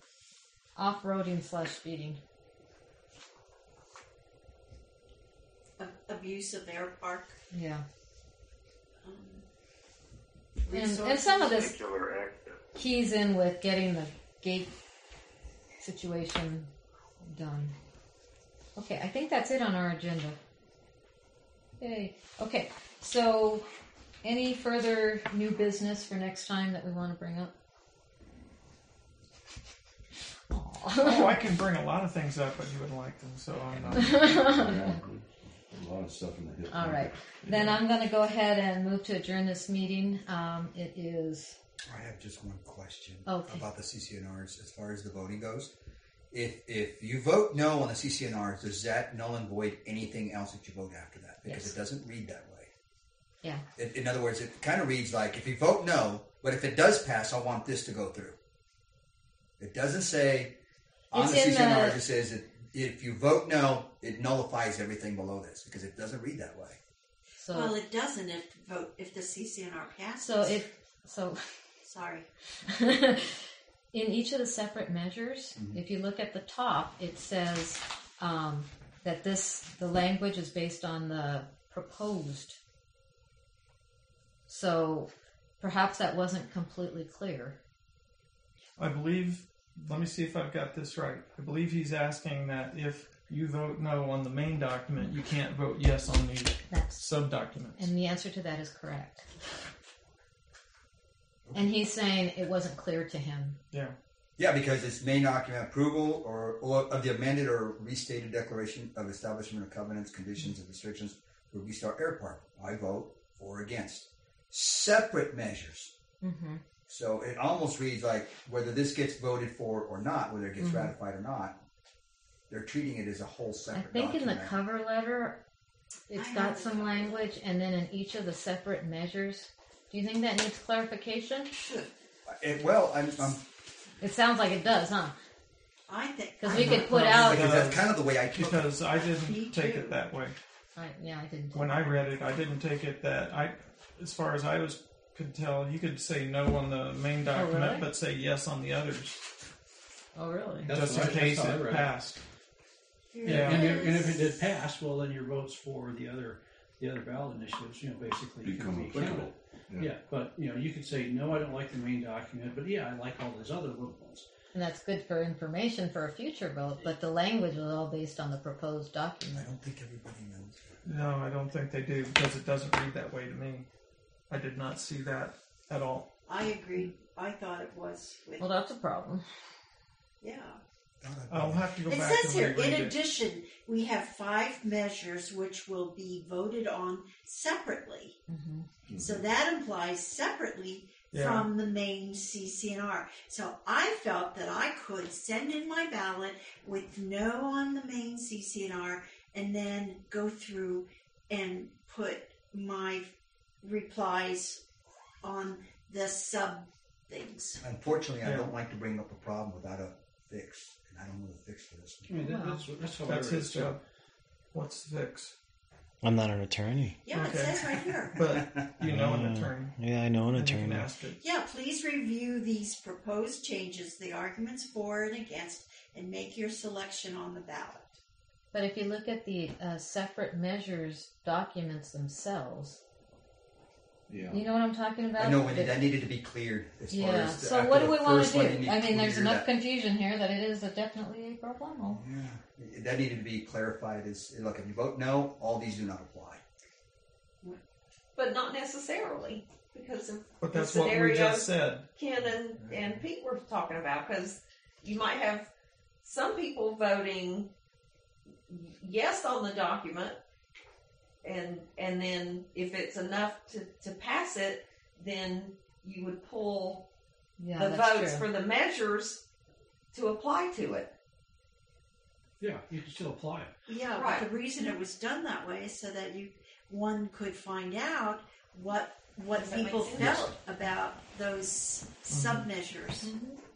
A: off-roading slash speeding.
B: of use of Air Park.
A: Yeah.
B: Um,
A: And, and
B: resources.
A: some of this
J: Particular access.
A: keys in with getting the gate situation done. Okay, I think that's it on our agenda. Yay. Okay, so any further new business for next time that we want to bring up?
E: Oh, I can bring a lot of things up, but you wouldn't like them, so I'm not.
H: Yeah, a lot of stuff in the hip.
A: All right. Then I'm going to go ahead and move to adjourn this meeting. Um, it is...
F: I have just one question
A: Okay.
F: about the C C N Rs as far as the voting goes. If if you vote no on the C C N Rs, does that null and void anything else that you vote after that? Because
A: Yes.
F: it doesn't read that way.
A: Yeah.
F: It, in other words, it kind of reads like, if you vote no, but if it does pass, I want this to go through. It doesn't say on
A: It's
F: the
A: in
F: C C N Rs,
A: the-
F: it says that if you vote no, it nullifies everything below this, because it doesn't read that way.
A: So,
B: Well, it doesn't if vote if the C C N R passes.
A: so it... So...
B: Sorry.
A: In each of the separate measures, if you look at the top, it says um, that this the language is based on the proposed. So perhaps that wasn't completely clear.
E: I believe, let me see if I've got this right. I believe he's asking that if you vote no on the main document, you can't vote yes on the
A: That's
E: sub-documents.
A: and the answer to that is correct. And he's saying it wasn't clear to him.
E: Yeah.
F: Yeah, because it's main document approval or, or of the amended or restated declaration of establishment of covenants, conditions, and restrictions for Restart Air Park. I vote for or against. Separate measures.
A: Mm-hmm.
F: So it almost reads like whether this gets voted for or not, whether it gets
A: Mhm.
F: ratified or not, they're treating it as a whole
A: I
F: separate
A: think in the
F: document.
A: cover letter, it's
B: I
A: got
B: have the
A: some
B: cover
A: language, and then in each of the separate measures. Do you think that needs clarification?
F: It, well, I'm, I'm
A: It sounds like it does, huh?
B: I think
A: Because
B: I
A: we
B: don't
A: could put
E: know.
A: out.
F: because that's kind of the way I took it.
E: Because I
B: Me
E: didn't take
B: too.
E: it that way.
A: Right, yeah, I didn't.
E: When I read it, I didn't take it that I, as far as I was could tell, you could say no on the main document,
A: really?
E: but say yes on the others,
A: Oh, really?
G: That's
E: just
G: what
E: in
G: I-
E: case
G: that's how I
E: it
G: read it.
E: passed.
B: Here
E: Yeah.
B: it
G: And, if, and if
B: is.
G: it did pass, well, then your votes for the other the other ballot initiatives, you know, basically
H: Become
G: can be
H: applicable.
G: counted.
H: Yeah.
G: Yeah, but you know, you could say no, I don't like the main document, but yeah, I like all these other little ones.
A: And that's good for information for a future vote, but the language is all based on the proposed
F: I
A: document.
F: don't think everybody knows.
E: No, I don't think they do because it doesn't read that way to me. I did not see that at all.
B: I agreed. I thought it was with
A: Well, that's a problem.
B: yeah.
E: I'll have to go
B: It
E: back
B: says
E: and
B: here,
E: reread
B: in
E: it.
B: addition, we have five measures which will be voted on separately.
A: Mm-hmm.
B: So that implies separately
E: Yeah.
B: from the main C C N R. So I felt that I could send in my ballot with no on the main C C N R and then go through and put my replies on the sub things.
F: Unfortunately, I
E: Yeah.
F: don't like to bring up a problem without a fix, and I don't know the fix for this
G: I
F: one.
G: mean, that,
A: Wow.
G: that's that's how I
E: That's
G: read
E: his
G: it.
E: job. What's the fix?
D: I'm not an attorney.
B: Yeah,
E: Okay.
B: it says right here.
E: But you know an
D: Uh,
E: attorney.
D: Yeah, I know an
E: and you can
D: attorney.
E: ask it.
B: Yeah, please review these proposed changes, the arguments for and against, and make your selection on the ballot.
A: But if you look at the uh, separate measures documents themselves,
H: Yeah.
A: you know what I'm talking about?
F: I know when
A: The-
F: that needed to be cleared as far
A: Yeah.
F: as the,
A: So
F: after
A: what do
F: the
A: we want
F: first
A: to
F: one, you
A: do?
F: need
A: I
F: to
A: mean, there's
F: clear
A: enough
F: that.
A: confusion here that it is a definitely a problem.
F: Yeah, that needed to be clarified. As look, if you vote no, all these do not apply.
C: But not necessarily, because of
E: But
C: the
E: that's what we
C: scenario
E: just said.
C: Ken and, and Pete were talking about, because you might have some people voting yes on the document, and and then if it's enough to, to pass it, then you would pull
A: Yeah,
C: the
A: that's
C: votes
A: true.
C: for the measures to apply to it.
G: Yeah, you can still apply it.
B: Yeah,
C: Right.
B: but the reason it was done that way is so that you one could find out what what
C: Does that make
B: people
C: sense?
B: felt about those sub measures.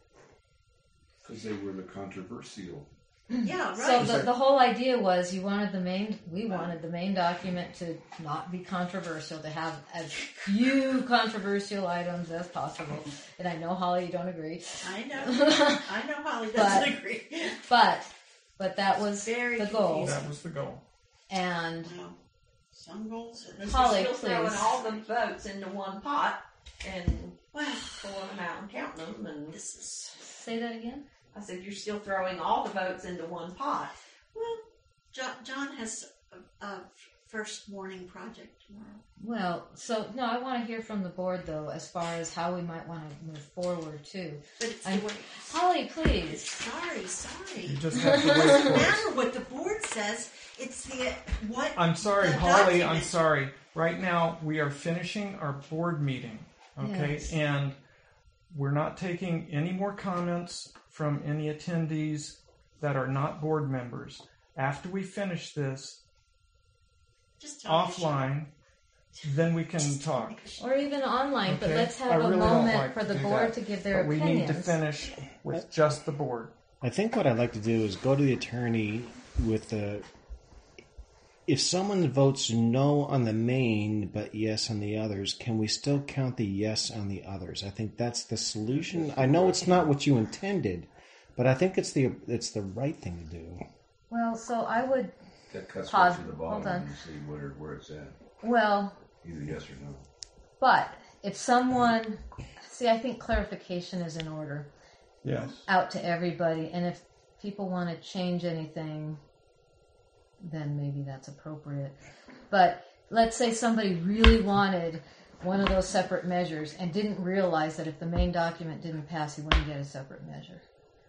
H: Because they were the controversial.
B: Yeah,
A: So
B: right.
A: the, the whole idea was you wanted the main, we wanted the main document to not be controversial, to have as few controversial items as possible. And I know, Holly, you don't agree.
B: I know. I know Holly doesn't
A: But-
B: agree.
A: But, but that was
B: Very
A: the goal.
B: confusing.
E: That was the goal.
A: And
B: No. Some goals are.
A: Holly,
C: You're still throwing
A: please.
C: all the votes into one pot and
B: Well,
C: pulling them out and counting them. And
B: this is.
A: Say that again?
C: I said, you're still throwing all the votes into one pot.
B: Well, John, John has a, a first morning project tomorrow.
A: Well, so, no, I want to hear from the board, though, as far as how we might want to move forward, too.
B: But it's
A: I'm-
B: the way.
A: Holly, please.
B: Sorry, sorry.
E: You just have to
B: It
E: wait
B: doesn't
E: for it.
B: matter what the board says. It's the what.
E: I'm sorry,
B: the
E: Holly, I'm
B: document-
E: sorry. Right now, we are finishing our board meeting, okay?
A: Yes.
E: And we're not taking any more comments from any attendees that are not board members. After we finish this
B: Just tell me.
E: offline, then we can talk.
A: Or even online, but
E: Okay.
A: let's
E: I
A: have a
E: really don't
A: moment
E: like
A: for
E: to
A: the
E: do
A: board
E: that,
A: to give their
E: But we
A: opinions.
E: need to finish with just the board.
D: I think what I'd like to do is go to the attorney with the. If someone votes no on the main but yes on the others, can we still count the yes on the others? I think that's the solution. I know it's not what you intended, but I think it's the it's the right thing to do.
A: Well, so I would,
H: That cuts
A: Pause.
H: right to the
A: Hold
H: bottom
A: on.
H: and you see where, where it's at.
A: well,
H: Either yes or no.
A: but if someone, see, I think clarification is in order
E: Yes.
A: out to everybody, and if people want to change anything, then maybe that's appropriate. But let's say somebody really wanted one of those separate measures and didn't realize that if the main document didn't pass, he wouldn't get a separate measure.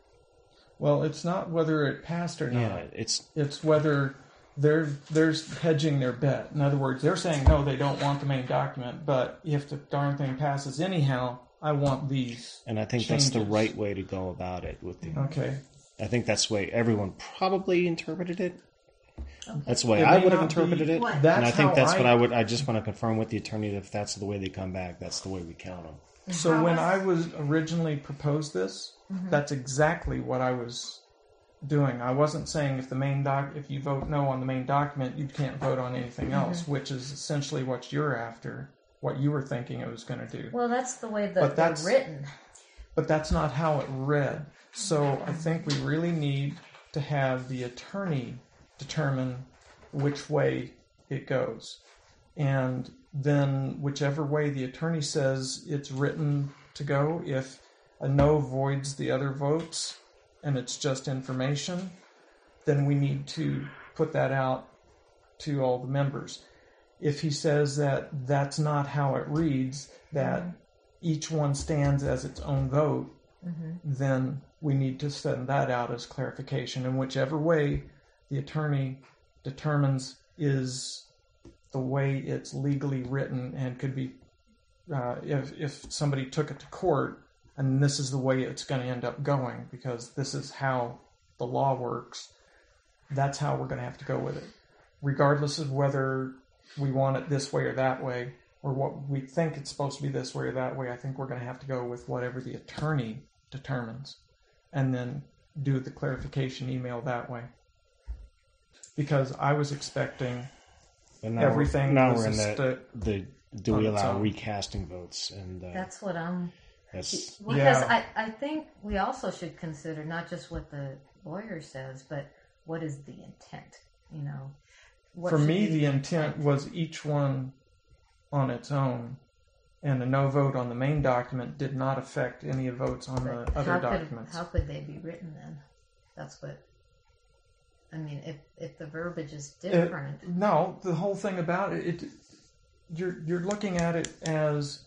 E: Well, it's not whether it passed or not.
D: Yeah, it's
E: It's whether they're they're hedging their bet. In other words, they're saying no, they don't want the main document, but if the darn thing passes anyhow, I want these.
D: and I think that's the
E: changes.
D: right way to go about it. With the,
E: Okay.
D: I think that's the way everyone probably interpreted it. That's the way
E: It
D: I
E: may
D: would have
E: not be-
D: interpreted it,
B: What?
E: That's
D: and I think
E: how
D: that's
E: I-
D: what I would. I just want to confirm with the attorney that if that's the way they come back, that's the way we count them.
E: So when I was originally proposed this, that's exactly what I was doing. I wasn't saying if the main doc, if you vote no on the main document, you can't vote on anything else, which is essentially what you're after, what you were thinking it was going to do.
A: Well, that's the way that
E: But
A: they're
E: that's-
A: written.
E: But that's not how it read. So I think we really need to have the attorney determine which way it goes. And then whichever way the attorney says it's written to go, if a no voids the other votes and it's just information, then we need to put that out to all the members. If he says that that's not how it reads, that each one stands as its own vote, then we need to send that out as clarification. And whichever way the attorney determines is the way it's legally written and could be, uh, if, if somebody took it to court and this is the way it's going to end up going because this is how the law works, that's how we're going to have to go with it. Regardless of whether we want it this way or that way, or what we think it's supposed to be this way or that way, I think we're going to have to go with whatever the attorney determines and then do the clarification email that way. Because I was expecting
D: But now
E: everything
D: We're, now
E: was
D: we're in
E: a
D: the,
E: sta-
D: the do
E: on
D: we
E: its
D: allow
E: own.
D: recasting votes? And uh,
A: That's what I'm.
D: that's
A: Because
E: Yeah.
A: I, I think we also should consider not just what the lawyer says, but what is the intent, you know? What
E: For
A: should
E: me,
A: be
E: the intent was each one on its own, and a no vote on the main document did not affect any votes on the
A: But
E: other
A: how could,
E: documents.
A: how could they be written then? That's what. I mean, if if the verbiage is
E: It-
A: different,
E: no, the whole thing about it, it, you're you're looking at it as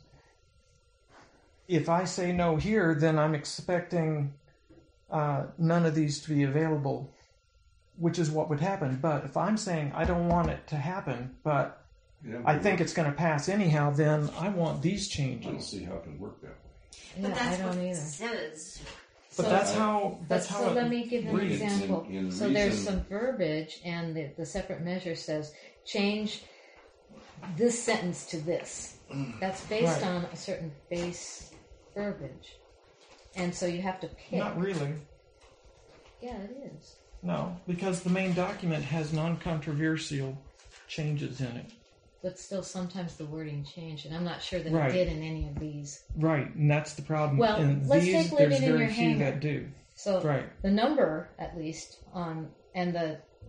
E: if I say no here, then I'm expecting uh, none of these to be available, which is what would happen. But if I'm saying I don't want it to happen, but
H: Yeah,
E: I
H: but
E: think it's going to pass anyhow, then I want these
H: I don't
E: changes.
H: see how it can work that way.
A: yeah,
B: But that's
A: I don't
B: what it
A: either.
B: says.
E: But
A: So-
E: that's how that's
A: But
E: how
A: so
E: it
A: let me give an
E: reads.
A: example.
H: In- in
A: so there's
H: reason-
A: some verbiage, and the, the separate measure says change this sentence to this. That's based
E: Right.
A: on a certain base verbiage, and so you have to pick.
E: Not really.
A: Yeah, it is.
E: No, because the main document has non-controversial changes in it.
A: But still, sometimes the wording changed, and I'm not sure that
E: Right.
A: it did in any of these.
E: Right, and that's the problem.
A: Well,
E: in
A: let's
E: these,
A: take living
E: there's
A: in
E: very
A: your
E: few
A: hangar.
E: that do.
A: So
E: Right.
A: the number, at least, on and the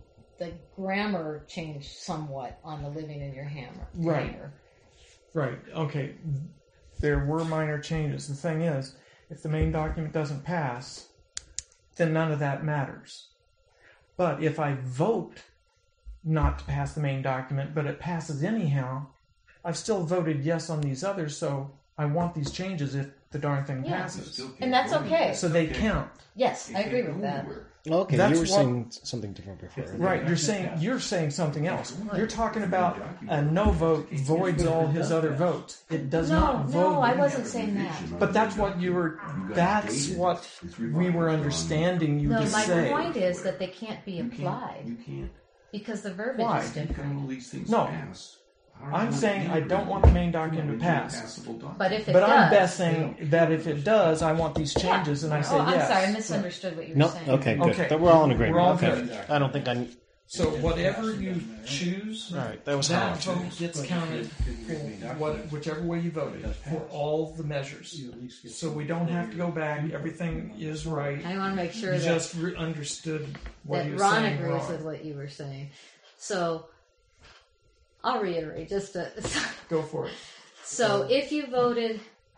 A: the grammar changed somewhat on the living in your hammer.
E: Right.
A: hanger.
E: Right. Okay. There were minor changes. The thing is, if the main document doesn't pass, then none of that matters. But if I vote not to pass the main document, but it passes anyhow, I've still voted yes on these others, so I want these changes if the darn thing
A: Yeah.
E: passes.
A: And that's okay.
E: So they count.
A: Yes, I agree with that.
D: Okay,
E: That's
D: you were
E: what-
D: saying something different before.
E: Right, you're saying you're saying something else. You're talking about a no vote voids all his other votes. It does
A: No,
E: not vote.
A: no, I wasn't saying that.
E: But that's what you were. That's what we were understanding you
A: No,
E: to
A: my
E: say.
A: point is that they can't be applied
H: You can't.
A: because the verbiage
E: Why?
A: is
H: All
A: different.
H: these things
E: No.
H: pass.
E: I'm saying I don't want the main document to pass.
A: But if it
E: But
A: does,
E: I'm best saying that if it does, I want these changes, and I say
A: oh, I'm
E: yes.
A: sorry, I misunderstood what you were
D: No,
A: saying.
D: okay, good.
E: Okay.
D: Then we're all in agreement.
E: We're all
D: okay.
E: good.
D: I don't think I.
E: So whatever you choose,
D: All right, that was
E: that
D: how.
E: vote gets counted for what, whichever way you voted for all the measures.
G: You at least get
E: So we don't have to go back. Everything is right.
A: I want to make sure
E: You
A: that,
E: just re- understood what he
A: that
E: was
A: Ron
E: saying
A: agrees
E: wrong.
A: with what you were saying. So I'll reiterate just to,
E: Go for it.
A: so if you voted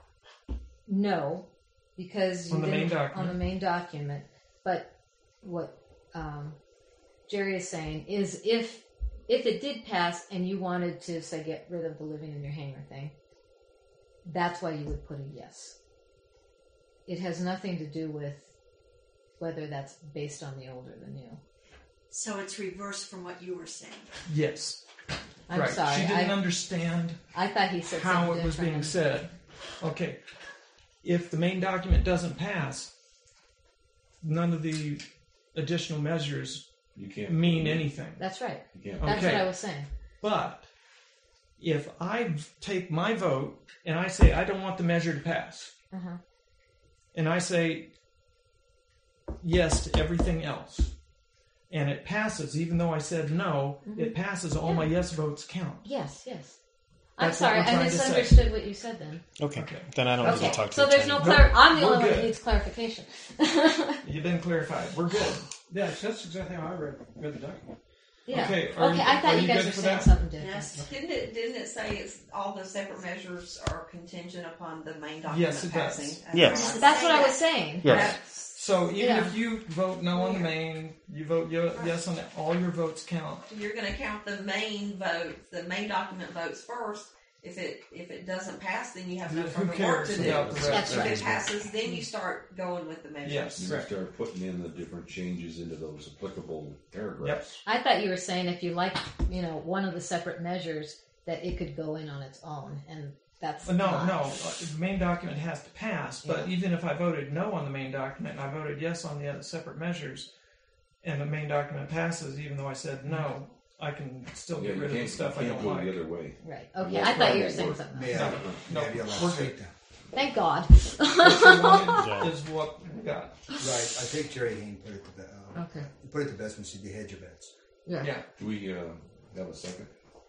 A: no because you
E: On the main
A: didn't-
E: document.
A: on the main document, but what um, Jerry is saying is if if it did pass and you wanted to say get rid of the living in your hanger thing, that's why you would put a yes. It has nothing to do with whether that's based on the old or the new.
B: So it's reversed from what you were saying.
E: Yes.
A: I'm
E: right.
A: sorry.
E: She didn't
A: I,
E: understand
A: I thought he said
E: how
A: something
E: it was being
A: different.
E: said. Okay. If the main document doesn't pass, none of the additional measures
H: You can't
E: mean anything.
A: That's right.
H: You can't.
A: That's
E: Okay.
A: what I was saying.
E: But if I take my vote and I say I don't want the measure to pass,
A: Uh-huh.
E: and I say yes to everything else, and it passes, even though I said no, it passes, all my yes votes count.
A: Yes, yes. I'm
E: That's what
A: sorry,
E: we're
A: I
E: trying to say.
A: misunderstood what you said then.
D: Okay.
E: Okay.
D: Then I don't need
A: Okay,
D: to talk to
A: so
D: the
A: there's no
D: attorney.
A: clar- I'm the
E: We're
A: only one that
E: good.
A: needs clarification.
E: You've been clarified. We're good.
G: Yeah, that's exactly how I read, read the document.
A: yeah.
E: Okay, are
A: okay,
E: you-
A: I thought
E: are
A: you
E: you
A: guys
E: good
A: were
E: for
A: saying
E: that?
A: something different.
B: Yes.
C: Didn't it, didn't it say it's all the separate measures are contingent upon the main document
E: Yes, it does.
C: passing? That's
D: Yes.
C: what I
A: That's what I
C: said.
A: was saying.
D: Yes.
E: So even
A: Yeah.
E: if you vote no on the main, you vote yo- yes on it, all your votes count.
C: You're going to count the main vote, the main document votes first. If it if it doesn't pass, then you have no
E: Who
C: further work
E: cares
C: to do.
E: about the rest?
A: That's
C: If
A: right.
C: it passes, then you start going with the measures.
E: Yes.
H: You start putting in the different changes into those applicable paragraphs.
A: I thought you were saying if you like, you know, one of the separate measures, that it could go in on its own, and that's
E: Uh, No,
A: not.
E: no, uh, the main document has to pass, but even if I voted no on the main document and I voted yes on the other separate measures, and the main document passes, even though I said no, I can still
H: Yeah,
E: get
H: you
E: rid of the
H: can't,
E: stuff
H: you
E: I
H: can't
E: don't
H: go the
E: like.
H: other way.
A: Right. Okay.
H: Most
A: I thought you were
H: probably
A: saying
H: work.
A: something
F: May
A: else.
F: I,
E: No,
F: may I be allowed
E: we're
F: to speak
E: good.
F: now?
A: Thank God.
E: What you wanted
D: Yeah.
E: is what we got.
F: Right. I think Jerry Hayne put it the be- uh,
A: Okay.
F: put it the best when she said hedge your bets.
A: Yeah.
E: Yeah.
H: Do we uh, have a second?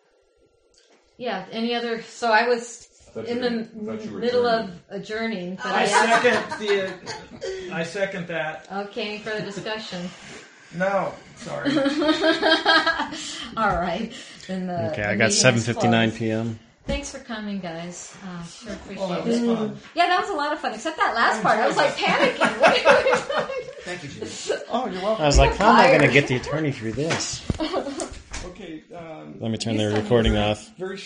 A: Yeah. Any other? So I was
H: I thought
A: in
H: you
A: the
H: were- I thought you were
A: middle of
H: adjourning.
A: adjourning, but
E: I
A: I asked.
E: second the. I second that.
A: Okay. Any further discussion?
E: No, sorry.
A: All right. Then the
D: Okay,
A: the
D: I
A: meeting
D: got
A: is
D: seven fifty-nine
A: closed.
D: p.m.
A: Thanks for coming, guys. Uh, sure appreciate
E: Oh, that
A: it.
E: was fun.
A: Yeah, that was a lot of fun. Except that last part, I was like panicking. What are you doing?
F: Thank you, Jerry.
E: Oh, you're welcome.
D: I was like, how am I going to
A: Tired.
D: get the attorney through this?
E: Okay. Um,
D: Let me turn
A: You
D: the
A: said you
D: recording
A: were-
D: off.
E: very